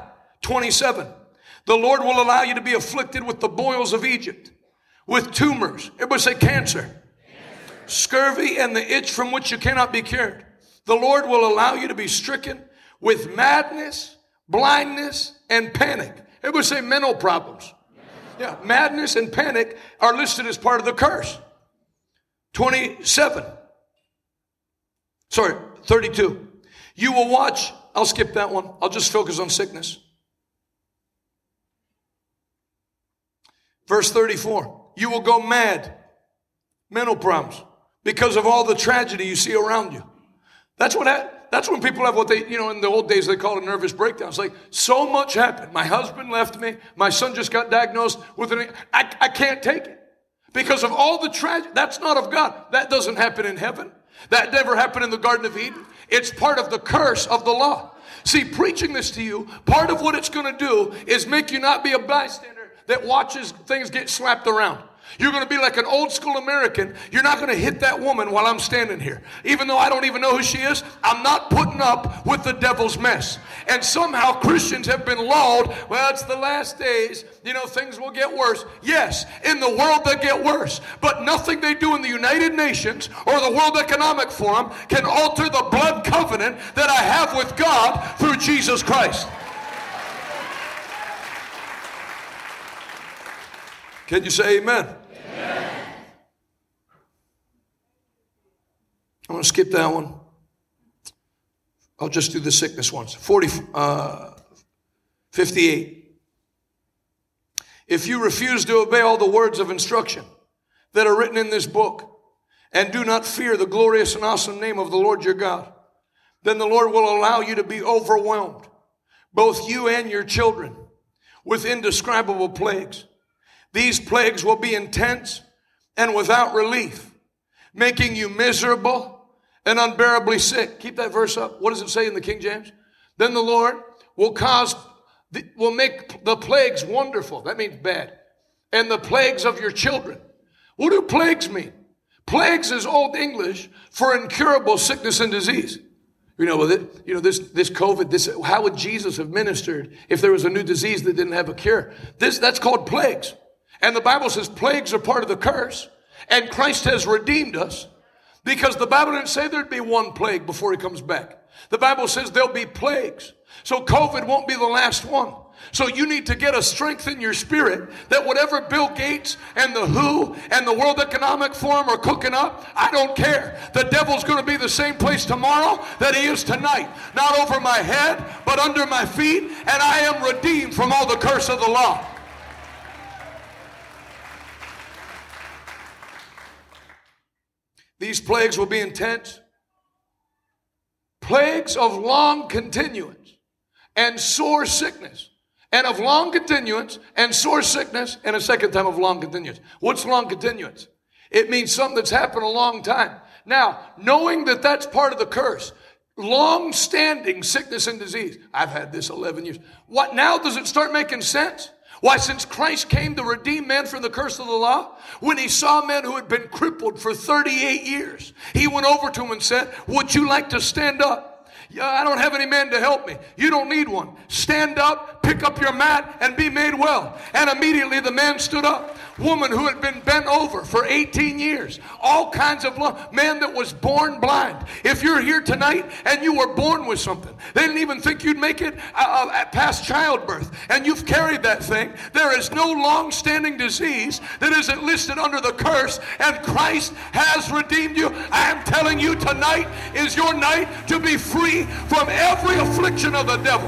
twenty-seven. The Lord will allow you to be afflicted with the boils of Egypt, with tumors. Everybody say cancer. Cancer. Scurvy and the itch from which you cannot be cured. The Lord will allow you to be stricken with madness, blindness, and panic. Everybody say mental problems. Yeah, madness and panic are listed as part of the curse. twenty-seven. Sorry, thirty-two. You will watch. I'll skip that one. I'll just focus on sickness. Verse thirty-four. You will go mad. Mental problems. Because of all the tragedy you see around you. That's what happened. That's when people have what they, you know, in the old days they call it a nervous breakdown. It's like, so much happened. My husband left me. My son just got diagnosed with an, I, I can't take it. Because of all the tragedy. That's not of God. That doesn't happen in heaven. That never happened in the Garden of Eden. It's part of the curse of the law. See, preaching this to you, part of what it's going to do is make you not be a bystander that watches things get slapped around. You're going to be like an old school American. You're not going to hit that woman while I'm standing here. Even though I don't even know who she is, I'm not putting up with the devil's mess. And somehow Christians have been lulled. Well, it's the last days. You know, things will get worse. Yes, in the world they get worse. But nothing they do in the United Nations or the World Economic Forum can alter the blood covenant that I have with God through Jesus Christ. Can you say amen? Amen. I'm going to skip that one. I'll just do the sickness ones. forty, uh, fifty-eight. If you refuse to obey all the words of instruction that are written in this book and do not fear the glorious and awesome name of the Lord your God, then the Lord will allow you to be overwhelmed, both you and your children, with indescribable plagues. These plagues will be intense and without relief, making you miserable and unbearably sick. Keep that verse up. What does it say in the King James? Then the Lord will cause, the, will make the plagues wonderful. That means bad. And the plagues of your children. What do plagues mean? Plagues is Old English for incurable sickness and disease. You know, with it, you know, this, this COVID, this, how would Jesus have ministered if there was a new disease that didn't have a cure? This, that's called plagues. And the Bible says plagues are part of the curse. And Christ has redeemed us because the Bible didn't say there'd be one plague before he comes back. The Bible says there'll be plagues. So COVID won't be the last one. So you need to get a strength in your spirit that whatever Bill Gates and the W H O and the World Economic Forum are cooking up, I don't care. The devil's going to be the same place tomorrow that he is tonight. Not over my head, but under my feet. And I am redeemed from all the curse of the law. These plagues will be intense. Plagues of long continuance and sore sickness. And of long continuance and sore sickness and a second time of long continuance. What's long continuance? It means something that's happened a long time. Now, knowing that that's part of the curse, long-standing sickness and disease. I've had this eleven years. What now does it start making sense? Why, since Christ came to redeem man from the curse of the law, when he saw men who had been crippled for thirty-eight years, he went over to them and said, would you like to stand up? Yeah, I don't have any man to help me. You don't need one. Stand up, pick up your mat, and be made well. And immediately the man stood up. Woman who had been bent over for eighteen years. All kinds of love. Man that was born blind. If you're here tonight and you were born with something, they didn't even think you'd make it uh, uh, past childbirth, and you've carried that thing, there is no long-standing disease that isn't listed under the curse, and Christ has redeemed you. I am telling you, tonight is your night to be free from every affliction of the devil.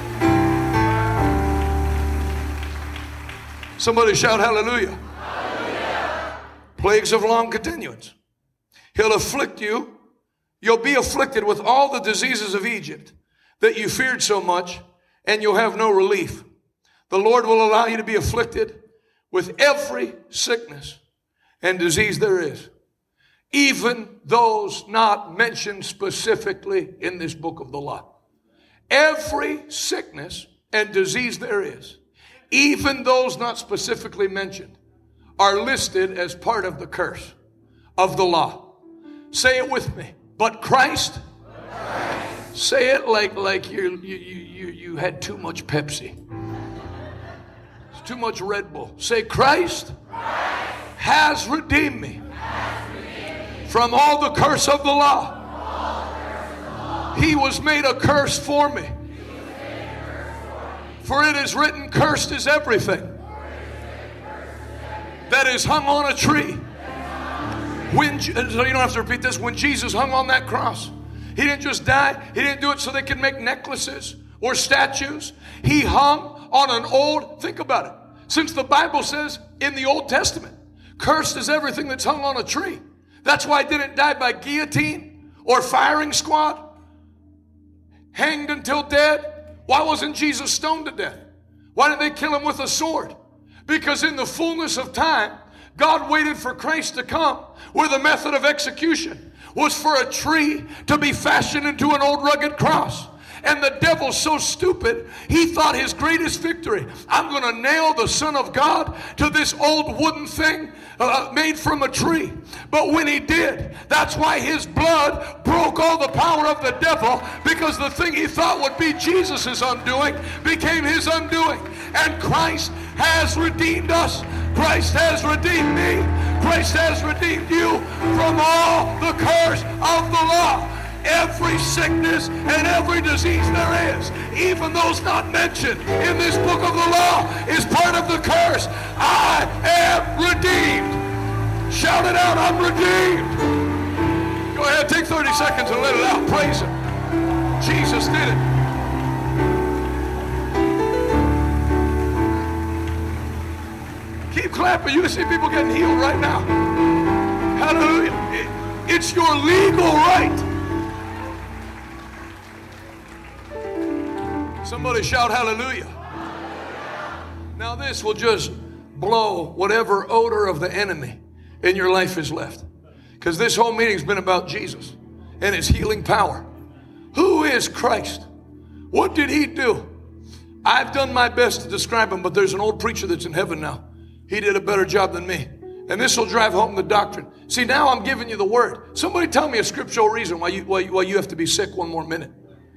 Somebody shout hallelujah. Hallelujah. Plagues of long continuance. He'll afflict you. You'll be afflicted with all the diseases of Egypt that you feared so much, and you'll have no relief. The Lord will allow you to be afflicted with every sickness and disease there is, even those not mentioned specifically in this book of the law. Every sickness and disease there is, even those not specifically mentioned, are listed as part of the curse of the law. Say it with me. But Christ, Christ Say it like, like you, you, you, you had too much Pepsi. It's too much Red Bull. Say, Christ, Christ has redeemed me, has redeemed me from all the curse of the law. He was made a curse for me. For it is written, cursed is everything that is hung on a tree. When, so you don't have to repeat this. When Jesus hung on that cross, he didn't just die. He didn't do it so they could make necklaces or statues. He hung on an old, think about it. Since the Bible says in the Old Testament, cursed is everything that's hung on a tree. That's why he didn't die by guillotine or firing squad, hanged until dead. Why wasn't Jesus stoned to death? Why didn't they kill him with a sword? Because in the fullness of time, God waited for Christ to come, where the method of execution was for a tree to be fashioned into an old rugged cross. And the devil's so stupid, he thought his greatest victory, I'm going to nail the Son of God to this old wooden thing uh, made from a tree. But when he did, that's why his blood broke all the power of the devil, because the thing he thought would be Jesus' undoing became his undoing. And Christ has redeemed us. Christ has redeemed me. Christ has redeemed you from all the curse of the law. Every sickness and every disease there is, even those not mentioned in this book of the law, is part of the curse. I am redeemed. Shout it out, I'm redeemed. Go ahead, take thirty seconds and let it out. Praise him. Jesus did it. Keep clapping. You see people getting healed right now. Hallelujah. It, it's your legal right. Somebody shout hallelujah. Now this will just blow whatever odor of the enemy in your life is left. Because this whole meeting's been about Jesus and his healing power. Who is Christ? What did he do? I've done my best to describe him, but there's an old preacher that's in heaven now. He did a better job than me. And this will drive home the doctrine. See, now I'm giving you the word. Somebody tell me a scriptural reason why you, why you, why you have to be sick one more minute.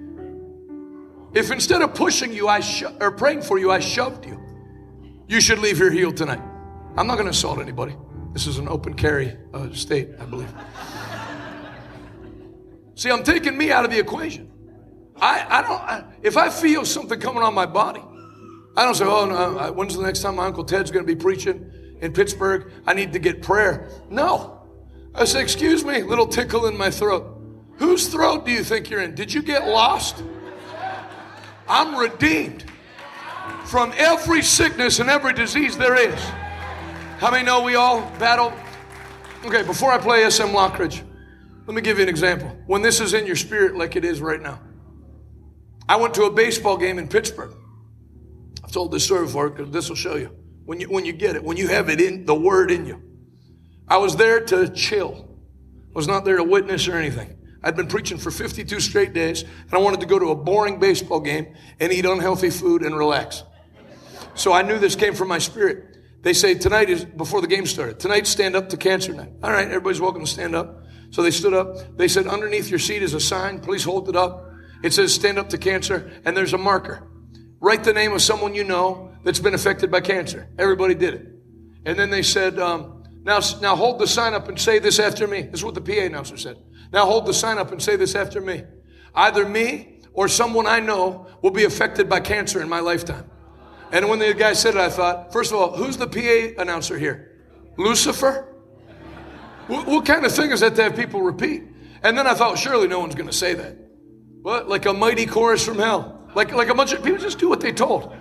If instead of pushing you, I sho- or praying for you, I shoved you, you should leave here healed tonight. I'm not going to assault anybody. This is an open carry uh, state, I believe. See, I'm taking me out of the equation. I, I don't. I, if I feel something coming on my body, I don't say, "Oh no, I, when's the next time my Uncle Ted's going to be preaching in Pittsburgh? I need to get prayer." No, I say, "Excuse me, little tickle in my throat." Whose throat do you think you're in? Did you get lost? I'm redeemed from every sickness and every disease there is. How many know we all battle? Okay, before I play S M Lockridge, let me give you an example. When this is in your spirit like it is right now. I went to a baseball game in Pittsburgh. I've told this story before because this will show you. When you when you get it, when you have it in the word in you. I was there to chill. I was not there to witness or anything. I'd been preaching for fifty-two straight days, and I wanted to go to a boring baseball game and eat unhealthy food and relax. So I knew this came from my spirit. They say tonight is, before the game started, tonight stand up to cancer night. All right, everybody's welcome to stand up. So they stood up. They said, underneath your seat is a sign. Please hold it up. It says stand up to cancer, and there's a marker. Write the name of someone you know that's been affected by cancer. Everybody did it. And then they said, um, now, now hold the sign up and say this after me. This is what the P A announcer said. Now hold the sign up and say this after me. Either me or someone I know will be affected by cancer in my lifetime. And when the guy said it, I thought, first of all, who's the P A announcer here? Lucifer? What, what kind of thing is that to have people repeat? And then I thought, surely no one's going to say that. What? Like a mighty chorus from hell. Like, like a bunch of people just do what they told.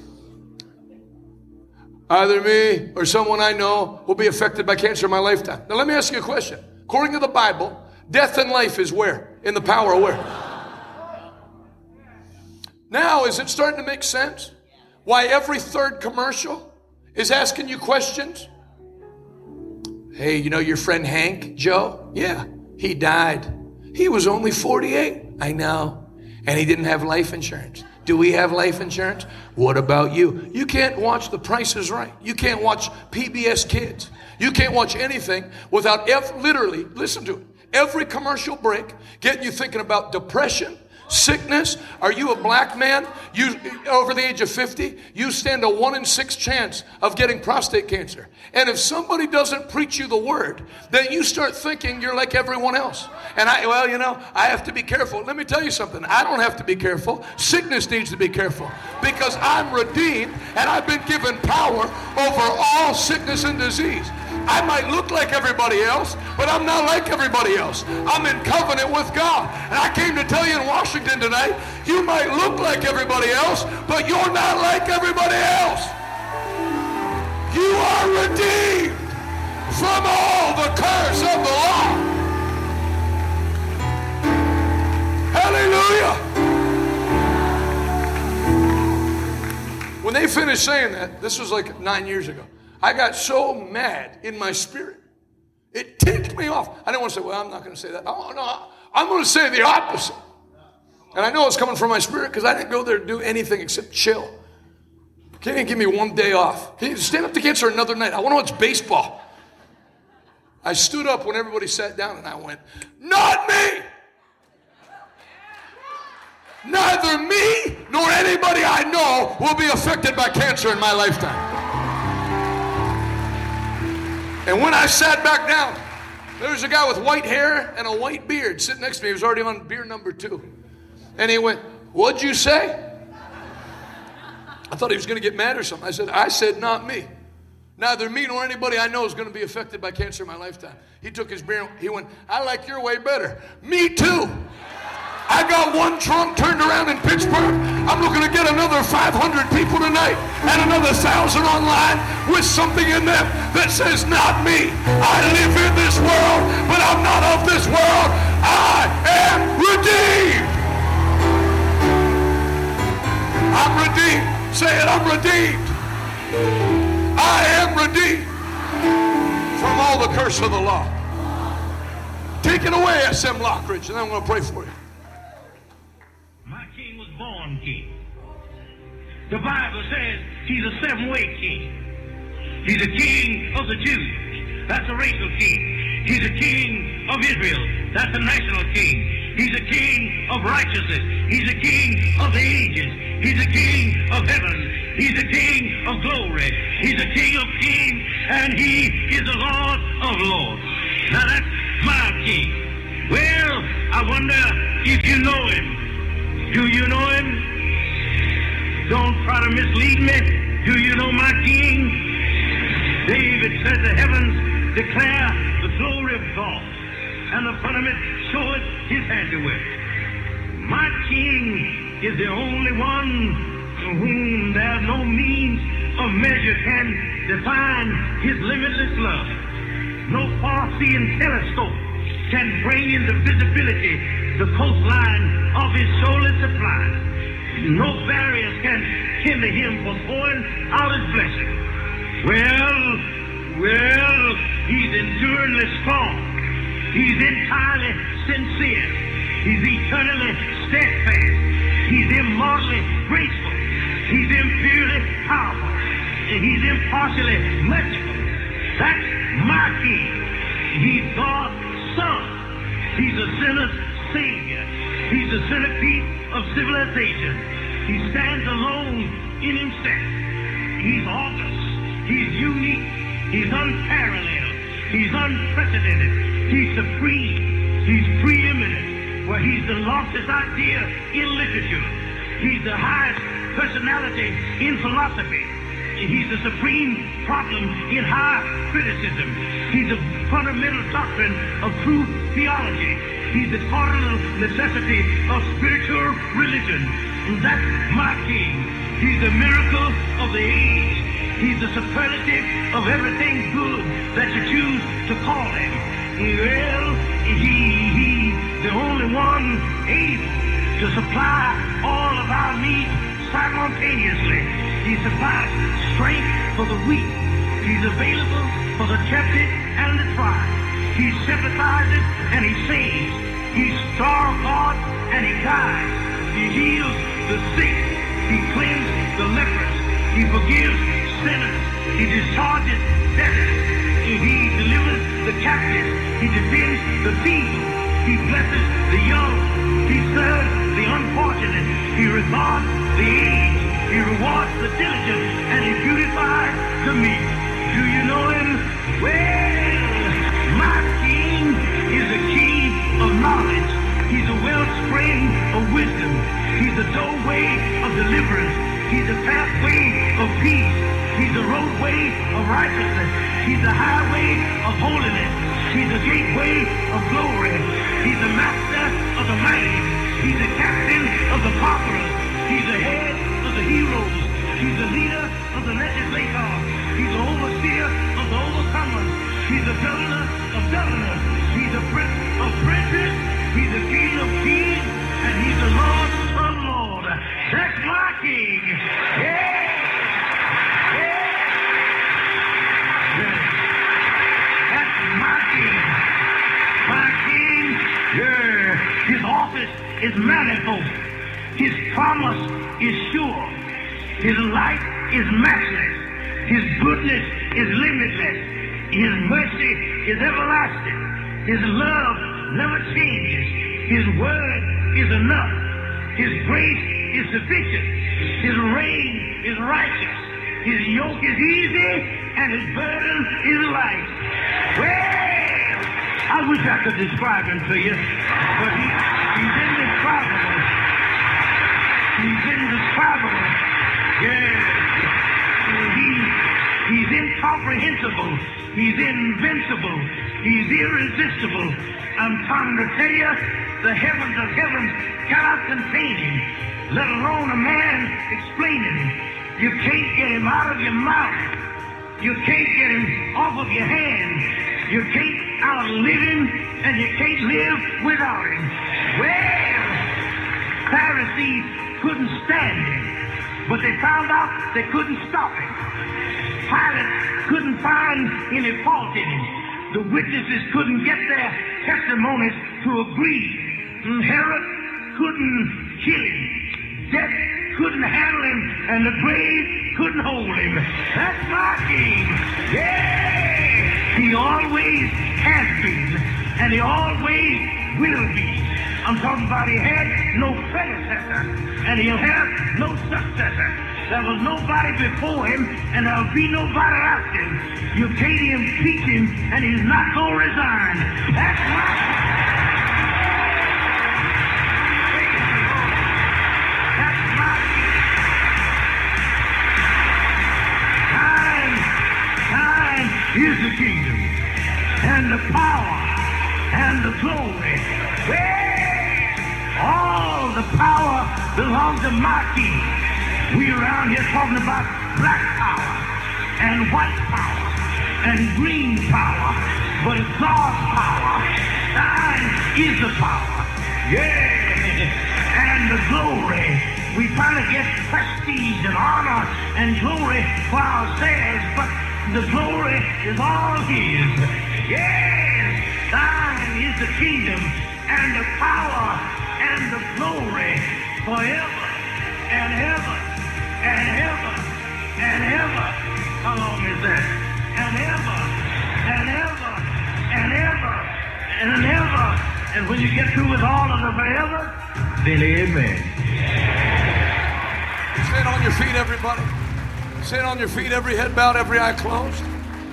Either me or someone I know will be affected by cancer in my lifetime. Now let me ask you a question. According to the Bible, death and life is where? In the power of where? Now, is it starting to make sense? Why every third commercial is asking you questions? Hey, you know your friend Hank, Joe? Yeah, he died. He was only forty-eight. I know. And he didn't have life insurance. Do we have life insurance? What about you? You can't watch The Price is Right. You can't watch P B S Kids. You can't watch anything without ev- literally, listen to it, every commercial break getting you thinking about depression, Sickness, are you a black man? You over the age of fifty, you stand a one in six chance of getting prostate cancer. And if somebody doesn't preach you the word, then you start thinking you're like everyone else. And I, well, you know, I have to be careful. Let me tell you something. I don't have to be careful. Sickness needs to be careful because I'm redeemed and I've been given power over all sickness and disease. I might look like everybody else, but I'm not like everybody else. I'm in covenant with God. And I came to tell you in Washington tonight, you might look like everybody else, but you're not like everybody else. You are redeemed from all the curse of the law. Hallelujah. When they finished saying that, this was like nine years ago, I got so mad in my spirit. It ticked me off. I didn't want to say, well, I'm not going to say that. Oh, no, I'm going to say the opposite. And I know it's coming from my spirit because I didn't go there to do anything except chill. Can't even give me one day off. Can you stand up to cancer another night? I want to watch baseball. I stood up when everybody sat down and I went, not me! Neither me nor anybody I know will be affected by cancer in my lifetime. And when I sat back down, there was a guy with white hair and a white beard sitting next to me. He was already on beer number two. And he went, what'd you say? I thought he was going to get mad or something. I said, I said, not me. Neither me nor anybody I know is going to be affected by cancer in my lifetime. He took his beer, he went, I like your way better. Me too. I got one trunk turned around in Pittsburgh. I'm looking to get another five hundred people tonight and another thousand online with something in them that says, not me. I live in this world, but I'm not of this world. I am redeemed. I'm redeemed. Say it, I'm redeemed. I am redeemed from all the curse of the law. Take it away, S M Lockridge, and then I'm going to pray for you. Was born king. The Bible says he's a seven-way king. He's a king of the Jews. That's a racial king. He's a king of Israel. That's a national king. He's a king of righteousness. He's a king of the ages. He's a king of heaven. He's a king of glory. He's a king of kings, and he is the Lord of lords. Now that's my king. Well, I wonder if you know him. Do you know him? Don't try to mislead me. Do you know my king? David said the heavens declare the glory of God, and the firmament showeth his handiwork. My king is the only one to whom there no means of measure can define his limitless love. No far-seeing telescope can bring into visibility the coastline of his soulless supply. No barriers can hinder him from pouring out his blessing. Well, well, he's enduringly strong. He's entirely sincere. He's eternally steadfast. He's immortally graceful. He's imperially powerful. And he's impartially merciful. That's my king. He's God's son. He's a sinner's Savior. He's the centerpiece of civilization. He stands alone in himself. He's august. He's unique. He's unparalleled. He's unprecedented. He's supreme. He's preeminent. Well, he's the loftiest idea in literature. He's the highest personality in philosophy. He's the supreme problem in high criticism. He's the fundamental doctrine of true theology. He's the cardinal necessity of spiritual religion. And that's my king. He's the miracle of the age. He's the superlative of everything good that you choose to call him. Well, he, he's the only one able to supply all of our needs simultaneously. He supplies strength for the weak. He's available for the tempted and the tried. He sympathizes and he saves. He's star of God and he guides. He heals the sick. He cleanses the lepers. He forgives sinners. He discharges debtors. He delivers the captives. He defends the feeble. He blesses the young. He serves the unborn. regards the age. He rewards the diligent, and he beautifies the meek. Do you know him? Well, my King is a key of knowledge. He's a wellspring of wisdom. He's a doorway of deliverance. He's a pathway of peace. He's a roadway of righteousness. He's a highway of holiness. He's a gateway of glory. He's the master of the mighty. He's the captain of the populace. He's the head of the heroes. He's the leader of the legislators. He's the overseer of the overcomers. He's the governor of governors. He's the prince of princes. He's the king of kings. And he's the Lord of lords. That's my King. Yeah! Yeah! Yeah! That's my King. My King. Yeah! His office is manifold. His promise is sure. His light is matchless. His goodness is limitless. His mercy is everlasting. His love never changes. His word is enough. His grace is sufficient. His reign is righteous. His yoke is easy and his burden is light. Well, I wish I could describe him to you, but he, he's indescribable. He's indescribable. Yeah. He, he's incomprehensible. He's invincible. He's irresistible. I'm trying to tell you, the heavens of heavens cannot contain him, let alone a man explaining him. You can't get him out of your mouth. You can't get him off of your hand. You can't outlive him, and you can't live without him. Well, Pharisees couldn't stand him, but they found out they couldn't stop him. Pilate couldn't find any fault in him. The witnesses couldn't get their testimonies to agree. Herod couldn't kill him. Death couldn't handle him, and the grave couldn't hold him. That's my King. Yeah! He always has been, and he always will be. I'm talking about he had no predecessor, and he'll have no successor. There was nobody before him, and there'll be nobody after him. You can't impeach him, and he's not going to resign. That's right. That's right. Time, time is the kingdom, and the power, and the glory. Well, all the power belongs to my King. We around here talking about black power and white power and green power, but it's God's power. Thine is the power. Yeah. And the glory. We try to get prestige and honor and glory for ourselves, but the glory is all his. Yes. Thine is the kingdom and the power and the glory forever and ever. And ever, and ever. How long is that? And ever, and ever, and ever, and ever. And when you get through with all of the forever, then amen. Stand on your feet, everybody. Stand on your feet, every head bowed, every eye closed.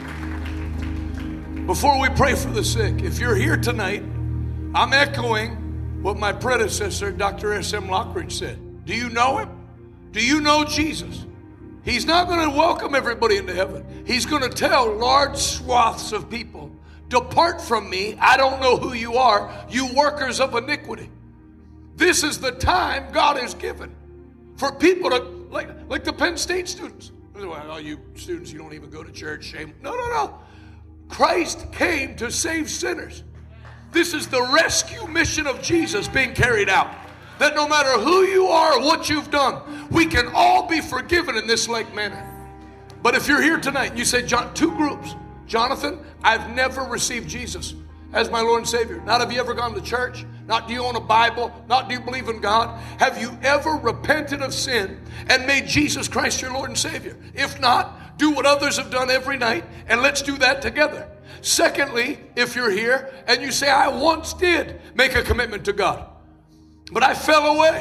Before we pray for the sick, if you're here tonight, I'm echoing what my predecessor, Doctor S M Lockridge, said. Do you know him? Do you know Jesus? He's not going to welcome everybody into heaven. He's going to tell large swaths of people, depart from me, I don't know who you are, you workers of iniquity. This is the time God has given for people to, like, like the Penn State students. Well, oh, you students, you don't even go to church, shame. No, no, no. Christ came to save sinners. This is the rescue mission of Jesus being carried out. That no matter who you are or what you've done, we can all be forgiven in this like manner. But if you're here tonight and you say, John, two groups, Jonathan, I've never received Jesus as my Lord and Savior. Not have you ever gone to church? Not do you own a Bible? Not do you believe in God? Have you ever repented of sin and made Jesus Christ your Lord and Savior? If not, do what others have done every night, and let's do that together. Secondly, if you're here and you say, I once did make a commitment to God, but I fell away.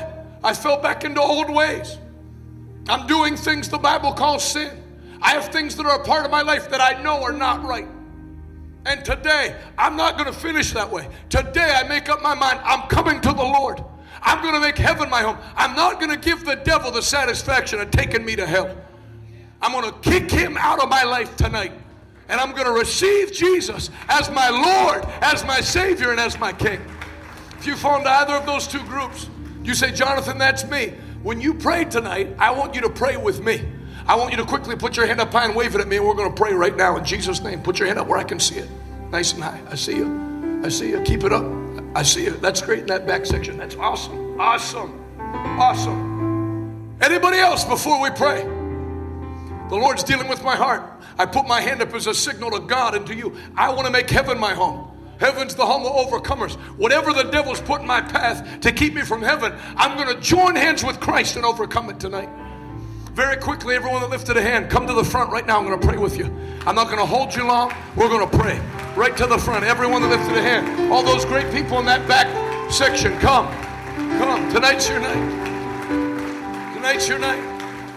I fell back into old ways. I'm doing things the Bible calls sin. I have things that are a part of my life that I know are not right. And today, I'm not going to finish that way. Today, I make up my mind, I'm coming to the Lord. I'm going to make heaven my home. I'm not going to give the devil the satisfaction of taking me to hell. I'm going to kick him out of my life tonight. And I'm going to receive Jesus as my Lord, as my Savior, and as my King. If you fall into either of those two groups, you say, Jonathan, that's me. When you pray tonight, I want you to pray with me. I want you to quickly put your hand up high and wave it at me, and we're going to pray right now in Jesus' name. Put your hand up where I can see it. Nice and high. I see you. I see you. Keep it up. I see you. That's great in that back section. That's awesome. Awesome. Awesome. Anybody else before we pray? The Lord's dealing with my heart. I put my hand up as a signal to God and to you. I want to make heaven my home. Heaven's the home of overcomers. Whatever the devil's put in my path to keep me from heaven, I'm going to join hands with Christ and overcome it tonight. Very quickly, everyone that lifted a hand, come to the front right now. I'm going to pray with you. I'm not going to hold you long. We're going to pray. Right to the front. Everyone that lifted a hand. All those great people in that back section, come. Come. Tonight's your night. Tonight's your night.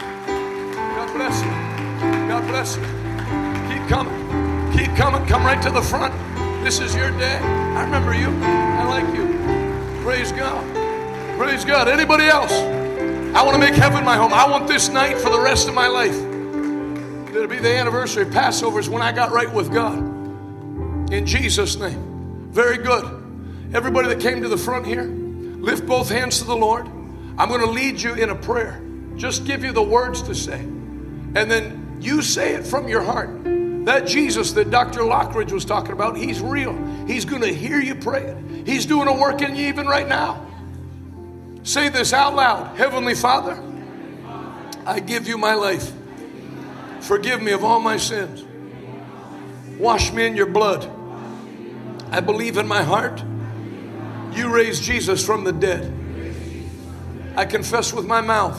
God bless you. God bless you. Keep coming. Keep coming. Come right to the front. This is your day. I remember you. I like you. Praise God. Praise God. Anybody else? I want to make heaven my home. I want this night for the rest of my life. It'll be the anniversary of Passover, is when I got right with God. In Jesus' name. Very good. Everybody that came to the front here, lift both hands to the Lord. I'm going to lead you in a prayer. Just give you the words to say. And then you say it from your heart. That Jesus that Doctor Lockridge was talking about, he's real. He's going to hear you pray it. He's doing a work in you even right now. Say this out loud. Heavenly Father, I give you my life. Forgive me of all my sins. Wash me in your blood. I believe in my heart you raised Jesus from the dead. I confess with my mouth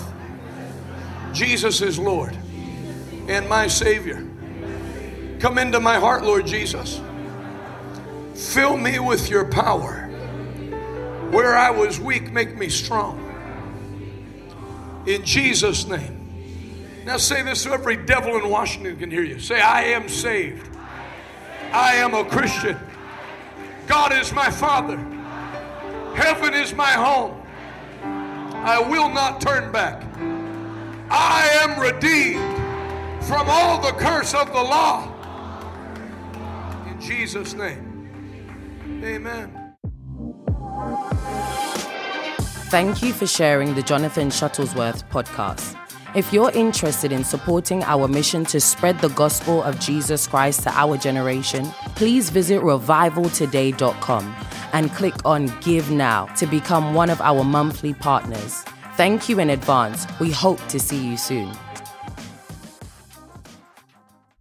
Jesus is Lord and my Savior. Come into my heart, Lord Jesus. Fill me with your power. Where I was weak, make me strong. In Jesus' name. Now say this so every devil in Washington can hear you. Say, I am saved. I am a Christian. God is my Father. Heaven is my home. I will not turn back. I am redeemed from all the curse of the law. In Jesus' name. Amen. Thank you for sharing the Jonathan Shuttlesworth podcast. If you're interested in supporting our mission to spread the gospel of Jesus Christ to our generation, please visit revival today dot com and click on Give Now to become one of our monthly partners. Thank you in advance. We hope to see you soon.